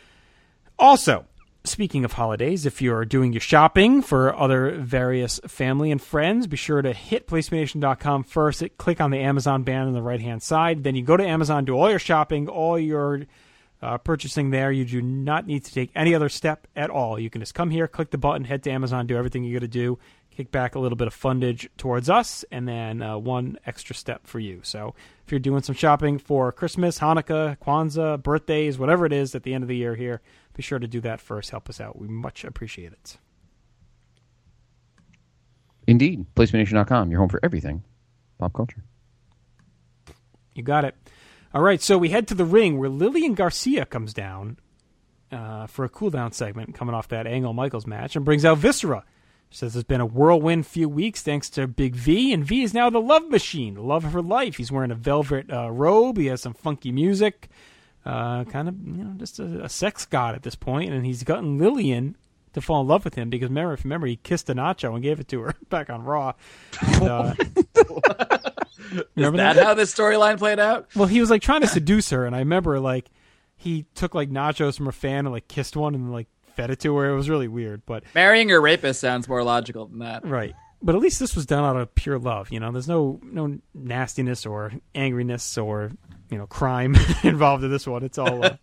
Also, speaking of holidays, if you're doing your shopping for other various family and friends, be sure to hit place to be nation dot com first. Click on the Amazon banner on the right-hand side. Then you go to Amazon, do all your shopping, all your uh, purchasing there. You do not need to take any other step at all. You can just come here, click the button, head to Amazon, do everything you got to do, kick back a little bit of fundage towards us, and then uh, one extra step for you. So if you're doing some shopping for Christmas, Hanukkah, Kwanzaa, birthdays, whatever it is at the end of the year here, be sure to do that first. Help us out. We much appreciate it. Indeed. place to be nation dot com, your home for everything pop culture. You got it. All right, so we head to the ring where Lillian Garcia comes down uh, for a cool-down segment coming off that Angle Michaels match and brings out Viscera. She says it's been a whirlwind few weeks thanks to Big V, and V is now the love machine, the love of her life. He's wearing a velvet uh, robe. He has some funky music. Uh, kind of, you know, just a, a sex god at this point, and he's gotten Lillian to fall in love with him because remember, if you remember, he kissed a nacho and gave it to her back on Raw. And, uh, Is that, that how this storyline played out? Well, he was like trying to seduce her, and I remember like he took like nachos from a fan and like kissed one and like fed it to her. It was really weird, but marrying your rapist sounds more logical than that, right? But at least this was done out of pure love. You know, there's no no nastiness or angriness or you know crime involved in this one. It's all uh,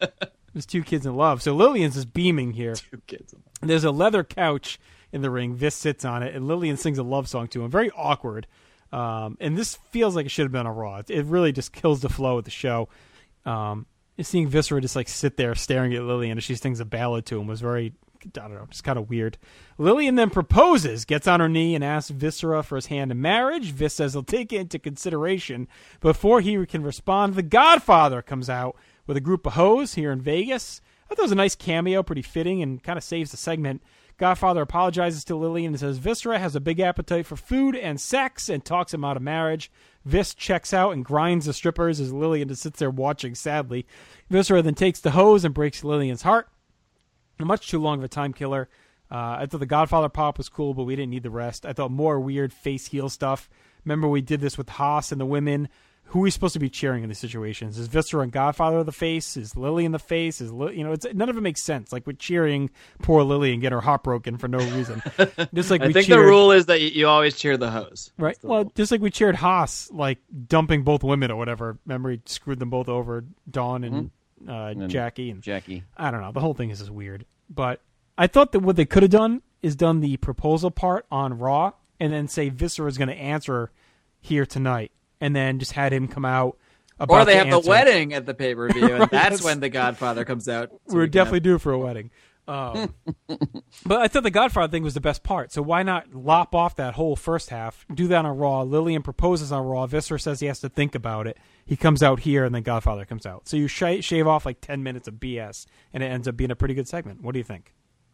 There's two kids in love. So Lillian's is beaming here. Two kids in love. There's a leather couch in the ring. Vis sits on it, and Lillian sings a love song to him. Very awkward. Um, and this feels like it should have been a Raw. It really just kills the flow of the show. Um, seeing Viscera just like sit there staring at Lillian as she sings a ballad to him was very, I don't know, just kind of weird. Lillian then proposes, gets on her knee, and asks Viscera for his hand in marriage. Vis says he'll take it into consideration. Before he can respond, the Godfather comes out with a group of hoes here in Vegas. I thought it was a nice cameo, pretty fitting, and kind of saves the segment. Godfather apologizes to Lillian and says Viscera has a big appetite for food and sex and talks him out of marriage. Vis checks out and grinds the strippers as Lillian just sits there watching sadly. Viscera then takes the hose and breaks Lillian's heart. Much too long of a time killer. Uh, I thought the Godfather pop was cool, but we didn't need the rest. I thought more weird face heel stuff. Remember we did this with Haas and the women. Who are we supposed to be cheering in these situations? Is Viscera and Godfather the face? Is Lily in the face? Is Li- you know, it's none of it makes sense. Like we're cheering poor Lily and get her heart broken for no reason. Just like I we think cheered, the rule is that you, you always cheer the hose. right? Well, rule. Just like we cheered Haas, like dumping both women or whatever. Remember he screwed them both over, Dawn and, mm-hmm. uh, and Jackie and Jackie. I don't know. The whole thing is just weird. But I thought that what they could have done is done the proposal part on Raw and then say Viscera is going to answer here tonight, and then just had him come out. Or they have answer. the wedding at the pay-per-view, and Right, that's, that's when the Godfather comes out. So We're we definitely have... due for a wedding. Um, but I thought the Godfather thing was the best part. So why not lop off that whole first half, do that on Raw. Lillian proposes on Raw. Viscera says he has to think about it. He comes out here, and then Godfather comes out. So you sh- shave off like ten minutes of B S, and it ends up being a pretty good segment. What do you think?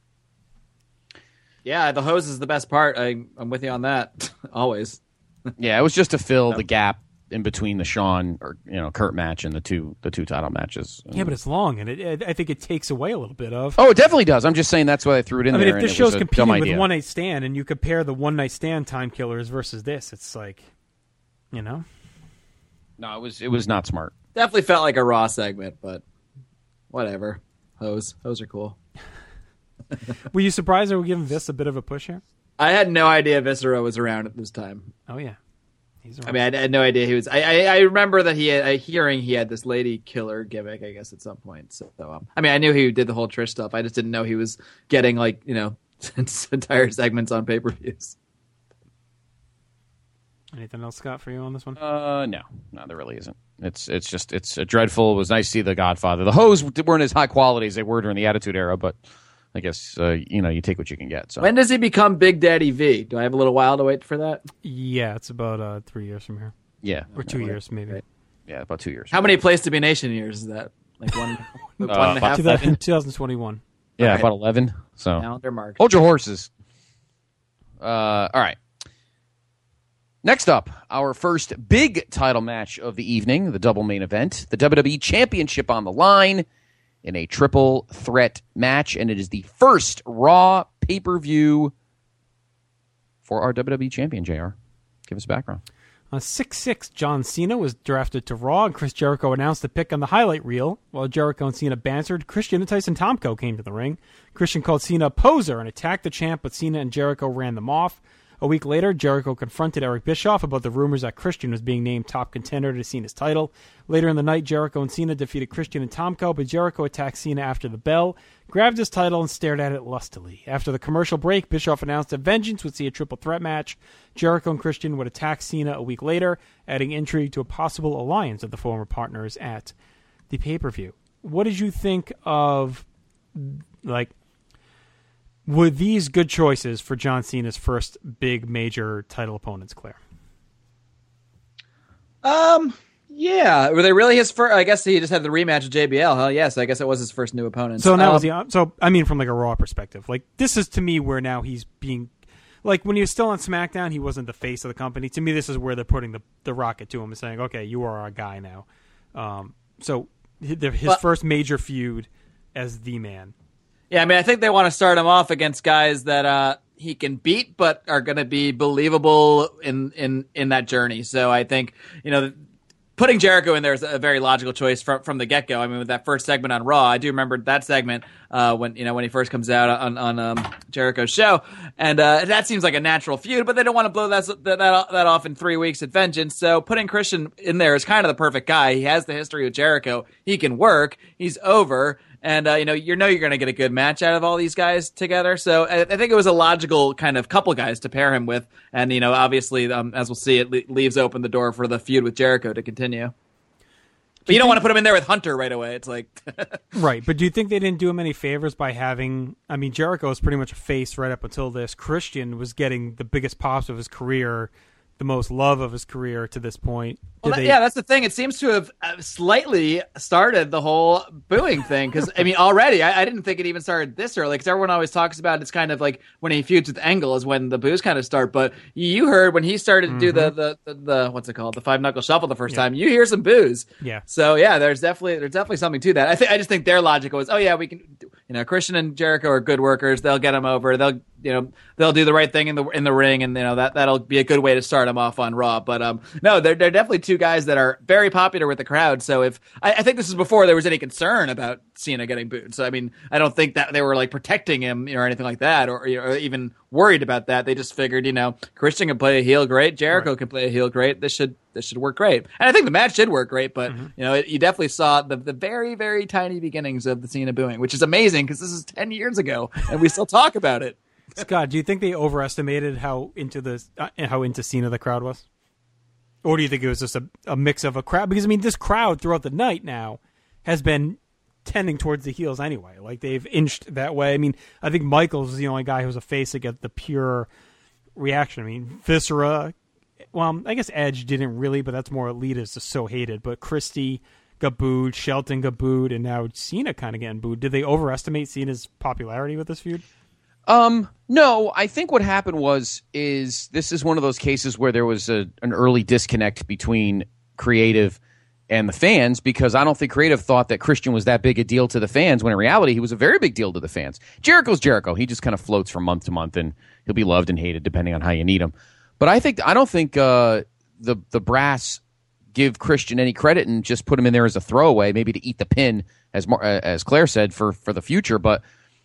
Yeah, the hose is the best part. I, I'm with you on that. Always. Yeah, it was just to fill the gap in between the Shawn or you know Kurt match and the two the two title matches. Yeah, but it's long, and it, it, I think it takes away a little bit of. Oh, it definitely does. I'm just saying that's why I threw it in I there. mean, if this and it show's was a competing dumb with idea. One Night Stand, and you compare the One Night Stand time killers versus this, it's like, you know. No, it was it was not smart. Definitely felt like a Raw segment, but whatever. Hose, hose are cool. Were you surprised they were giving Vis a bit of a push here? I had no idea Viscera was around at this time. Oh yeah, he's around. I mean, I had, I had no idea he was. I, I I remember that he had a hearing he had this lady killer gimmick, I guess, at some point. So, um, I mean, I knew he did the whole Trish stuff. I just didn't know he was getting like you know entire segments on pay per views. Anything else, Scott, for you on this one? Uh, no, no, there really isn't. It's it's just it's a dreadful. It was nice to see the Godfather. The hose weren't as high quality as they were during the Attitude Era, but I guess uh, you know you take what you can get. So when does he become Big Daddy V? Do I have a little while to wait for that? Yeah, it's about uh, three years from here. Yeah, or two no, years maybe. Right. Yeah, about two years. How many Place to Be Nation years is that? Like one, one uh, and a half. twenty twenty-one. Yeah, right. about eleven. So calendar mark. Hold your horses. Uh, all right. Next up, our first big title match of the evening, the double main event, the W W E Championship on the line in a triple threat match, and it is the first Raw pay-per-view for our W W E champion, J R. Give us a background. On six six, John Cena was drafted to Raw, and Chris Jericho announced the pick on the highlight reel. While Jericho and Cena bantered, Christian and Tyson Tomko came to the ring. Christian called Cena a poser and attacked the champ, but Cena and Jericho ran them off. A week later, Jericho confronted Eric Bischoff about the rumors that Christian was being named top contender to Cena's title. Later in the night, Jericho and Cena defeated Christian and Tomko, but Jericho attacked Cena after the bell, grabbed his title, and stared at it lustily. After the commercial break, Bischoff announced that Vengeance would see a triple threat match. Jericho and Christian would attack Cena a week later, adding intrigue to a possible alliance of the former partners at the pay-per-view. What did you think of, like, were these good choices for John Cena's first big major title opponents, Claire? Um, yeah. Were they really his first? I guess he just had the rematch with J B L. Hell yes, I guess it was his first new opponent. So now um, was the so I mean from like a Raw perspective, like this is to me where now he's being like when he was still on SmackDown, he wasn't the face of the company. To me, this is where they're putting the the rocket to him and saying, okay, you are our guy now. Um, so his but, first major feud as the man. Yeah, I mean, I think they want to start him off against guys that uh, he can beat, but are going to be believable in, in, in that journey. So I think, you know, putting Jericho in there is a very logical choice from from the get go. I mean, with that first segment on Raw, I do remember that segment uh, when you know when he first comes out on on um, Jericho's show, and uh, that seems like a natural feud. But they don't want to blow that, that that off in three weeks at Vengeance. So putting Christian in there is kind of the perfect guy. He has the history with Jericho. He can work. He's over. And, uh, you know, you know you're going to get a good match out of all these guys together. So I, I think it was a logical kind of couple guys to pair him with. And, you know, obviously, um, as we'll see, it le- leaves open the door for the feud with Jericho to continue. But you don't want to put him in there with Hunter right away. It's like... Right, but do you think they didn't do him any favors by having... I mean, Jericho was pretty much a face right up until this. Christian was getting the biggest pops of his career, the most love of his career to this point. Well, that, they... Yeah, that's the thing. It seems to have uh, slightly started the whole booing thing. Because, I mean, already, I, I didn't think it even started this early. Because everyone always talks about it's kind of like when he feuds with Angle is when the boos kind of start. But you heard when he started to mm-hmm. do the, the, the, the, what's it called? The five knuckle shuffle the first yeah. time. You hear some boos. Yeah. So, yeah, there's definitely there's definitely something to that. I think I just think their logic was, oh, yeah, we can, you know, Christian and Jericho are good workers. They'll get him over. They'll, you know, they'll do the right thing in the in the ring. And, you know, that, that'll be a good way to start them off on Raw. But, um, no, they're, they're definitely two guys that are very popular with the crowd. So if I, I think this is before there was any concern about Cena getting booed. So I mean, I don't think that they were like protecting him, you know, or anything like that, or, or even worried about that. They just figured, you know, Christian can play a heel great, Jericho right. can play a heel great. This should this should work great. And I think the match did work great. But mm-hmm. you know, it, you definitely saw the the very very tiny beginnings of the Cena booing, which is amazing because this is ten years ago and we still talk about it. Scott, do you think they overestimated how into the uh, how into Cena the crowd was? Or do you think it was just a, a mix of a crowd? Because, I mean, this crowd throughout the night now has been tending towards the heels anyway. Like, they've inched that way. I mean, I think Michaels is the only guy who's a face that got the pure reaction. I mean, Viscera, well, I guess Edge didn't really, but that's more elitist, just so hated. But Christie got booed, Shelton got booed, and now Cena kind of getting booed. Did they overestimate Cena's popularity with this feud? Um, no, I think what happened was, is this is one of those cases where there was a, an early disconnect between creative and the fans, because I don't think creative thought that Christian was that big a deal to the fans, when in reality he was a very big deal to the fans. Jericho's Jericho. He just kind of floats from month to month, and he'll be loved and hated depending on how you need him. But I think, I don't think, uh, the, the brass give Christian any credit and just put him in there as a throwaway, maybe to eat the pin, as, Mar- as Claire said, for, for the future. But,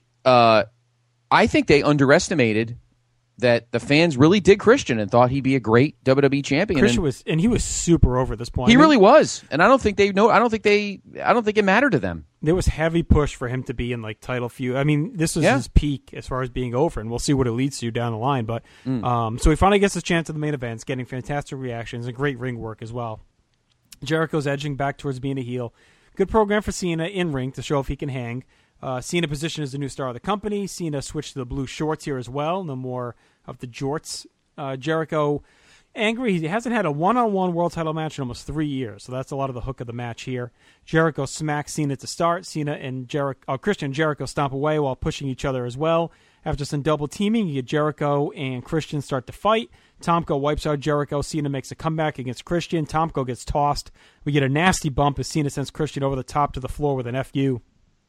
uh, I think they underestimated that the fans really dig Christian and thought he'd be a great W W E champion. Christian and was, and he was super over at this point. He I mean, really was, and I don't think they know. I don't think they. I don't think it mattered to them. There was heavy push for him to be in like title feud. I mean, this was yeah. his peak as far as being over, and we'll see what it leads to down the line. But mm. um, so he finally gets his chance at the main events, getting fantastic reactions and great ring work as well. Jericho's edging back towards being a heel. Good program for Cena in ring to show if he can hang. Uh, Cena positioned as the new star of the company. Cena switched to the blue shorts here as well. No more of the jorts. Uh, Jericho angry. He hasn't had a one-on-one world title match in almost three years, so that's a lot of the hook of the match here. Jericho smacks Cena to start. Cena and Jericho, uh, Christian and Jericho stomp away while pushing each other as well. After some double teaming, you get Jericho and Christian start to fight. Tomko wipes out Jericho. Cena makes a comeback against Christian. Tomko gets tossed. We get a nasty bump as Cena sends Christian over the top to the floor with an F U.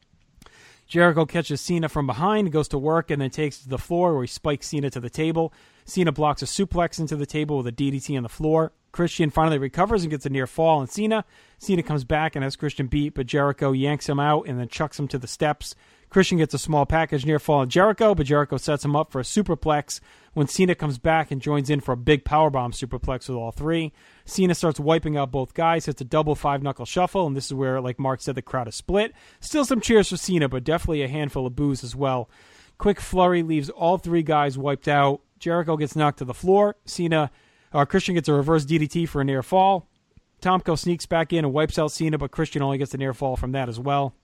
Jericho catches Cena from behind, goes to work, and then takes to the floor where he spikes Cena to the table. Cena blocks a suplex into the table with a D D T on the floor. Christian finally recovers and gets a near fall on Cena. Cena comes back and has Christian beat, but Jericho yanks him out and then chucks him to the steps. Christian gets a small package near fall on Jericho, but Jericho sets him up for a superplex when Cena comes back and joins in for a big powerbomb superplex with all three. Cena starts wiping out both guys, hits a double five-knuckle shuffle, and this is where, like Mark said, the crowd is split. Still some cheers for Cena, but definitely a handful of boos as well. Quick flurry leaves all three guys wiped out. Jericho gets knocked to the floor. Cena, uh, Christian gets a reverse D D T for a near fall. Tomko sneaks back in and wipes out Cena, but Christian only gets a near fall from that as well.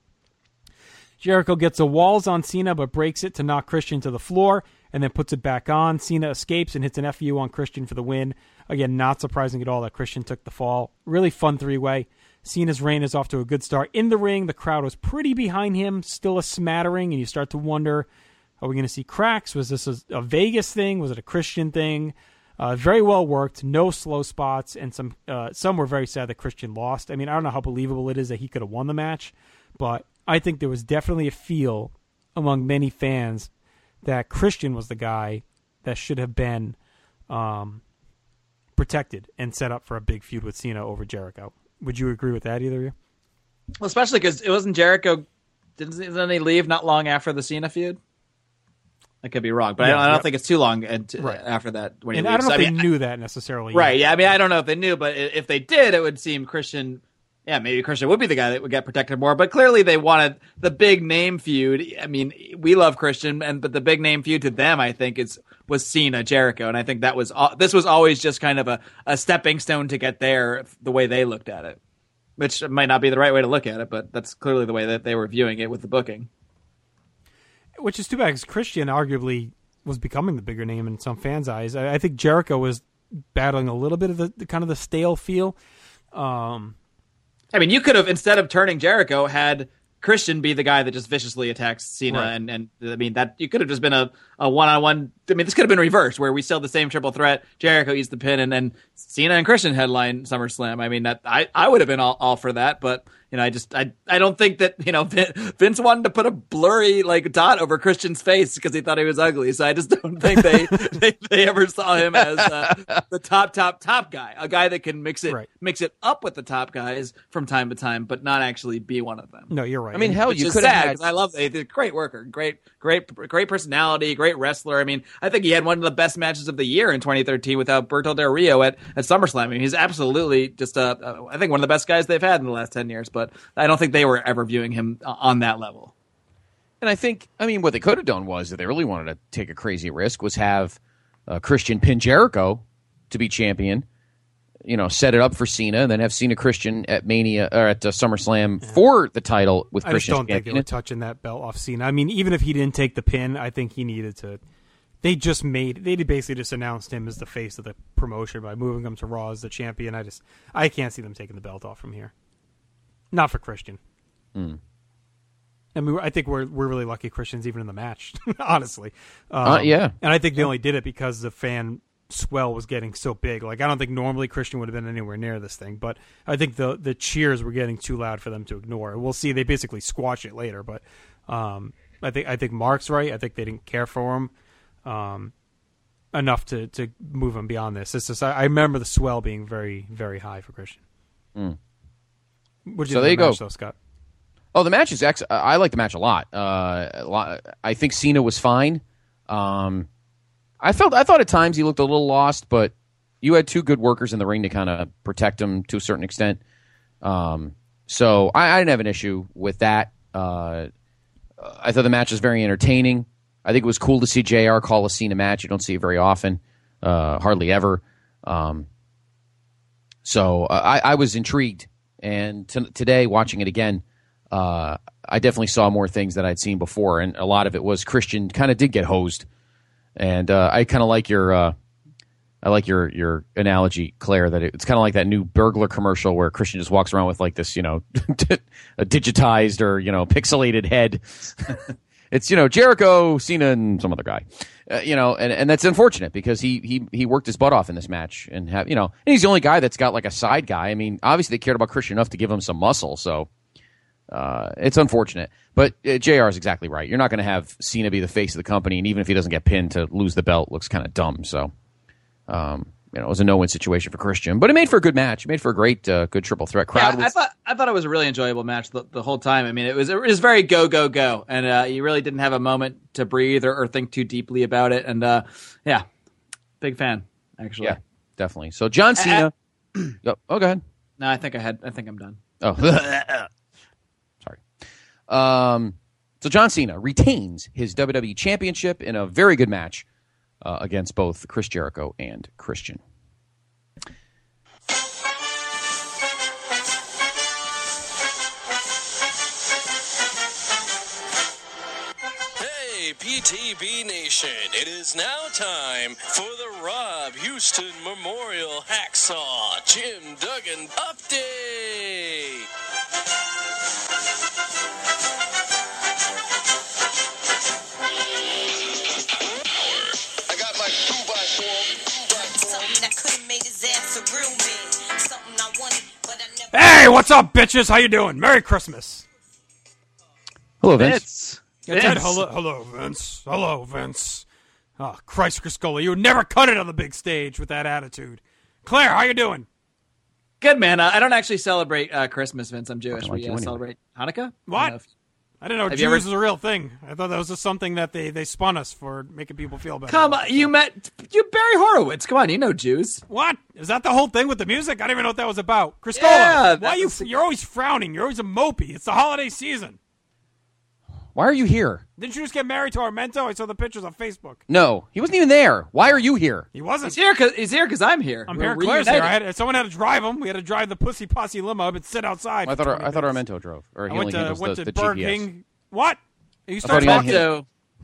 Jericho gets a walls on Cena, but breaks it to knock Christian to the floor, and then puts it back on. Cena escapes and hits an F U on Christian for the win. Again, not surprising at all that Christian took the fall. Really fun three-way. Cena's reign is off to a good start. In the ring, the crowd was pretty behind him, still a smattering, and you start to wonder, are we going to see cracks? Was this a, a Vegas thing? Was it a Christian thing? Uh, very well worked, no slow spots, and some uh, some were very sad that Christian lost. I mean, I don't know how believable it is that he could have won the match, but I think there was definitely a feel among many fans that Christian was the guy that should have been um, protected and set up for a big feud with Cena over Jericho. Would you agree with that, either of you? Well, especially because it wasn't Jericho. Didn't, didn't he leave not long after the Cena feud? I could be wrong, but yeah, I don't, I don't yeah. think it's too long right. after that. When he and leaves. I don't know so, if I they mean, knew that necessarily. Right, yet. yeah. I mean, I don't know if they knew, but if they did, it would seem Christian, yeah, maybe Christian would be the guy that would get protected more. But clearly, they wanted the big name feud. I mean, we love Christian, and but the big name feud to them, I think, is was Cena Jericho, and I think that was this was always just kind of a, a stepping stone to get there. The way they looked at it, which might not be the right way to look at it, but that's clearly the way that they were viewing it with the booking. Which is too bad, because Christian arguably was becoming the bigger name in some fans' eyes. I, I think Jericho was battling a little bit of the, the kind of the stale feel. Um, I mean, you could have, instead of turning Jericho, had Christian be the guy that just viciously attacks Cena, right. and, and I mean, that you could have just been a, a one-on-one. I mean, this could have been reversed, where we still the same triple threat. Jericho eats the pin, and then Cena and Christian headline SummerSlam. I mean, that I, I would have been all, all for that, but you know, I just I I don't think that you know Vince wanted to put a blurry like dot over Christian's face because he thought he was ugly. So I just don't think they they, they ever saw him as uh, the top top top guy, a guy that can mix it right. mix it up with the top guys from time to time, but not actually be one of them. No, you're right. I mean, hell, Which you is could sad, have had. 'cause I love he's a great worker, great great great personality, great wrestler. I mean, I think he had one of the best matches of the year in twenty thirteen with Alberto Del Rio at at SummerSlam. I mean, he's absolutely just a, a I think one of the best guys they've had in the last ten years, but I don't think they were ever viewing him on that level. And I think, I mean, what they could have done was, if they really wanted to take a crazy risk, was have uh, Christian pin Jericho to be champion, you know, set it up for Cena, and then have Cena Christian at Mania or at uh, SummerSlam yeah. for the title with I Christian. I just don't think they were touching that belt off Cena. I mean, even if he didn't take the pin, I think he needed to. They just made they basically just announced him as the face of the promotion by moving him to Raw as the champion. I just I can't see them taking the belt off from here. Not for Christian. Mm. I mean, I think we're we're really lucky Christian's even in the match, honestly. Um, uh, yeah, and I think they yeah. only did it because the fan swell was getting so big. Like, I don't think normally Christian would have been anywhere near this thing, but I think the the cheers were getting too loud for them to ignore. We'll see. They basically squash it later, but um, I think I think Mark's right. I think they didn't care for him um, enough to to move him beyond this. It's just I, I remember the swell being very very high for Christian. Mm. What So there you the go, match, though, Scott. Oh, the match is ex- I like the match a lot. Uh, a lot. I think Cena was fine. Um, I felt I thought at times he looked a little lost, but you had two good workers in the ring to kind of protect him to a certain extent. Um, so I, I didn't have an issue with that. Uh, I thought the match was very entertaining. I think it was cool to see J R call a Cena match. You don't see it very often, uh, hardly ever. Um, so uh, I, I was intrigued. And t- today, watching it again, uh, I definitely saw more things that I'd seen before, and a lot of it was Christian kind of did get hosed. And uh, I kind of like your, uh, I like your your analogy, Claire, that it's kind of like that new burglar commercial where Christian just walks around with like this, you know, a digitized or you know pixelated head. It's you know Jericho, Cena, and some other guy. Uh, you know, and, and that's unfortunate because he, he he worked his butt off in this match and have you know, and he's the only guy that's got like a side guy. I mean, obviously they cared about Christian enough to give him some muscle, so uh, it's unfortunate. But uh, J R is exactly right. You're not going to have Cena be the face of the company, and even if he doesn't get pinned, to lose the belt looks kind of dumb. So, um, you know, it was a no-win situation for Christian, but it made for a good match. It made for a great, uh, good triple threat. Crowd. Yeah, was, I thought I thought it was a really enjoyable match the, the whole time. I mean, it was it was very go go go, and uh, you really didn't have a moment to breathe or, or think too deeply about it. And uh, yeah, big fan actually. Yeah, definitely. So John Cena. Uh, oh, oh, go ahead. No, I think I had. I think I'm done. Oh, sorry. Um, so John Cena retains his W W E Championship in a very good match uh, against both Chris Jericho and Christian. Hey, P T B Nation, it is now time for the Rob Houston Memorial Hacksaw Jim Duggan Update. I got my two by four. Something that could have made his ass a real man. Something I wanted, but I never. Hey, what's up, bitches? How you doing? Merry Christmas. Hello, Vince. Vince. Vince. Vince. Hello, hello, Vince. Hello, Vince. Oh, Christ, Criscola, you would never cut it on the big stage with that attitude. Claire, how you doing? Good, man. Uh, I don't actually celebrate uh, Christmas, Vince. I'm Jewish. Like we uh, anyway. celebrate Hanukkah. What? I didn't know Have Jews you ever- was a real thing. I thought that was just something that they, they spun us for making people feel better. Come on, you met you Barry Horowitz. Come on, you know Jews. What? Is that the whole thing with the music? I don't even know what that was about. Criscola, Yeah, why you, was- you're always frowning. You're always a mopey. It's the holiday season. Why are you here? Didn't you just get married to Armento? I saw the pictures on Facebook. No, he wasn't even there. Why are you here? He wasn't. He's here because he's here because I'm here. I'm We're here. Claire's here. reunited. I had, someone had to drive him. We had to drive the Pussy Posse limo up and sit outside. I for thought twenty I thought minutes. Armento drove, or I he went only to, handles went the, to the Burger G P S. King. What? You thought start he only talking.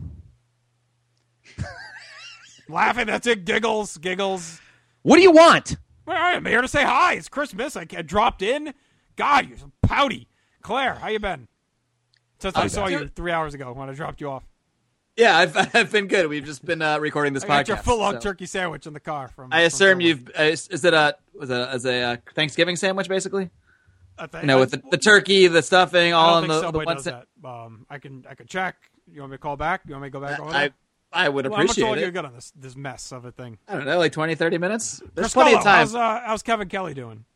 So, Laughing. That's it. Giggles. Giggles. What do you want? Well, I'm here to say hi. It's Christmas. I, I dropped in. God, you're so pouty. Claire, how you been? Since I I'm saw good. you three hours ago when I dropped you off. yeah, I've I've been good. We've just been uh, recording this I podcast. got your full-on so. turkey sandwich in the car. From I from assume someone. you've. Uh, is, is it a was it a, is a uh, Thanksgiving sandwich basically? I think- You know, with the, the turkey, the stuffing, I all don't in think the, the Subway one. does sa- that. Um, I can I can check. You want me to call back? You want me to go back over I there? I would Well, how much appreciate longer it. you got on this this mess of a thing? I don't know, like twenty, thirty minutes. There's Criscola, plenty of time. How's, uh, how's Kevin Kelly doing?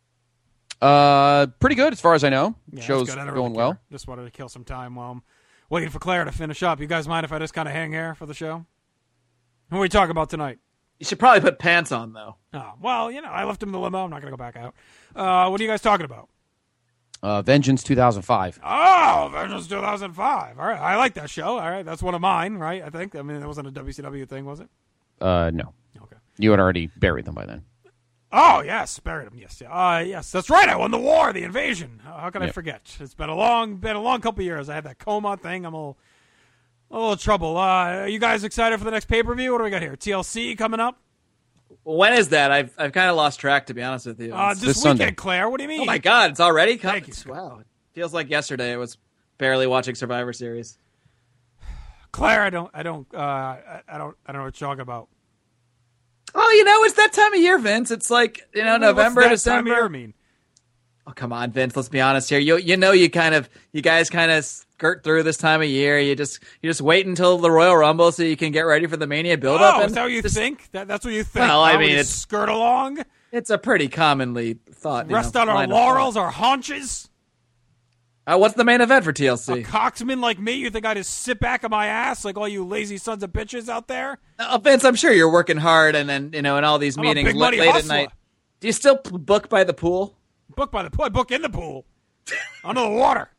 Uh, pretty good as far as I know. Yeah, Show's that's good. I don't going really well. care. Just wanted to kill some time while I'm waiting for Claire to finish up. You guys mind if I just kind of hang here for the show? What are we talking about tonight? You should probably put pants on though. Oh, well, you know, I left him in the limo. I'm not going to go back out. Uh, what are you guys talking about? Uh, Vengeance two thousand five. Oh, Vengeance two thousand five. All right, I like that show. All right, that's one of mine, right? I think. I mean, that wasn't a W C W thing, was it? Uh, no. Okay. You had already buried them by then. Oh, yes, buried him. Yes, yeah. Uh, yes, that's right. I won the war, the invasion. How how could I Yep. forget? It's been a long, been a long couple years. I had that coma thing. I'm a little, a little trouble. Uh, are you guys excited for the next pay per view? What do we got here? T L C coming up. When is that? I've I've kind of lost track, to be honest with you. Uh, It's- this, This weekend, Sunday. Claire. What do you mean? oh my God, it's already coming. Thank you. Wow, it feels like yesterday. I was barely watching Survivor Series. Claire, I don't, I don't, uh, I, I don't, I don't know what you're talking about. Oh, you know, it's that time of year, Vince. It's like, you know, What's November, that December. Time of year mean? Oh, come on, Vince. Let's be honest here. You you know you kind of you guys kind of skirt through this time of year. You just you just wait until the Royal Rumble so you can get ready for the Mania build-up. Oh, and is that what you just- think? That, that's what you think? Well, I How mean, we it's- skirt along, It's a pretty commonly thought. you rest know, on our line of laurels, our haunches. thought. Uh, what's the main event for T L C? A coxman like me, you think I just sit back on my ass like all you lazy sons of bitches out there? Uh, Vince, I'm sure you're working hard, and then you know, in all these I'm a meetings big late, money late at hustler. night. Do you still p- book by the pool? Book by the pool. I book in the pool. Under the water.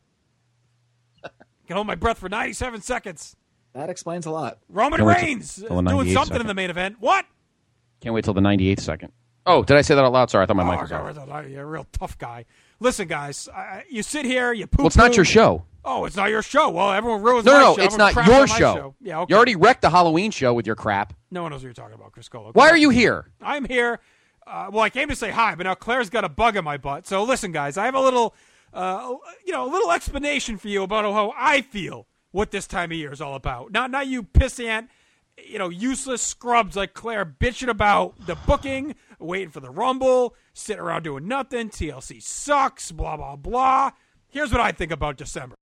Can hold my breath for ninety-seven seconds. That explains a lot. Roman Can't wait till- Reigns till is the doing ninety-eighth something in second. the main event. What? Can't wait till the ninety-eighth second. Oh, did I say that out loud? Sorry, I thought my Oh, mic was okay, off. right, you're a real tough guy. Listen, guys, I, you sit here, you poop. Well, it's not your show. Oh, it's not your show. Well, everyone ruins No, my no, show. no, it's Everyone not craps your on my show. Yeah, okay. You already wrecked the Halloween show with your crap. No one knows what you're talking about, Chris Colo. Why are you here? I'm here. Uh, well, I came to say hi, but now Claire's got a bug in my butt. So listen, guys, I have a little, uh, you know, a little explanation for you about how I feel what this time of year is all about. Not, not you pissant, you know, useless scrubs like Claire bitching about the booking, waiting for the Rumble, sitting around doing nothing. T L C sucks. Blah blah blah. Here's what I think about December.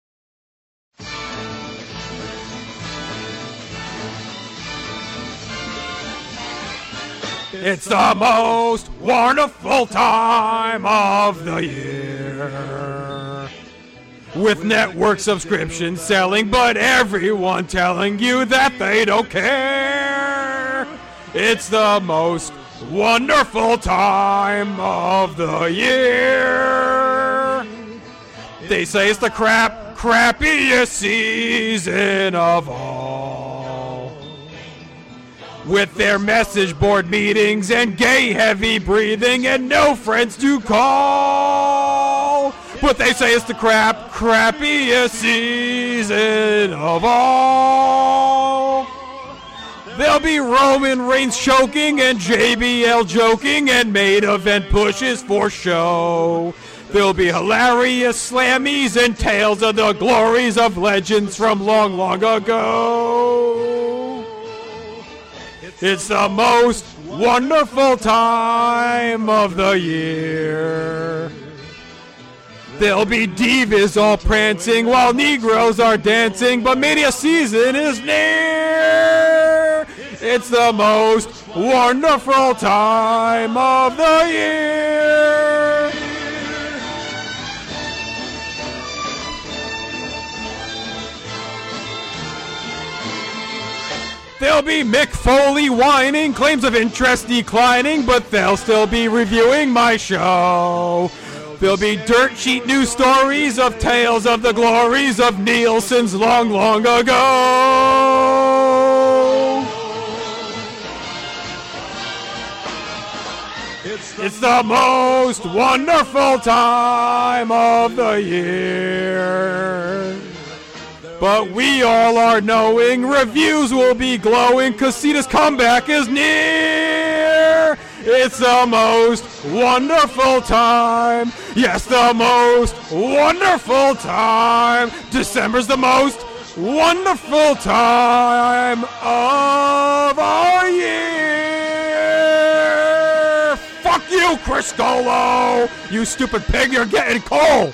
It's the most wonderful time of the year. With network subscriptions selling, but everyone telling you that they don't care. It's the most wonderful time of the year. They say it's the crap, crappiest season of all. With their message board meetings and gay heavy breathing and no friends to call. But they say it's the crap, crappiest season of all. There'll be Roman Reigns choking and J B L joking and main event pushes for show. There'll be hilarious slammies and tales of the glories of legends from long, long ago. It's the most wonderful time of the year. There'll be divas all prancing while Negroes are dancing, but Mania season is near. It's the most wonderful time of the year. There'll be Mick Foley whining, claims of interest declining, but they'll still be reviewing my show. There'll be dirt sheet news stories of tales of the glories of Nielsen's long, long ago. It's the most wonderful time of the year. But we all are knowing reviews will be glowing. Casita's comeback is near. It's the most wonderful time. Yes, the most wonderful time. December's the most wonderful time of our year. Fuck you, Chris Golo. You stupid pig, you're getting coal.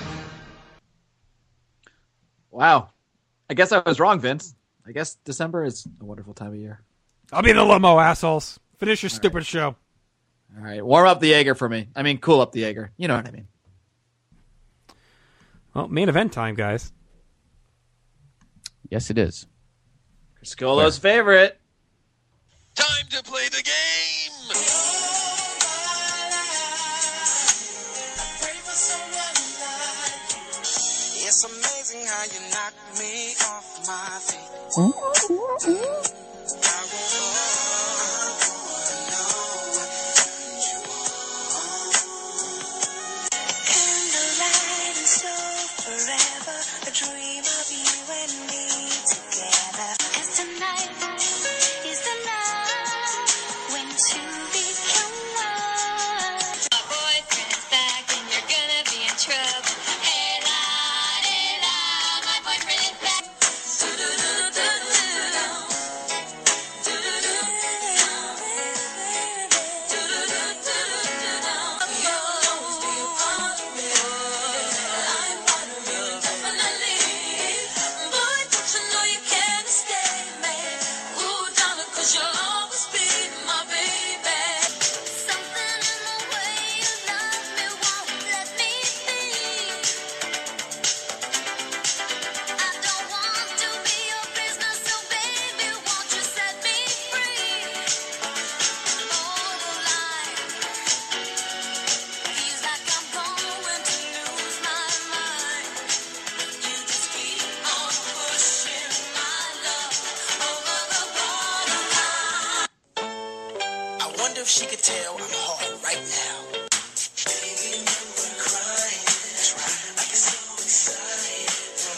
Wow. I guess I was wrong, Vince. I guess December is a wonderful time of year. I'll be the limo, assholes. Finish your All stupid right. show. All right. Warm up the Jaeger for me. I mean, cool up the Jaeger. You know what I mean. Well, main event time, guys. Yes, it is. Chris Golo's favorite. Time to play the game. It's amazing how you knock me off my feet. She could tell I'm hard right now. Baby, never crying. That's right. I get so excited.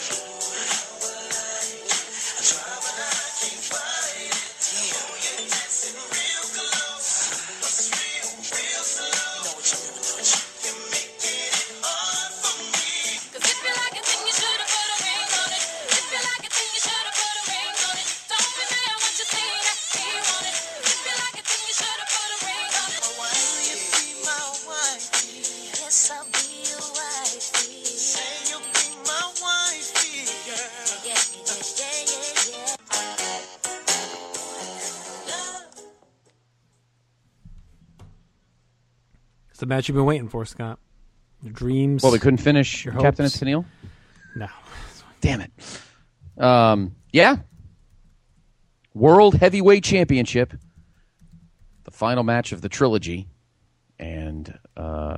I try, but I can't fight it. Damn, you're dancing real close. It's real, real slow. You know what you do, don't you? You're making it hard for me. 'Cause if you like it, then you should have put a ring on it. If you like it, then you should have put a ring on it. Don't be mad what you see that he want it. If you like it, then you should have put a ring on it. Will you be my wifey? Yes, I'll be your wifey. Say you'll be my wifey, girl. Yeah, yeah, yeah, yeah, yeah. It's the match you've been waiting for, Scott. Your dreams. Well, we couldn't finish your Captain and hopes. Tennille? No. Damn it. Um, yeah. World Heavyweight Championship. The final match of the trilogy. And uh,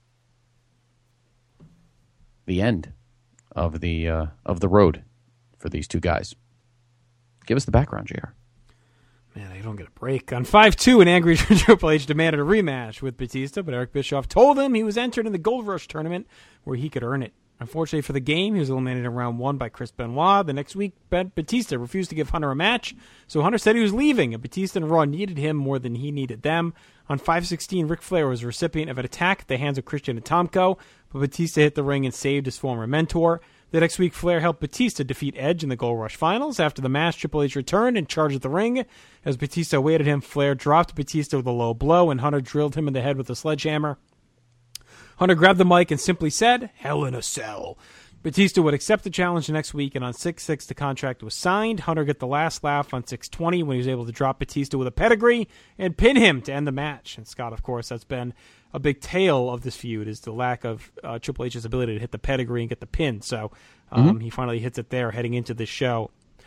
the end of the uh, of the road for these two guys. Give us the background, J R. Man, I don't get a break. On five two, an angry Triple H demanded a rematch with Batista, but Eric Bischoff told him he was entered in the Gold Rush tournament where he could earn it. Unfortunately for the game, he was eliminated in round one by Chris Benoit. The next week, Batista refused to give Hunter a match, so Hunter said he was leaving, and Batista and Raw needed him more than he needed them. On five sixteen, Ric Flair was the recipient of an attack at the hands of Christian Atomko, but Batista hit the ring and saved his former mentor. The next week, Flair helped Batista defeat Edge in the Gold Rush Finals. After the match, Triple H returned and charged at the ring. As Batista awaited him, Flair dropped Batista with a low blow, and Hunter drilled him in the head with a sledgehammer. Hunter grabbed the mic and simply said, "Hell in a Cell." Batista would accept the challenge the next week, and on six six, the contract was signed. Hunter got the last laugh on six twenty when he was able to drop Batista with a pedigree and pin him to end the match. And Scott, of course, that's been a big tale of this feud, is the lack of uh, Triple H's ability to hit the pedigree and get the pin. So um, Mm-hmm. he finally hits it there heading into this show.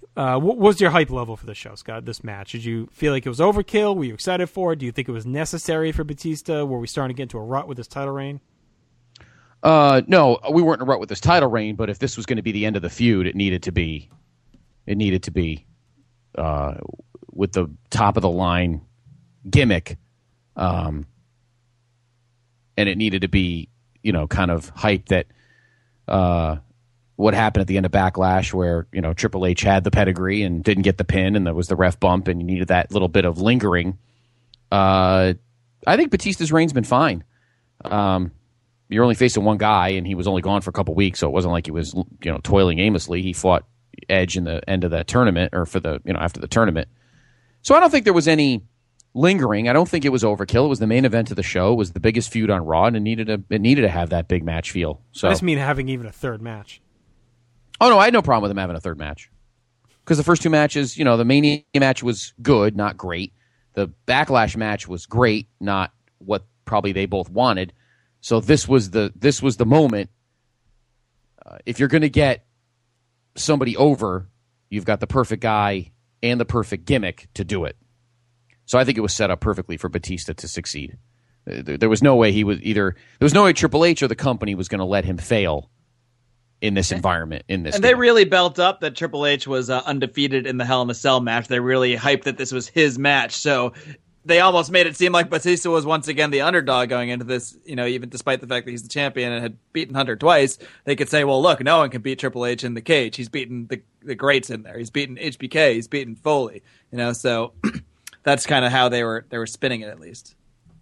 Uh, what was your hype level for the show, Scott, this match? Did you feel like it was overkill? Were you excited for it? Do you think it was necessary for Batista? Were we starting to get into a rut with his title reign? Uh, no, we weren't in a rut with this title reign, but if this was going to be the end of the feud, it needed to be, it needed to be, uh, with the top of the line gimmick, um, and it needed to be, you know, kind of hype that, uh, what happened at the end of Backlash, where you know Triple H had the pedigree and didn't get the pin, and there was the ref bump, and you needed that little bit of lingering. Uh, I think Batista's reign's been fine. Um, you're only facing one guy, and he was only gone for a couple weeks, so it wasn't like he was you know toiling aimlessly. He fought Edge in the end of that tournament, or for the you know after the tournament. So I don't think there was any lingering. I don't think it was overkill. It was the main event of the show. It was the biggest feud on Raw, and it needed a, it needed to have that big match feel. So I just mean having even a third match. Oh, no, I had no problem with him having a third match. Because the first two matches, you know, the Mania match was good, not great. The Backlash match was great, not what probably they both wanted. So this was the this was the moment. Uh, if you're going to get somebody over, you've got the perfect guy and the perfect gimmick to do it. So I think it was set up perfectly for Batista to succeed. There, there was no way he was either. There was no way Triple H or the company was going to let him fail in this environment, in this and game. They really built up that Triple H was uh, undefeated in the Hell in a Cell match. They really hyped that this was his match. So they almost made it seem like Batista was once again the underdog going into this, you know, even despite the fact that he's the champion and had beaten Hunter twice. They could say, well, look, no one can beat Triple H in the cage. He's beaten the, the greats in there. He's beaten H B K. He's beaten Foley. You know, so that's kind of how they were they were spinning it, at least.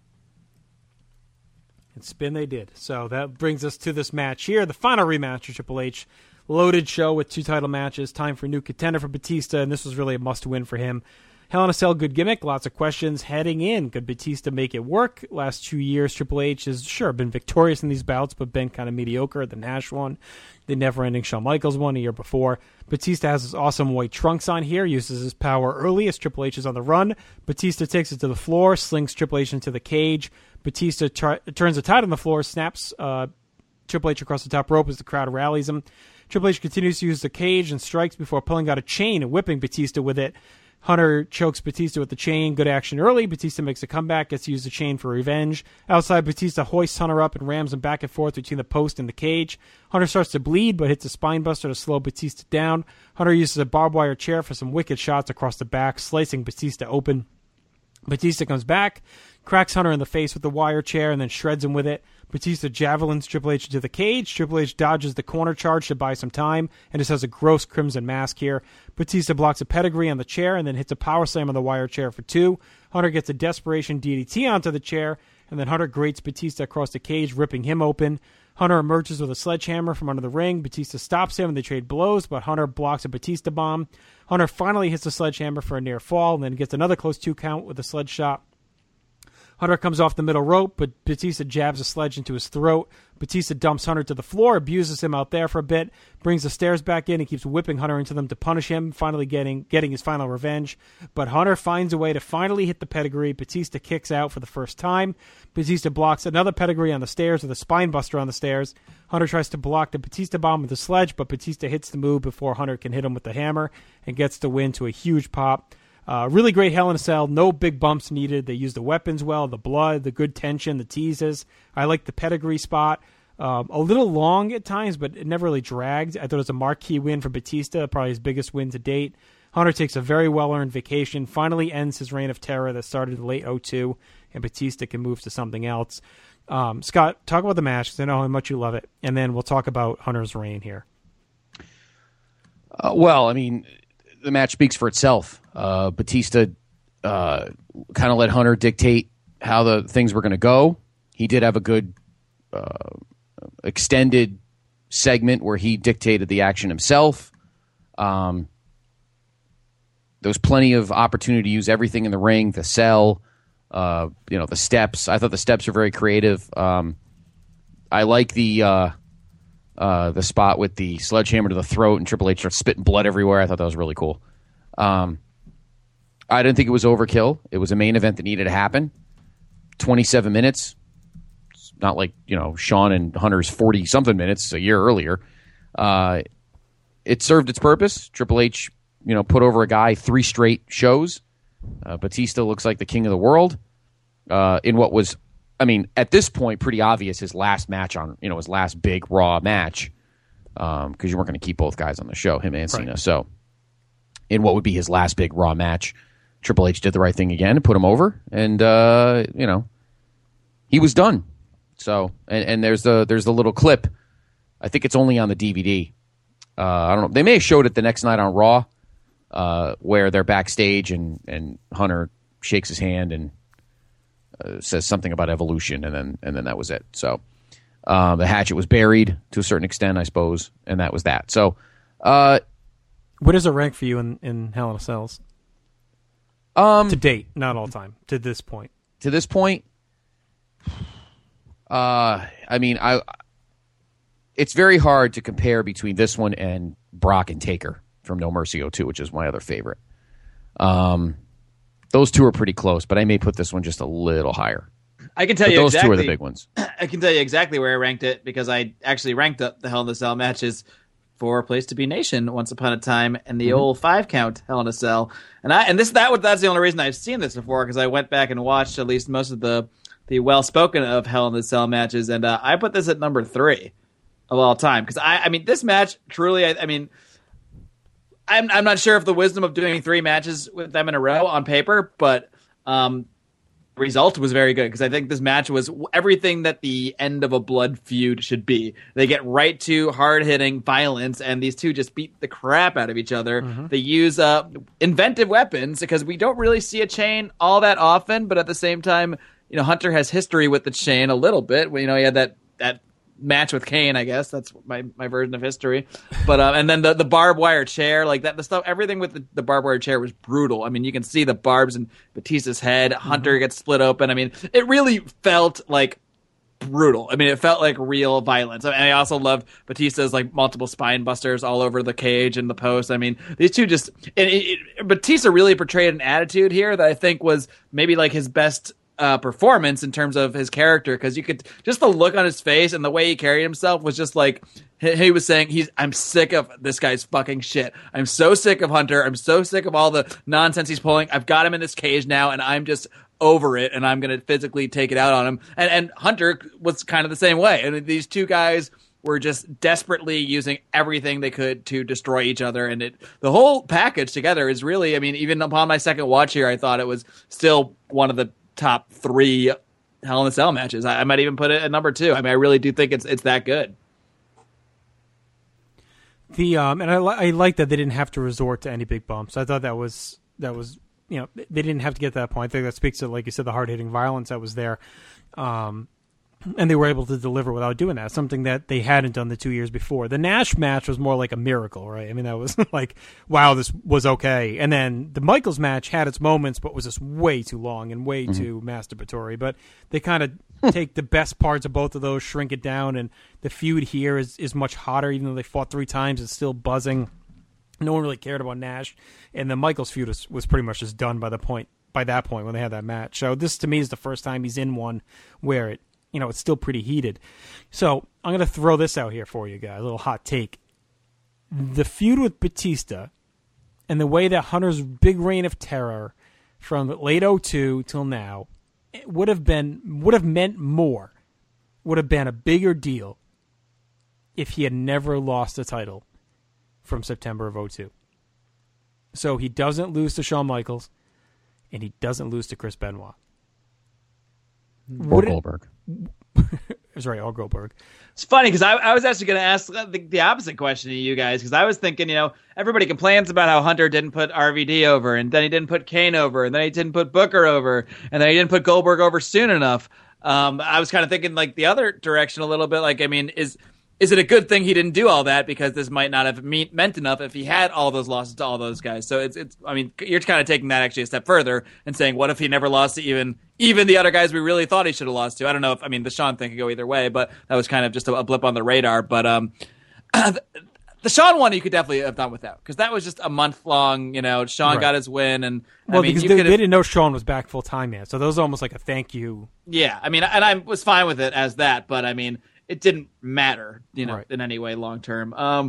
And spin they did. So that brings us to this match here, the final rematch of Triple H. Loaded show with two title matches. Time for a new contender for Batista, and this was really a must-win for him. Hell in a Cell, good gimmick. Lots of questions heading in. Could Batista make it work? Last two years, Triple H has, sure, been victorious in these bouts, but been kind of mediocre. The Nash one, the never-ending Shawn Michaels one a year before. Batista has his awesome white trunks on here, uses his power early as Triple H is on the run. Batista takes it to the floor, slings Triple H into the cage. Batista try, turns the tide on the floor, snaps uh, Triple H across the top rope as the crowd rallies him. Triple H continues to use the cage and strikes before pulling out a chain and whipping Batista with it. Hunter chokes Batista with the chain. Good action early. Batista makes a comeback, gets to use the chain for revenge. Outside, Batista hoists Hunter up and rams him back and forth between the post and the cage. Hunter starts to bleed, but hits a spine buster to slow Batista down. Hunter uses a barbed wire chair for some wicked shots across the back, slicing Batista open. Batista comes back, cracks Hunter in the face with the wire chair, and then shreds him with it. Batista javelins Triple H into the cage. Triple H dodges the corner charge to buy some time, and just has a gross crimson mask here. Batista blocks a pedigree on the chair, and then hits a power slam on the wire chair for two. Hunter gets a desperation D D T onto the chair, and then Hunter grates Batista across the cage, ripping him open. Hunter emerges with a sledgehammer from under the ring. Batista stops him, and they trade blows, but Hunter blocks a Batista bomb. Hunter finally hits the sledgehammer for a near fall, and then gets another close two count with a sledge shot. Hunter comes off the middle rope, but Batista jabs a sledge into his throat. Batista dumps Hunter to the floor, abuses him out there for a bit, brings the stairs back in, and keeps whipping Hunter into them to punish him, finally getting getting his final revenge. But Hunter finds a way to finally hit the pedigree. Batista kicks out for the first time. Batista blocks another pedigree on the stairs with a spine buster on the stairs. Hunter tries to block the Batista bomb with the sledge, but Batista hits the move before Hunter can hit him with the hammer and gets the win to a huge pop. Uh, really great Hell in a Cell. No big bumps needed. They used the weapons well, the blood, the good tension, the teases. I like the pedigree spot. Um, a little long at times, but it never really dragged. I thought it was a marquee win for Batista, probably his biggest win to date. Hunter takes a very well-earned vacation, finally ends his reign of terror that started in late oh two, and Batista can move to something else. Um, Scott, talk about the match, because I know how much you love it, and then we'll talk about Hunter's reign here. Uh, well, I mean, the match speaks for itself. Uh, Batista uh, kind of let Hunter dictate how the things were going to go. He did have a good uh, extended segment where he dictated the action himself. Um, there was plenty of opportunity to use everything in the ring, the cell, uh, you know, the steps. I thought the steps were very creative. Um, I like the uh, uh, the spot with the sledgehammer to the throat and Triple H starts spitting blood everywhere. I thought that was really cool. Um, I didn't think it was overkill. It was a main event that needed to happen. twenty-seven minutes. It's not like, you know, Shawn and Hunter's forty-something minutes a year earlier. Uh, it served its purpose. Triple H you know, put over a guy three straight shows. Uh, Batista looks like the king of the world uh, in what was, I mean, at this point, pretty obvious his last match on, you know, his last big Raw match, because um, you weren't going to keep both guys on the show, him and Cena. Right. So, in what would be his last big Raw match, Triple H did the right thing again and put him over, and uh, you know, he was done. So, and, and there's the there's the little clip. I think it's only on the D V D. Uh, I don't know. They may have showed it the next night on Raw, uh, where they're backstage and, and Hunter shakes his hand and uh, says something about evolution, and then and then that was it. So uh, the hatchet was buried to a certain extent, I suppose, and that was that. So, uh, what does it rank for you in, in Hell in a Cells? Um, to date, not all time. To this point. To this point, uh, I mean, I. It's very hard to compare between this one and Brock and Taker from No Mercy oh two, which is my other favorite. Um, those two are pretty close, but I may put this one just a little higher. I can tell but you those exactly, two are the big ones. I can tell you exactly where I ranked it because I actually ranked up the Hell in a Cell matches for Place to Be Nation once upon a time and the mm-hmm. old five count Hell in a Cell. And I and this that would that's the only reason I've seen this before because I went back and watched at least most of the the well spoken of Hell in a Cell matches, and uh, I put this at number three of all time because I, I mean this match truly I, I mean I'm I'm not sure if the wisdom of doing three matches with them in a row on paper, but um, the result was very good because I think this match was everything that the end of a blood feud should be. They get right to hard hitting violence, and these two just beat the crap out of each other. Mm-hmm. They use uh, inventive weapons because we don't really see a chain all that often, but at the same time, you know, Hunter has history with the chain a little bit. You know, he had that that. match with Kane, I guess that's my, my version of history. But uh, and then the, the barbed wire chair, like that, the stuff, everything with the, the barbed wire chair was brutal. I mean, you can see the barbs in Batista's head. Mm-hmm. Hunter gets split open. I mean, it really felt like brutal. I mean, it felt like real violence. And I also loved Batista's like multiple spine busters all over the cage and the post. I mean, these two just it, it, it, Batista really portrayed an attitude here that I think was maybe like his best Uh, performance in terms of his character, because you could just the look on his face and the way he carried himself was just like he, he was saying he's I'm sick of this guy's fucking shit. I'm so sick of Hunter. I'm so sick of all the nonsense he's pulling. I've got him in this cage now and I'm just over it and I'm going to physically take it out on him. And and Hunter was kind of the same way. And these two guys were just desperately using everything they could to destroy each other. And it the whole package together is really, I mean, even upon my second watch here, I thought it was still one of the top three Hell in a Cell matches. I, I might even put it at number two. I mean, I really do think it's it's that good. The um, and I li- I like that they didn't have to resort to any big bumps. I thought that was that was you know they didn't have to get to that point. I think that speaks to, like you said, the hard hitting violence that was there. Um, And they were able to deliver without doing that, something that they hadn't done the two years before. The Nash match was more like a miracle, right? I mean, that was like, wow, this was okay. And then the Michaels match had its moments, but was just way too long and way mm-hmm. too masturbatory. But they kind of take the best parts of both of those, shrink it down, and the feud here is, is much hotter. Even though they fought three times, it's still buzzing. No one really cared about Nash. And the Michaels feud was, was pretty much just done by the point by that point when they had that match. So this, to me, is the first time he's in one where it, you know, it's still pretty heated. So I'm going to throw this out here for you guys, a little hot take. The feud with Batista and the way that Hunter's big reign of terror from late oh two till now would have been, would have meant more, would have been a bigger deal if he had never lost the title from September of oh two. So he doesn't lose to Shawn Michaels and he doesn't lose to Chris Benoit. Or Would Goldberg. It, sorry, or Goldberg. It's funny because I, I was actually going to ask the, the opposite question to you guys because I was thinking, you know, everybody complains about how Hunter didn't put R V D over and then he didn't put Kane over and then he didn't put Booker over and then he didn't put Goldberg over soon enough. Um, I was kind of thinking like the other direction a little bit. Like, I mean, is is it a good thing he didn't do all that because this might not have me- meant enough if he had all those losses to all those guys? So it's it's. I mean, you're kind of taking that actually a step further and saying, what if he never lost to even even the other guys we really thought he should have lost to? I don't know if I mean the Shawn thing could go either way, but that was kind of just a, a blip on the radar. But um, the, the Shawn one you could definitely have done without because that was just a month long. You know, Shawn right. got his win, and well, I mean, because you they, could've, they didn't know Shawn was back full time yet, so that was almost like a thank you. Yeah, I mean, and I was fine with it as that, but I mean. It didn't matter, you know, right. in any way long term. Um,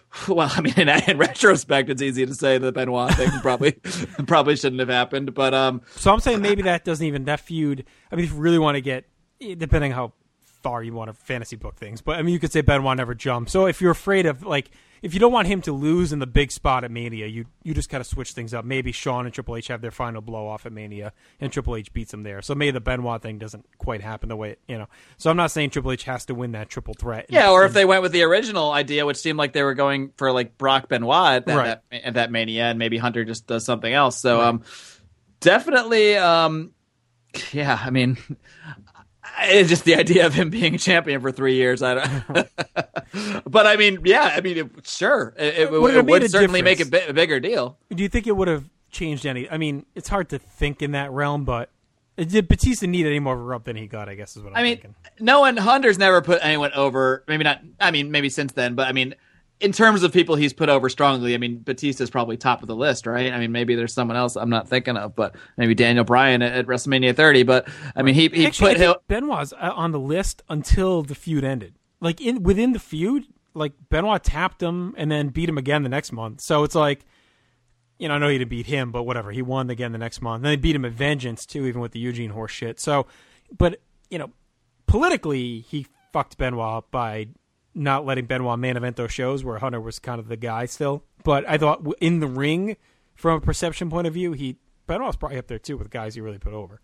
Well, I mean, in, in retrospect, it's easy to say the Benoit thing probably probably shouldn't have happened. But um, so I'm saying maybe that doesn't even that feud. I mean, if you really want to get, depending how far you want to fantasy book things, but I mean, you could say Benoit never jumped. So if you're afraid of like, if you don't want him to lose in the big spot at Mania, you you just kind of switch things up. Maybe Shawn and Triple H have their final blow off at Mania, and Triple H beats them there. So maybe the Benoit thing doesn't quite happen the way it, you know. So I'm not saying Triple H has to win that triple threat. Yeah, or if they went with the original idea, which seemed like they were going for like Brock Benoit at that, Right. that, at that Mania, and maybe Hunter just does something else. So Right. um, definitely, um, yeah. I mean, it's just the idea of him being a champion for three years. I don't. But I mean, yeah. I mean, it, sure, it, it, Would it it have made would a certainly make difference? a, bi- a bigger deal. Do you think it would have changed any? I mean, it's hard to think in that realm, but did Batista need any more of a rub than he got? I guess is what I'm I mean, thinking. no one Hunter's never put anyone over. Maybe not. I mean, maybe since then, but I mean, in terms of people he's put over strongly, I mean, Batista's probably top of the list, right? I mean, maybe there's someone else I'm not thinking of, but maybe Daniel Bryan at, at WrestleMania thirty. But I mean, he he Actually, put I him. think Benoit's uh, on the list until the feud ended. Like in within the feud, like Benoit tapped him and then beat him again the next month. So it's like, you know, I know he didn't beat him, but whatever. He won again the next month. Then they beat him at Vengeance too, even with the Eugene horse shit. So, but you know, politically, he fucked Benoit by not letting Benoit main event those shows where Hunter was kind of the guy still. But I thought w- in the ring, from a perception point of view, he Benoit's probably up there too with guys he really put over.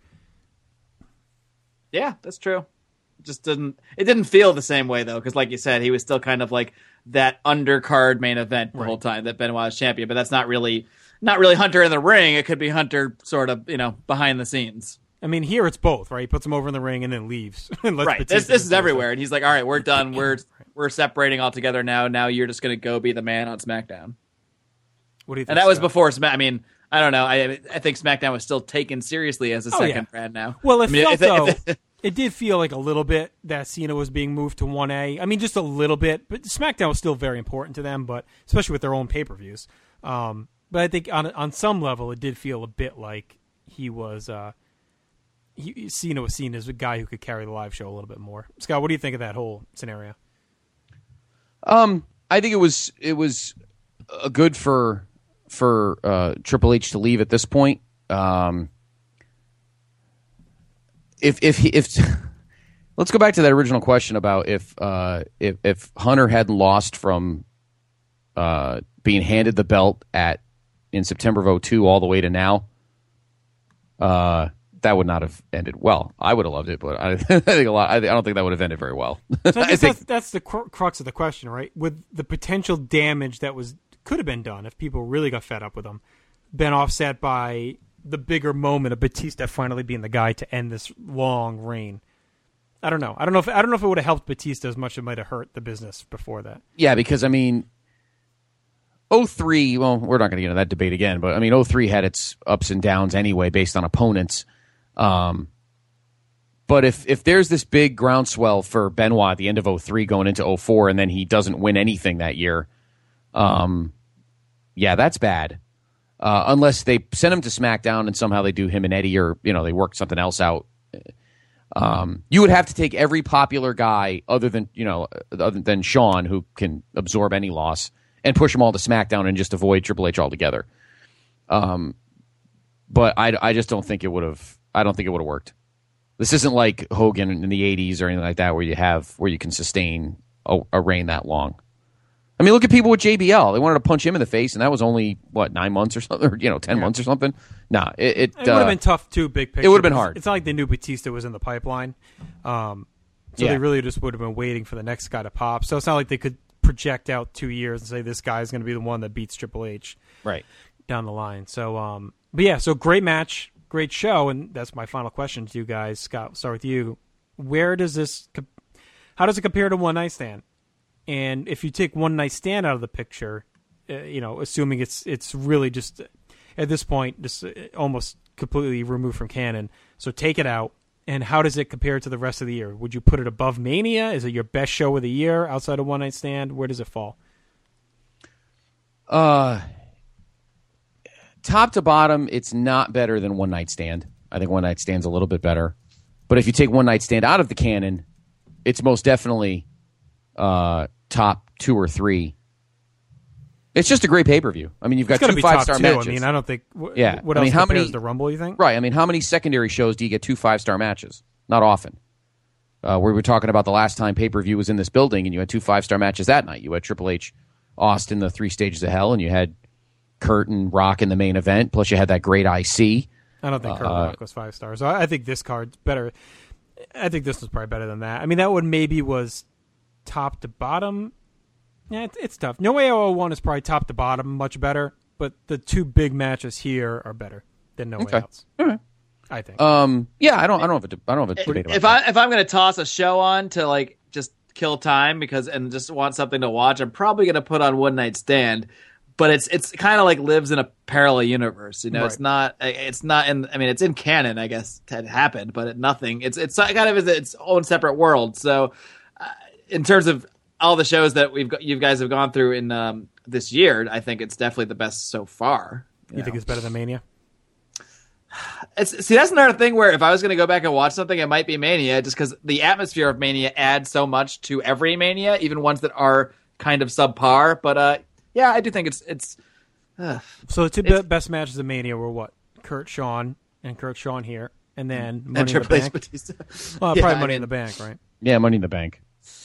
Yeah, that's true. Just didn't. It didn't feel the same way though, because like you said, he was still kind of like that undercard main event the Right. whole time that Benoit was champion. But that's not really not really Hunter in the ring. It could be Hunter sort of, you know, behind the scenes. I mean, here it's both, right? He puts him over in the ring and then leaves. and lets Right. Batista This this is do it. everywhere, and he's like, "All right, we're done. We're we're separating altogether now. Now you're just gonna go be the man on SmackDown." What do you think? And that was Scott? before Smack. I mean, I don't know. I I think SmackDown was still taken seriously as a Oh, second yeah. brand now. Well, it I mean, felt if- though. if- It did feel like a little bit that Cena was being moved to one A. I mean, just a little bit, but SmackDown was still very important to them, but especially with their own pay-per-views. Um, but I think on on some level, it did feel a bit like he was uh, he, Cena was seen as a guy who could carry the live show a little bit more. Scott, what do you think of that whole scenario? Um, I think it was it was uh, good for for uh, Triple H to leave at this point. Um, if if he, if let's go back to that original question about if uh, if if Hunter hadn't lost from uh, being handed the belt at in September of oh two all the way to now, uh, that would not have ended well. I would have loved it, but I, I think a lot. I, I don't think that would have ended very well. So I I guess think that's, that's the cru- crux of the question, right? With the potential damage that was could have been done if people really got fed up with him, been offset by the bigger moment of Batista finally being the guy to end this long reign. I don't know. I don't know if I don't know if it would have helped Batista as much as it might have hurt the business before that. Yeah, because I mean, oh three. Well, we're not going to get into that debate again, but I mean, oh three had its ups and downs anyway, based on opponents. Um, but if if there's this big groundswell for Benoit at the end of oh three going into oh four, and then he doesn't win anything that year, um, yeah, that's bad. Uh, unless they send him to SmackDown and somehow they do him and Eddie, or you know they work something else out. Um, you would have to take every popular guy other than you know other than Shawn, who can absorb any loss, and push them all to SmackDown and just avoid Triple H altogether. Um, but I, I just don't think it would have. I don't think it would have worked. This isn't like Hogan in the eighties or anything like that, where you have where you can sustain a, a reign that long. I mean, look at people with J B L. They wanted to punch him in the face, and that was only what nine months or something, or you know, ten yeah. months or something. Nah, it it, it would uh, have been tough too. Big picture. It would have been hard. It's not like they knew Batista was in the pipeline, um, so yeah. they really just would have been waiting for the next guy to pop. So it's not like they could project out two years and say this guy is going to be the one that beats Triple H right down the line. So, um, but yeah, so great match, great show, and that's my final question to you guys. Scott, we'll start with you. Where does this? How does it compare to One Night Stand? And if you take One Night Stand out of the picture, uh, you know, assuming it's it's really just at this point just almost completely removed from canon, so take it out. And how does it compare to the rest of the year? Would you put it above Mania? Is it your best show of the year outside of One Night Stand? Where does it fall? Uh, top to bottom, it's not better than One Night Stand. I think One Night Stand's a little bit better. But if you take One Night Stand out of the canon, it's most definitely uh, top two or three It's just a great pay per view. I mean, you've got it's two five star matches. I mean, I don't think. Wh- yeah. What I else mean, how compares many to Rumble? You think? Right. I mean, how many secondary shows do you get two five star matches? Not often. Uh, we were talking about the last time pay per view was in this building, and you had two five star matches that night. You had Triple H, Austin, the Three Stages of Hell, and you had Kurt and Rock in the main event. Plus, you had that great I C. I don't think Kurt uh, Rock was five stars. I, I think this card's better. I think this was probably better than that. I mean, that one maybe was top to bottom. Yeah, it's, it's tough. No Way oh one is probably top to bottom, much better. But the two big matches here are better than No Okay. Way Outs. All right. I think. Um. Yeah. I don't. I don't have a. de- I don't have a debate about If that. I if I'm gonna toss a show on to like just kill time because and just want something to watch, I'm probably gonna put on One Night Stand. But it's it's kind of like lives in a parallel universe, you know. Right. It's not it's not in. I mean, it's in canon, I guess. It happened, but it, nothing. It's it's kind of is its own separate world. So, uh, in terms of all the shows that we've got, you guys have gone through in um, this year, I think it's definitely the best so far. You, you think it's better than Mania? It's, see, that's another thing where if I was going to go back and watch something, it might be Mania, just because the atmosphere of Mania adds so much to every Mania, even ones that are kind of subpar. But uh, yeah, I do think it's it's. Uh, So the two it's, be- best matches of Mania were what? Kurt Shawn and Kurt Shawn here, and then Money and in the Triple H Bank. Batista. Well, Yeah, probably I Money mean- in the Bank, right? Yeah, Money in the Bank.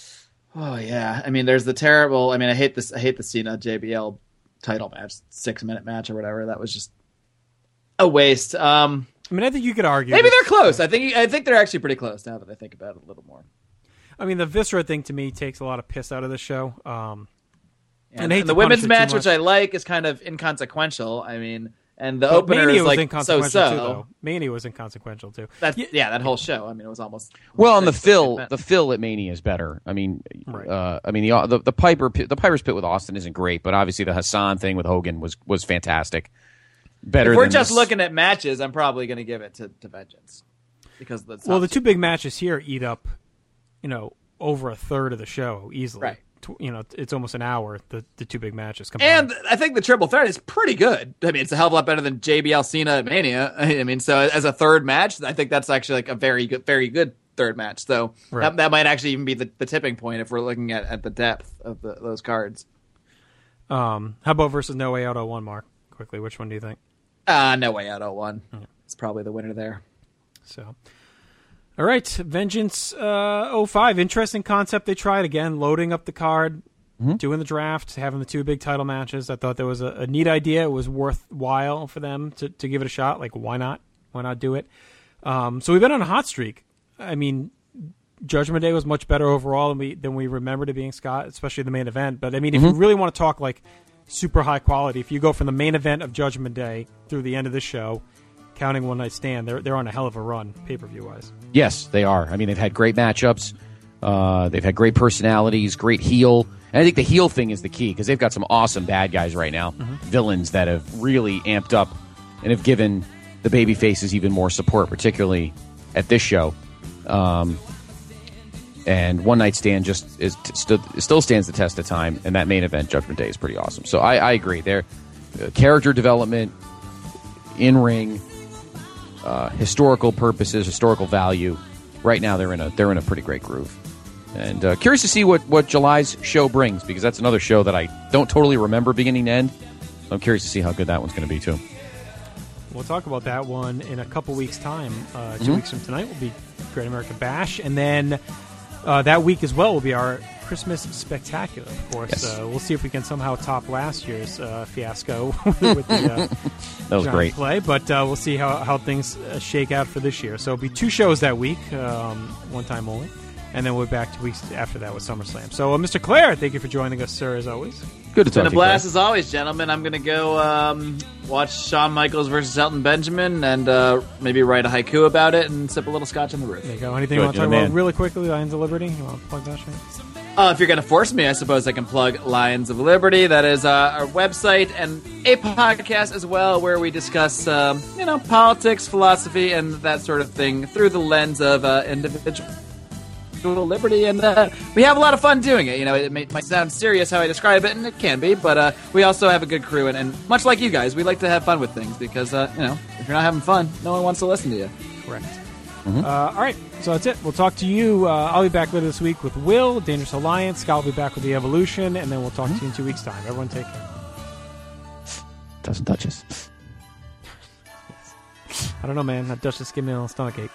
Oh yeah, I mean, there's the terrible. I mean, I hate this. I hate the Cena J B L title match, six minute match or whatever. That was just a waste. Um, I mean, I think you could argue. maybe this- they're close. I think I think they're actually pretty close now that I think about it a little more. I mean, the Viscera thing to me takes a lot of piss out of this show. Um, And, and I hate and the to women's punish it match, too which much. I like, is kind of inconsequential. I mean, and the But opener Mania is was like inconsequential so too, so. though. Mania was inconsequential too. That yeah, that whole show. I mean, it was almost Well, and the six fill, minutes. the fill at Mania is better. I mean, uh, I mean the, the the Piper pit, the Piper's pit with Austin isn't great, but obviously the Hassan thing with Hogan was was fantastic. Better. If we're than just this. looking at matches, I'm probably going to give it to, to Vengeance because the Well, the two big matches here eat up, you know, over a third of the show easily. Right. Tw- You know, it's almost an hour. The the two big matches combined. And I think the triple threat is pretty good. I mean, it's a hell of a lot better than J B L Cena at Mania. I mean, so as a third match, I think that's actually like a very good, very good third match. So Right. that, that might actually even be the, the tipping point if we're looking at, at the depth of the, those cards. Um, how about versus No Way Out oh one, Mark? Quickly, which one do you think? Uh, no way out oh one. It's probably the winner there. So, all right, Vengeance uh, oh five. Interesting concept they tried again, loading up the card, Mm-hmm. doing the draft, having the two big title matches. I thought that was a, a neat idea. It was worthwhile for them to, to give it a shot. Like, why not? Why not do it? Um, so we've been on a hot streak. I mean, Judgment Day was much better overall than we than we remembered it being, Scott, especially the main event. But I mean, if Mhm. you really want to talk like super high quality, if you go from the main event of Judgment Day through the end of the show, counting One Night Stand, they're they're on a hell of a run pay per view wise. Yes, they are. I mean, they've had great matchups. Uh, they've had great personalities, great heel. And I think the heel thing is the key because they've got some awesome bad guys right now, villains that have really amped up and have given the baby faces even more support, particularly at this show. Um, and One Night Stand just is t- st- still stands the test of time, and that main event, Judgment Day, is pretty awesome. So I, I agree. Their uh, character development, in ring, uh, historical purposes, historical value. Right now, they're in a they're in a pretty great groove. And uh, curious to see what, what July's show brings, because that's another show that I don't totally remember beginning to end. I'm curious to see how good that one's going to be, too. We'll talk about that one in a couple weeks' time. Uh, two Mhm. weeks from tonight will be Great American Bash, and then uh, that week as well will be our Christmas Spectacular. Of course, Yes. uh, we'll see if we can somehow top last year's uh, fiasco with the uh, That was John great. play. But uh, we'll see how how things uh, shake out for this year. So it'll be two shows that week, um, one time only, and then we'll be back two weeks after that with SummerSlam. So, uh, Mister Clare, thank you for joining us, sir, as always. Good to It's been talk a to you, blast Claire. as always, gentlemen. I'm going to go um, watch Shawn Michaels versus Elton Benjamin and uh, maybe write a haiku about it and sip a little scotch on the roof. There you go. Anything you Good, want to you're talk the about man. really quickly? Lions of Liberty? You want to plug that shit? Uh, if you're going to force me, I suppose I can plug Lions of Liberty. That is uh, our website and a podcast as well, where we discuss, um, you know, politics, philosophy, and that sort of thing through the lens of uh, individual liberty. And uh, we have a lot of fun doing it. You know, it may, might sound serious how I describe it, and it can be, but uh, we also have a good crew. And, and much like you guys, we like to have fun with things because, uh, you know, if you're not having fun, no one wants to listen to you. Correct. Uh, all right, so that's it. We'll talk to you. Uh, I'll be back later this week with Will, Dangerous Alliance. Scott will be back with the Evolution, and then we'll talk to you in two weeks' time. Everyone take care. doesn't touch us. I don't know, man. That Duchess gave me a little stomachache.